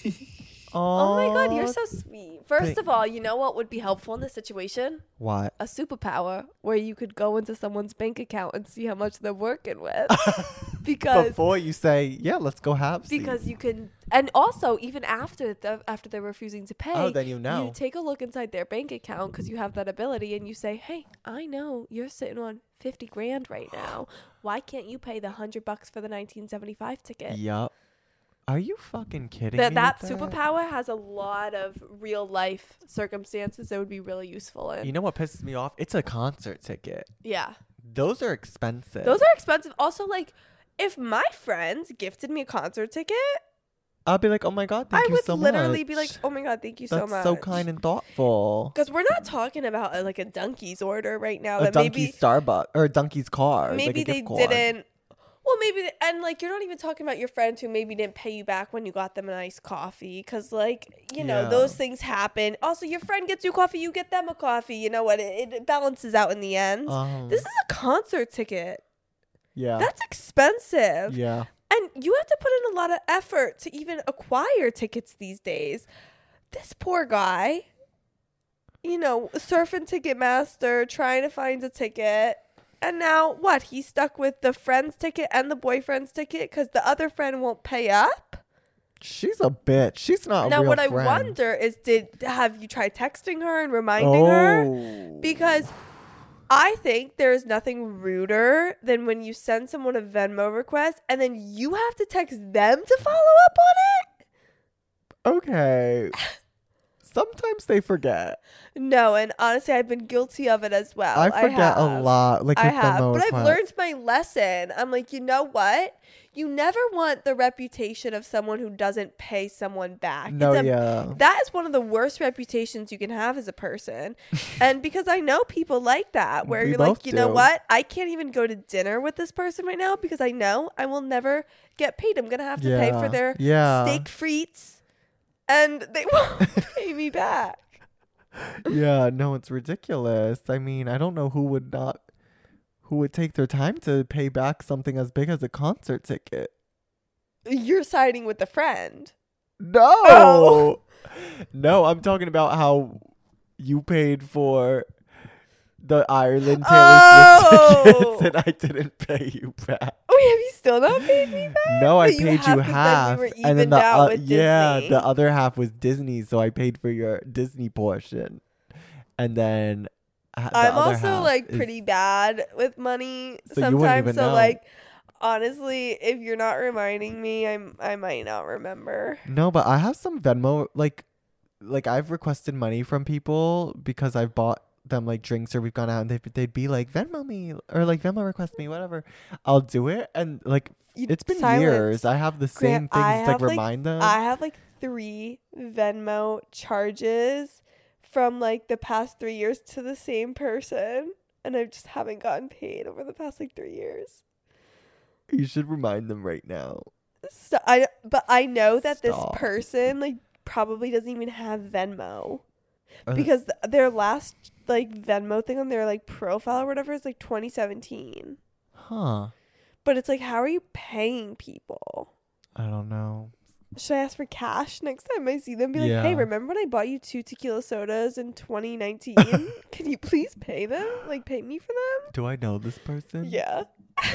Speaker 3: Oh my God, you're so sweet. First
Speaker 4: Thank-
Speaker 3: of all, you know what would be helpful in this situation?
Speaker 4: What?
Speaker 3: A superpower where you could go into someone's bank account and see how much they're working with. because
Speaker 4: Before you say, yeah, let's go have
Speaker 3: because you can, and also even after the, after they're refusing to pay,
Speaker 4: Oh, then you know.
Speaker 3: you take a look inside their bank account because you have that ability, and you say, "Hey, I know you're sitting on fifty grand right now. Why can't you pay the hundred bucks for the nineteen seventy five ticket?"
Speaker 4: Yup. Are you fucking kidding
Speaker 3: That
Speaker 4: me?
Speaker 3: that
Speaker 4: with
Speaker 3: superpower has a lot of real life circumstances that would be really useful in.
Speaker 4: You know what pisses me off? It's a concert ticket.
Speaker 3: Yeah.
Speaker 4: Those are expensive.
Speaker 3: Those are expensive. Also, like, if my friends gifted me a concert ticket,
Speaker 4: I'll be like, oh my god, thank
Speaker 3: I
Speaker 4: you
Speaker 3: would
Speaker 4: so much.
Speaker 3: literally be like, oh my God, thank you so
Speaker 4: That's
Speaker 3: much.
Speaker 4: so kind and thoughtful.
Speaker 3: Because we're not talking about uh, like a donkey's order right now.
Speaker 4: A
Speaker 3: that
Speaker 4: donkey
Speaker 3: maybe
Speaker 4: Starbucks or a donkey's car.
Speaker 3: maybe
Speaker 4: like a
Speaker 3: they
Speaker 4: gift card.
Speaker 3: didn't. Well, maybe, they, and like, you're not even talking about your friends who maybe didn't pay you back when you got them a nice coffee. Because, like, you know,
Speaker 4: Yeah.
Speaker 3: those things happen. Also, your friend gets you coffee, you get them a coffee. You know what? It, it balances out in the end.
Speaker 4: Um,
Speaker 3: This is a concert ticket.
Speaker 4: yeah.
Speaker 3: That's expensive.
Speaker 4: yeah.
Speaker 3: And you have to put in a lot of effort to even acquire tickets these days. This poor guy, you know, surfing Ticketmaster, trying to find a ticket. And now what? He's stuck with the friend's ticket and the boyfriend's ticket because the other friend won't pay up.
Speaker 4: She's a bitch. She's not a
Speaker 3: Now,
Speaker 4: real
Speaker 3: what I
Speaker 4: friend.
Speaker 3: wonder is, did have you tried texting her and reminding her?
Speaker 4: Oh.
Speaker 3: Because I think there is nothing ruder than when you send someone a Venmo request and then you have to text them to follow up on it.
Speaker 4: Okay. Sometimes they forget.
Speaker 3: No, and honestly, I've been guilty of it as well.
Speaker 4: I forget a
Speaker 3: have.
Speaker 4: lot. Like
Speaker 3: I
Speaker 4: with
Speaker 3: have,
Speaker 4: Venmo
Speaker 3: but I've
Speaker 4: requests.
Speaker 3: learned my lesson. I'm like, you know what? You never want the reputation of someone who doesn't pay someone back.
Speaker 4: No,
Speaker 3: It's a-
Speaker 4: yeah.
Speaker 3: That is one of the worst reputations you can have as a person. And because I know people like that, where
Speaker 4: We
Speaker 3: you're like,
Speaker 4: both
Speaker 3: you know
Speaker 4: do.
Speaker 3: what? I can't even go to dinner with this person right now because I know I will never get paid. I'm going to have to pay for
Speaker 4: Yeah.
Speaker 3: their
Speaker 4: Yeah.
Speaker 3: steak frites and they won't pay me back.
Speaker 4: Yeah, no, it's ridiculous. I mean, I don't know who would not, who would take their time to pay back something as big as a concert ticket.
Speaker 3: You're siding with the friend.
Speaker 4: No,
Speaker 3: Oh.
Speaker 4: no, I'm talking about how you paid for the Ireland Taylor
Speaker 3: Oh.
Speaker 4: Swift tickets and I didn't pay you back.
Speaker 3: Oh, have you still not paid me back?
Speaker 4: No, I
Speaker 3: But you
Speaker 4: paid
Speaker 3: have,
Speaker 4: you
Speaker 3: 'cause then we
Speaker 4: half,
Speaker 3: were
Speaker 4: and then
Speaker 3: evened
Speaker 4: the
Speaker 3: out
Speaker 4: uh,
Speaker 3: with
Speaker 4: yeah,
Speaker 3: Disney.
Speaker 4: the other half was Disney, so I paid for your Disney portion, and then uh, the
Speaker 3: I'm
Speaker 4: other
Speaker 3: also
Speaker 4: half
Speaker 3: like
Speaker 4: is-
Speaker 3: pretty bad with money
Speaker 4: So you wouldn't
Speaker 3: sometimes.
Speaker 4: even
Speaker 3: So
Speaker 4: know.
Speaker 3: like, honestly, if you're not reminding me, I'm I might not remember.
Speaker 4: No, but I have some Venmo, like, like I've requested money from people because I've bought them like drinks or we've gone out and they'd, they'd be like Venmo me or like Venmo request me, whatever. I'll do it, and like
Speaker 3: You-
Speaker 4: it's been
Speaker 3: silence.
Speaker 4: years. I have the same
Speaker 3: Grant, I
Speaker 4: things to like
Speaker 3: have, like,
Speaker 4: remind them.
Speaker 3: I have like three Venmo charges from like the past three years to the same person, and I just haven't gotten paid over the past like three years.
Speaker 4: You should remind them right now.
Speaker 3: So I, but I know that
Speaker 4: Stop.
Speaker 3: this person like probably doesn't even have Venmo
Speaker 4: Are they-
Speaker 3: because th- their last like Venmo thing on their like profile or whatever is like twenty seventeen.
Speaker 4: Huh?
Speaker 3: But it's like, how are you paying people?
Speaker 4: I don't know.
Speaker 3: Should I ask for cash next time I see them? Be like, hey,
Speaker 4: Yeah.
Speaker 3: remember when I bought you two tequila sodas in twenty nineteen? Can you please pay them? Like, pay me for them?
Speaker 4: Do I know this person?
Speaker 3: Yeah.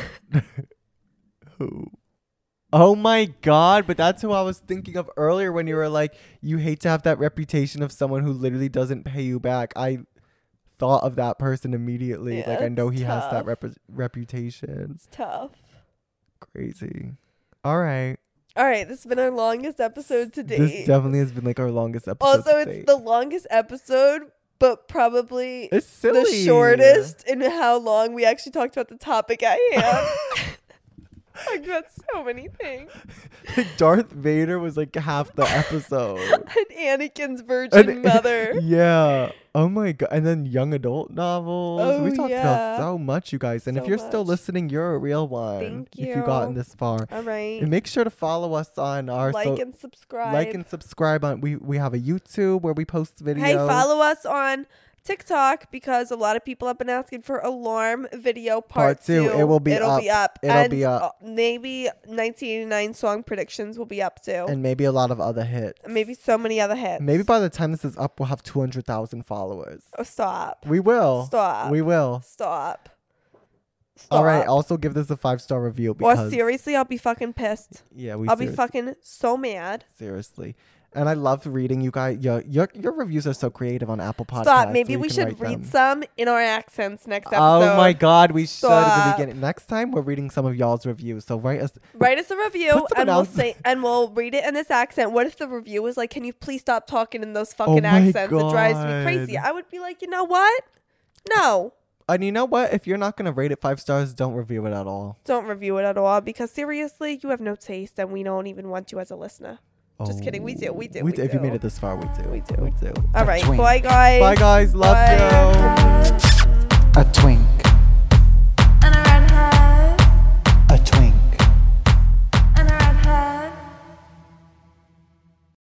Speaker 4: Who? Oh my god, but that's who I was thinking of earlier when you were like, you hate to have that reputation of someone who literally doesn't pay you back. I thought of that person immediately.
Speaker 3: Yeah,
Speaker 4: like, I know
Speaker 3: it's
Speaker 4: he has that
Speaker 3: tough.
Speaker 4: rep- reputation.
Speaker 3: It's tough.
Speaker 4: Crazy. All right.
Speaker 3: All right, this has been our longest episode to date.
Speaker 4: This definitely has been like our longest episode.
Speaker 3: Also,
Speaker 4: to
Speaker 3: it's
Speaker 4: date.
Speaker 3: the longest episode, but probably
Speaker 4: It's silly.
Speaker 3: the shortest in how long we actually talked about the topic at hand. Talked about so many things.
Speaker 4: Darth Vader was like half the episode.
Speaker 3: And Anakin's virgin
Speaker 4: And-
Speaker 3: mother.
Speaker 4: Yeah. Oh my god. And then young adult novels.
Speaker 3: Oh,
Speaker 4: we talked
Speaker 3: yeah.
Speaker 4: about so much, you guys. And if
Speaker 3: So
Speaker 4: you're still
Speaker 3: much.
Speaker 4: listening, you're a real one.
Speaker 3: Thank
Speaker 4: If you've gotten
Speaker 3: you.
Speaker 4: this far.
Speaker 3: All right.
Speaker 4: And make sure to follow us on our
Speaker 3: Like
Speaker 4: so-
Speaker 3: and subscribe.
Speaker 4: like and subscribe on we we have a YouTube where we post videos.
Speaker 3: Hey, follow us on TikTok because a lot of people have been asking for Alarm video part,
Speaker 4: Part two. It will be
Speaker 3: It'll
Speaker 4: up.
Speaker 3: be up.
Speaker 4: It'll
Speaker 3: and
Speaker 4: be up.
Speaker 3: uh, maybe nineteen eighty-nine song predictions will be up too.
Speaker 4: And maybe a lot of other hits.
Speaker 3: Maybe so many other hits.
Speaker 4: Maybe by the time this is up, we'll have two hundred thousand followers.
Speaker 3: Oh, stop.
Speaker 4: We will.
Speaker 3: Stop.
Speaker 4: We will.
Speaker 3: Stop. Stop.
Speaker 4: All right. Also, give this a five star review
Speaker 3: Or
Speaker 4: because
Speaker 3: seriously, I'll be fucking pissed.
Speaker 4: yeah, we
Speaker 3: I'll be
Speaker 4: serious-
Speaker 3: fucking so mad.
Speaker 4: seriously. And I love reading you guys. Your your your reviews are so creative on Apple Podcasts.
Speaker 3: Stop.
Speaker 4: so
Speaker 3: Maybe
Speaker 4: you
Speaker 3: we
Speaker 4: can
Speaker 3: should
Speaker 4: write
Speaker 3: read
Speaker 4: them.
Speaker 3: some in our accents next episode.
Speaker 4: Oh my God, we should at the
Speaker 3: Stop.
Speaker 4: beginning. Next time we're reading some of y'all's reviews. So write us.
Speaker 3: Write us a review
Speaker 4: Put some
Speaker 3: and we'll
Speaker 4: announce-
Speaker 3: say and we'll read it in this accent. What if the review was like, "Can you please stop talking in those
Speaker 4: Oh
Speaker 3: fucking
Speaker 4: my
Speaker 3: accents? It drives me crazy."
Speaker 4: God.
Speaker 3: I would be like, you know what? No,
Speaker 4: And you know what? If you're not gonna rate it five stars, don't review it at all.
Speaker 3: don't review it at all because seriously, you have no taste, and we don't even want you as a listener. Just kidding. We do. We do.
Speaker 4: We
Speaker 3: we
Speaker 4: do. If you
Speaker 3: do.
Speaker 4: made it this far, we do.
Speaker 3: We do.
Speaker 4: We do.
Speaker 3: All right.
Speaker 1: twink.
Speaker 3: Bye, guys.
Speaker 4: Bye, guys. Love
Speaker 3: Bye.
Speaker 4: you.
Speaker 1: A twink.